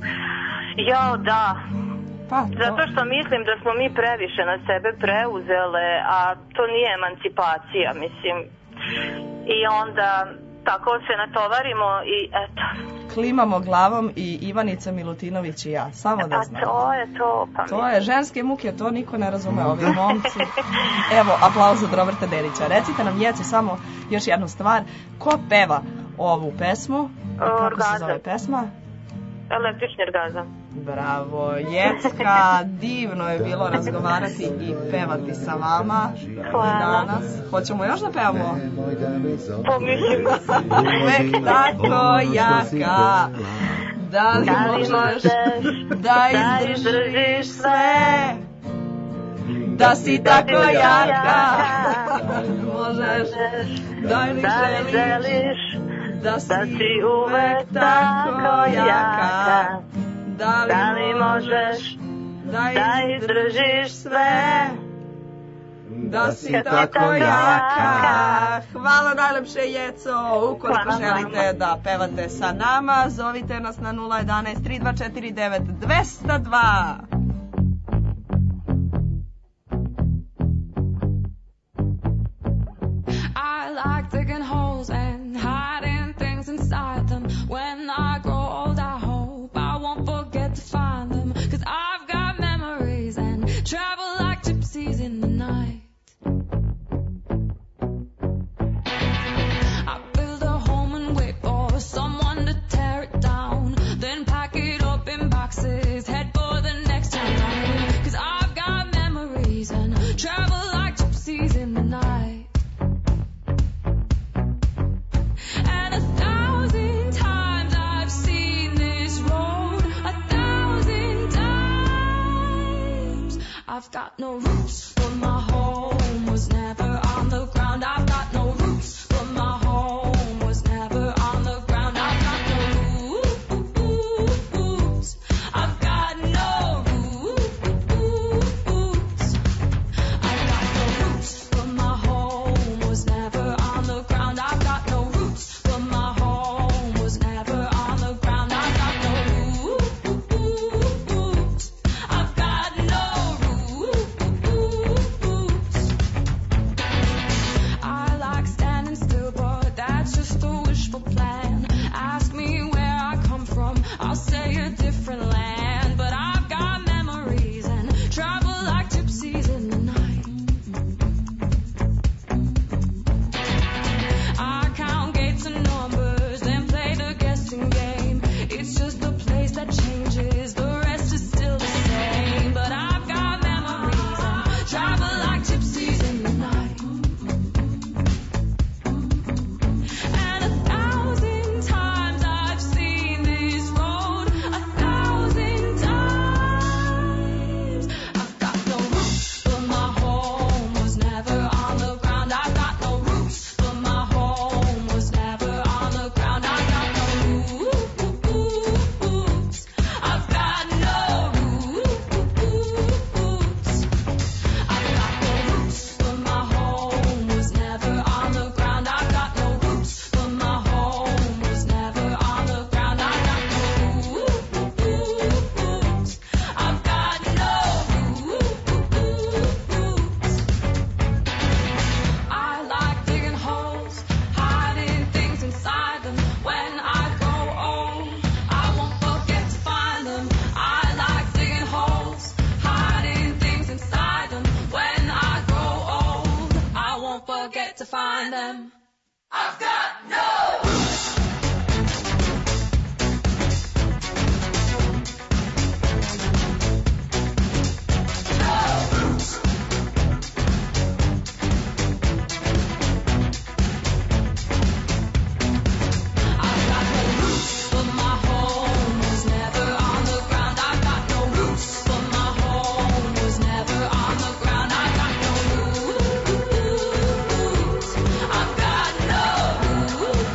Jo, da. Zato što mislim da smo mi previše na sebe preuzele, a to nije emancipacija, mislim. I onda tako se natovarimo i eto. Klimamo glavom i Ivanica Milutinović i ja, samo da znam. A to je to, pa to je ženske muke, to niko ne razume, ovi momci. Evo, aplauz od Roberta Delića. Recite nam, Jeco, samo još jednu stvar. Ko peva ovu pesmu? Kako se zove pesma? Električni orgazam. Bravo, Jecka, divno je bilo razgovarati i pevati sa vama danas. Hoćemo još da pevamo? Pa mislim. Uvek tako jaka, da li možeš da izdržiš sve, da si tako jaka, možeš da li želiš, da si uvek tako jaka. Da li možeš da izdržiš sve, da si tako jaka. Hvala najlepše, Jeco. Ukoliko želite da pevate sa nama, zovite nas na 011 3249 202. I like digging holes and hiding things inside them. When I grow old, I hope I won't forget to find them. 'Cause I've got memories and travel like gypsies in the night. I build a home and wait for someone to tear it down. Then pack it up in boxes, head for the next town down. 'Cause I've got memories and travel like gypsies in the night. And 1,000 times I've seen this road, 1,000 times. I've got no roots, but my home was never on the ground. I've got no roots, but my home was never on the ground. I've got no roots. I've got no roots. I've got no roots, but my a different land, but I've got memories and travel like gypsies in the night. I count gates and numbers, then play the guessing game. It's just the place that changes, the rest is still the same. But I've got memories and travel like gypsies in the night. And 1,000 times I've seen this road, 1,000 times. I've got no roots, but my home was never on the ground. I've got no roots, but my home was never on the ground. I got no roots. I've got no roots. I've got no roots, but my home was never on the ground. I've got no roots, but my home was never on the ground. I got no roots. I've got no roots. I like digging holes, hiding things inside them. When I grow old, I won't forget to find them. I like digging holes, hiding things inside them. When I grow old, I won't forget to find them. I've got no roots. No roots. I've got no roots, but my home was never on the ground. I've got no roots, but my home was never on the ground. I got no roots. I've got no roots.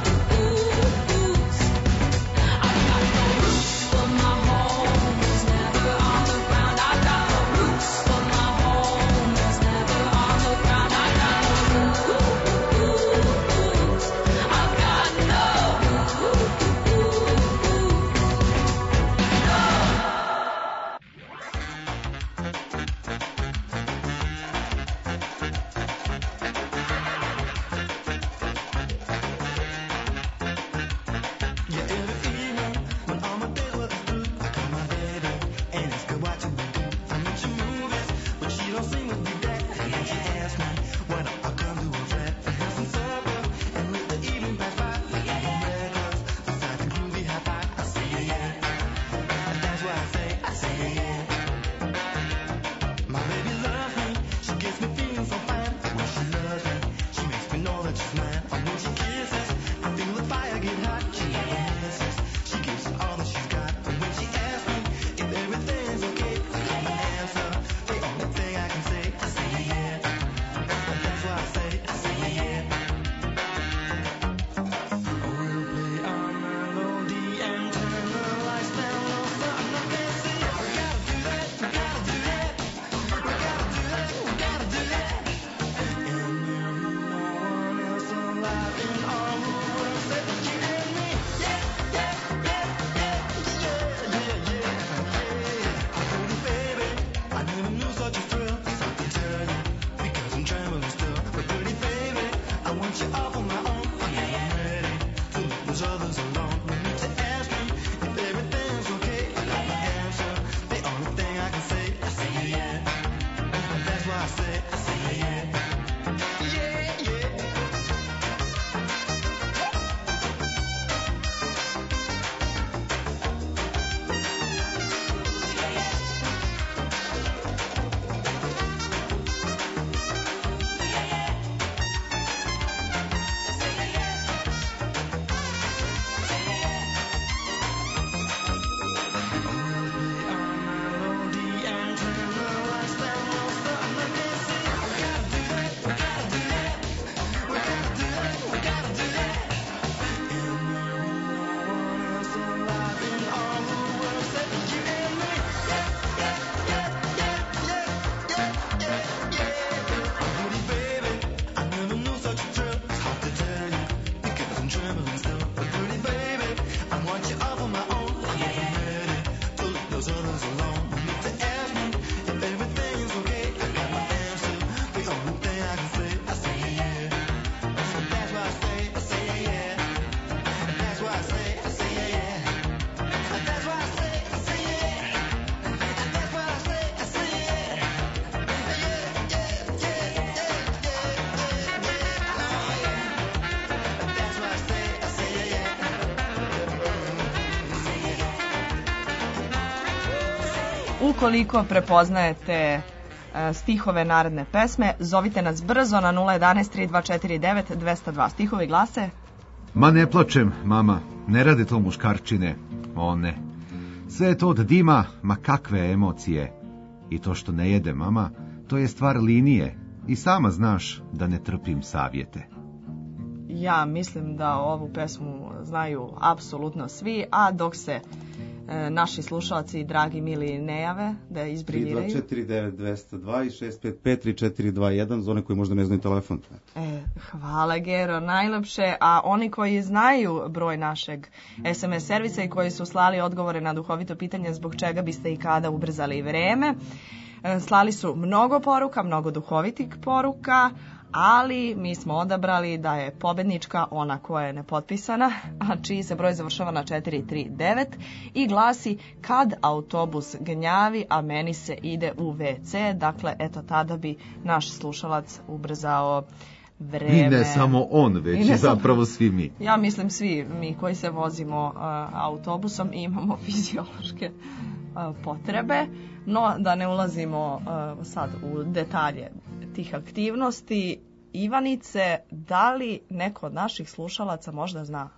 Ukoliko prepoznajete stihove naredne pesme, zovite nas brzo na 011 3249 202. Stihovi glase: Ma ne plačem, mama, ne rade to muškarčine, o ne. Sve je to od dima, ma kakve emocije. I to što ne jede, mama, to je stvar linije. I sama znaš da ne trpim savjete. Ja mislim da ovu pesmu znaju apsolutno svi, a dok se naši slušalci, dragi mili, ne jave da izbriljiraju. 3249-202 i 655-3421 za one koji možda ne znaju telefon. Hvala, Gero, najlepše. A oni koji znaju broj našeg SMS servisa i koji su slali odgovore na duhovito pitanje zbog čega biste i kada ubrzali vreme, slali su mnogo poruka, mnogo duhovitih poruka, ali mi smo odabrali da je pobednička ona koja je nepotpisana, a čiji se broj završava na 439 i glasi: kad autobus gnjavi, a meni se ide u WC. Dakle, eto, tada bi naš slušalac ubrzao vreme. I ne samo on, već i zapravo svi mi. Ja mislim svi mi koji se vozimo autobusom i imamo fiziološke potrebe, no da ne ulazimo sad u detalje tih aktivnosti. Ivanice, da li neko od naših slušalaca možda zna?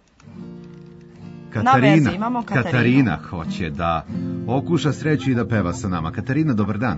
Katarina hoće da okuša sreću i da peva sa nama. Katarina, dobar dan.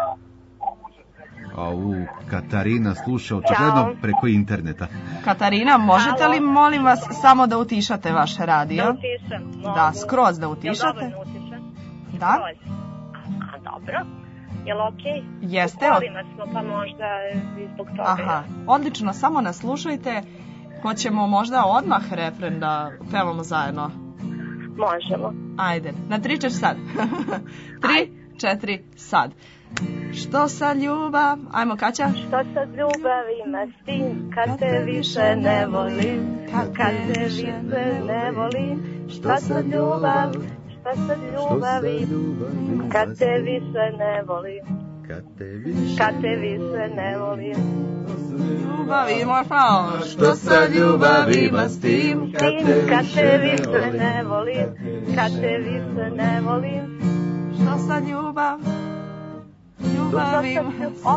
Katarina sluša očigledno preko interneta. Katarina, možete li, molim vas, samo da utišate vaš radio? Da utišam. Da, skroz da utišate. Jel dobro utišam? Da. Dobro. Jel okej? Jeste. U kolima smo, pa možda i zbog toga. Aha, odlično, samo nas slušajte. Hoćemo možda odmah refren da pevamo zajedno? Možemo. Ajde, na 3 ćeš sad. 3, 4, sad. Što sad ljubav, ajmo Kaća. Što sad ljubav ima s tim, kad te više ne volim, kad te više ne volim. Što sad ljubav, što sad ljubav ima, kad te više ne volim, kad te više ne volim. Ljubav ima pravo, što sad ljubav ima s tim, kad te više ne volim, kad te više ne volim. Što sad ljubav, ljubav ima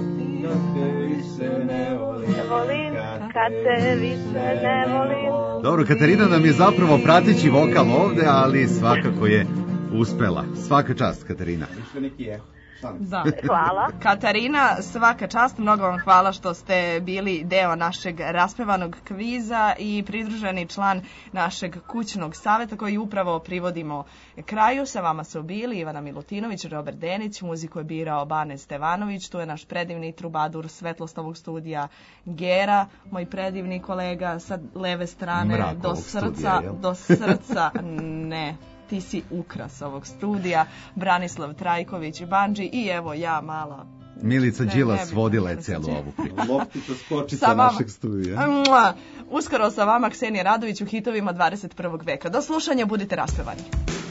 kad te više ne volim. Dobro, Katarina nam je zapravo prateći vokal ovde, ali svakako je uspela. Svaka čast, Katarina. Da. Hvala. Katarina, svaka čast, mnogo vam hvala što ste bili deo našeg raspevanog kviza i pridruženi član našeg kućnog saveta koji upravo privodimo kraju. Sa vama su bili Ivana Milutinović, Robert Denić, muziku je birao Bane Stevanović, tu je naš predivni trubadur svetlost ovog studija Gera, moj predivni kolega sa leve strane. Mrak do srca, studija, do srca, ne. Ti si ukras ovog studija, Branislav Trajković, Bandži i evo ja mala. Milica Đilas vodila je celu ovu priču. Loptica skočica našeg studija. Uskoro sa vama Ksenija Radović u hitovima 21. veka. Do slušanja, budite raspevani.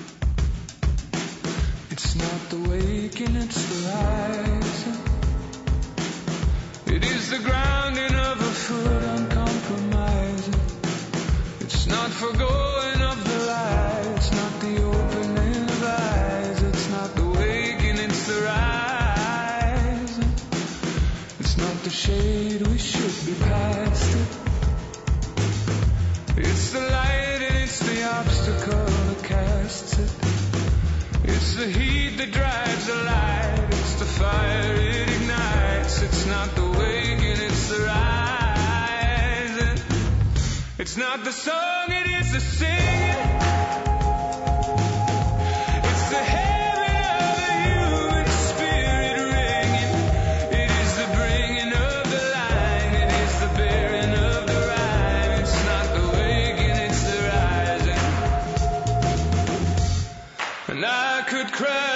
It's not the waking, it's the rising. It is the grounding of a foot uncompromising. It's not forgoing of the light. It's not the opening of eyes. It's not the waking, it's the rising. It's not the shade, we should be past it. It's the light and it's the obstacle that casts it. It's the heat that drives the light. It's the fire, it ignites. It's not the waking, it's the rising. It's not the song, it is the singing. It's the heaven of the human spirit ringing. It is the bringing of the line. It is the bearing of the rhyme. It's not the waking, it's the rising. And I could cry.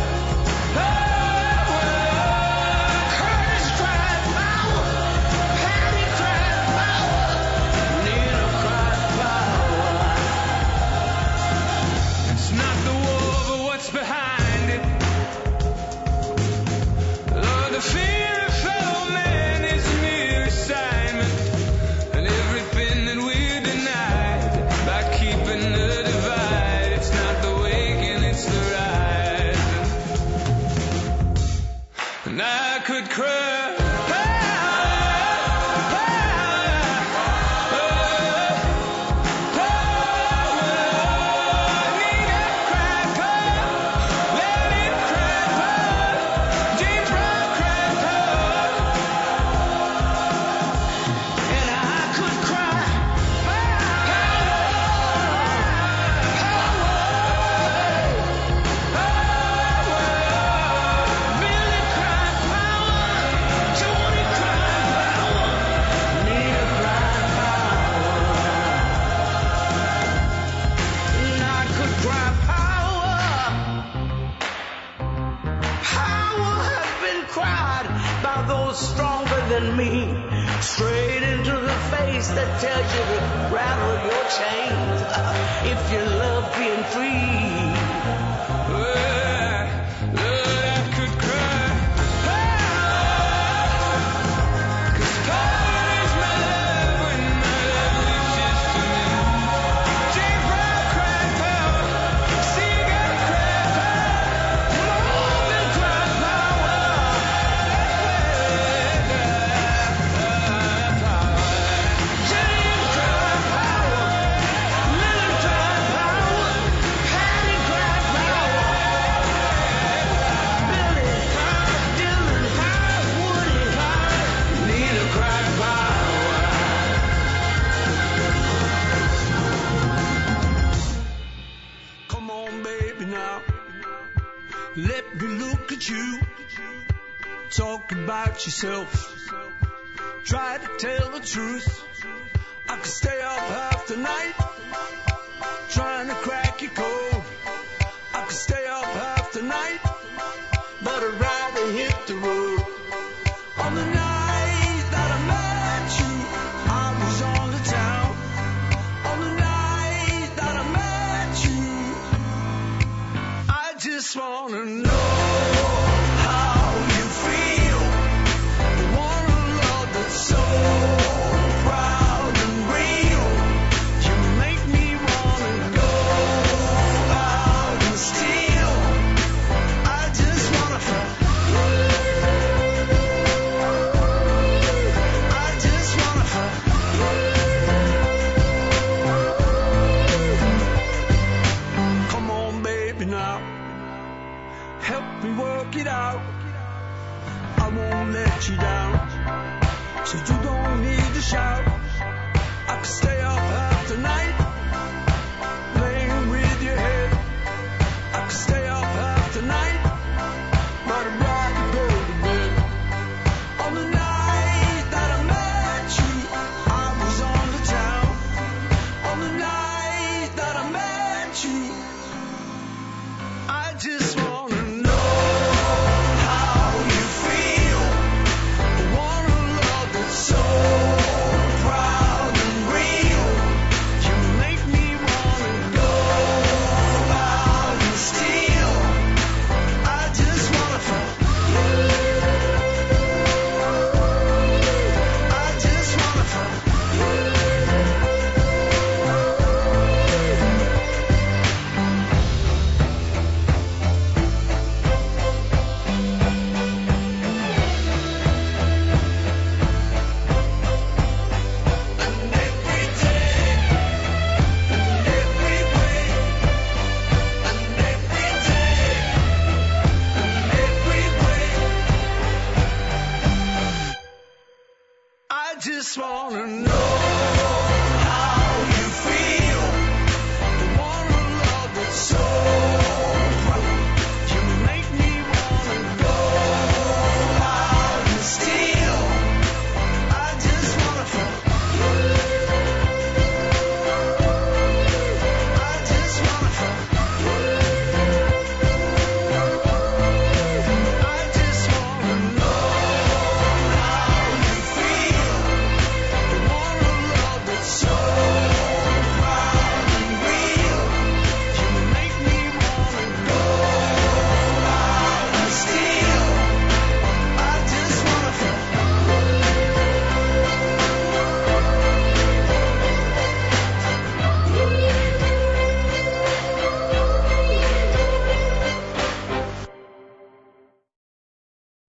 Power, stronger than me. Straight into the face that tells you to rattle your chains if you love being free. I could cry. Cause power is my love when my love reaches to me. Deep breath, cry power. See you gotta cry power. More than cry power. Let me look at you. Talk about yourself. Try to tell the truth. I could stay up half the night trying to crack your code. I could stay up half the night, but I'd rather hit the road. On the night that I met you, I was on the town. On the night that I met you, I just wanna know how you feel. The one love that's so proud and real. You make me wanna go out and steal. I just wanna I just wanna come on, baby, now. Help me work it out. I won't let you down. So you don't need to shout. I could stay up half the night playing with your head. I could stay up half the night, but I'd rather go to bed. On the night that I met you, I was on the town. On the night that I met you, I just wanna know how you feel. The one love that's so proud and real. You make me wanna go out and steal. I just wanna I just wanna I just wanna know how you feel.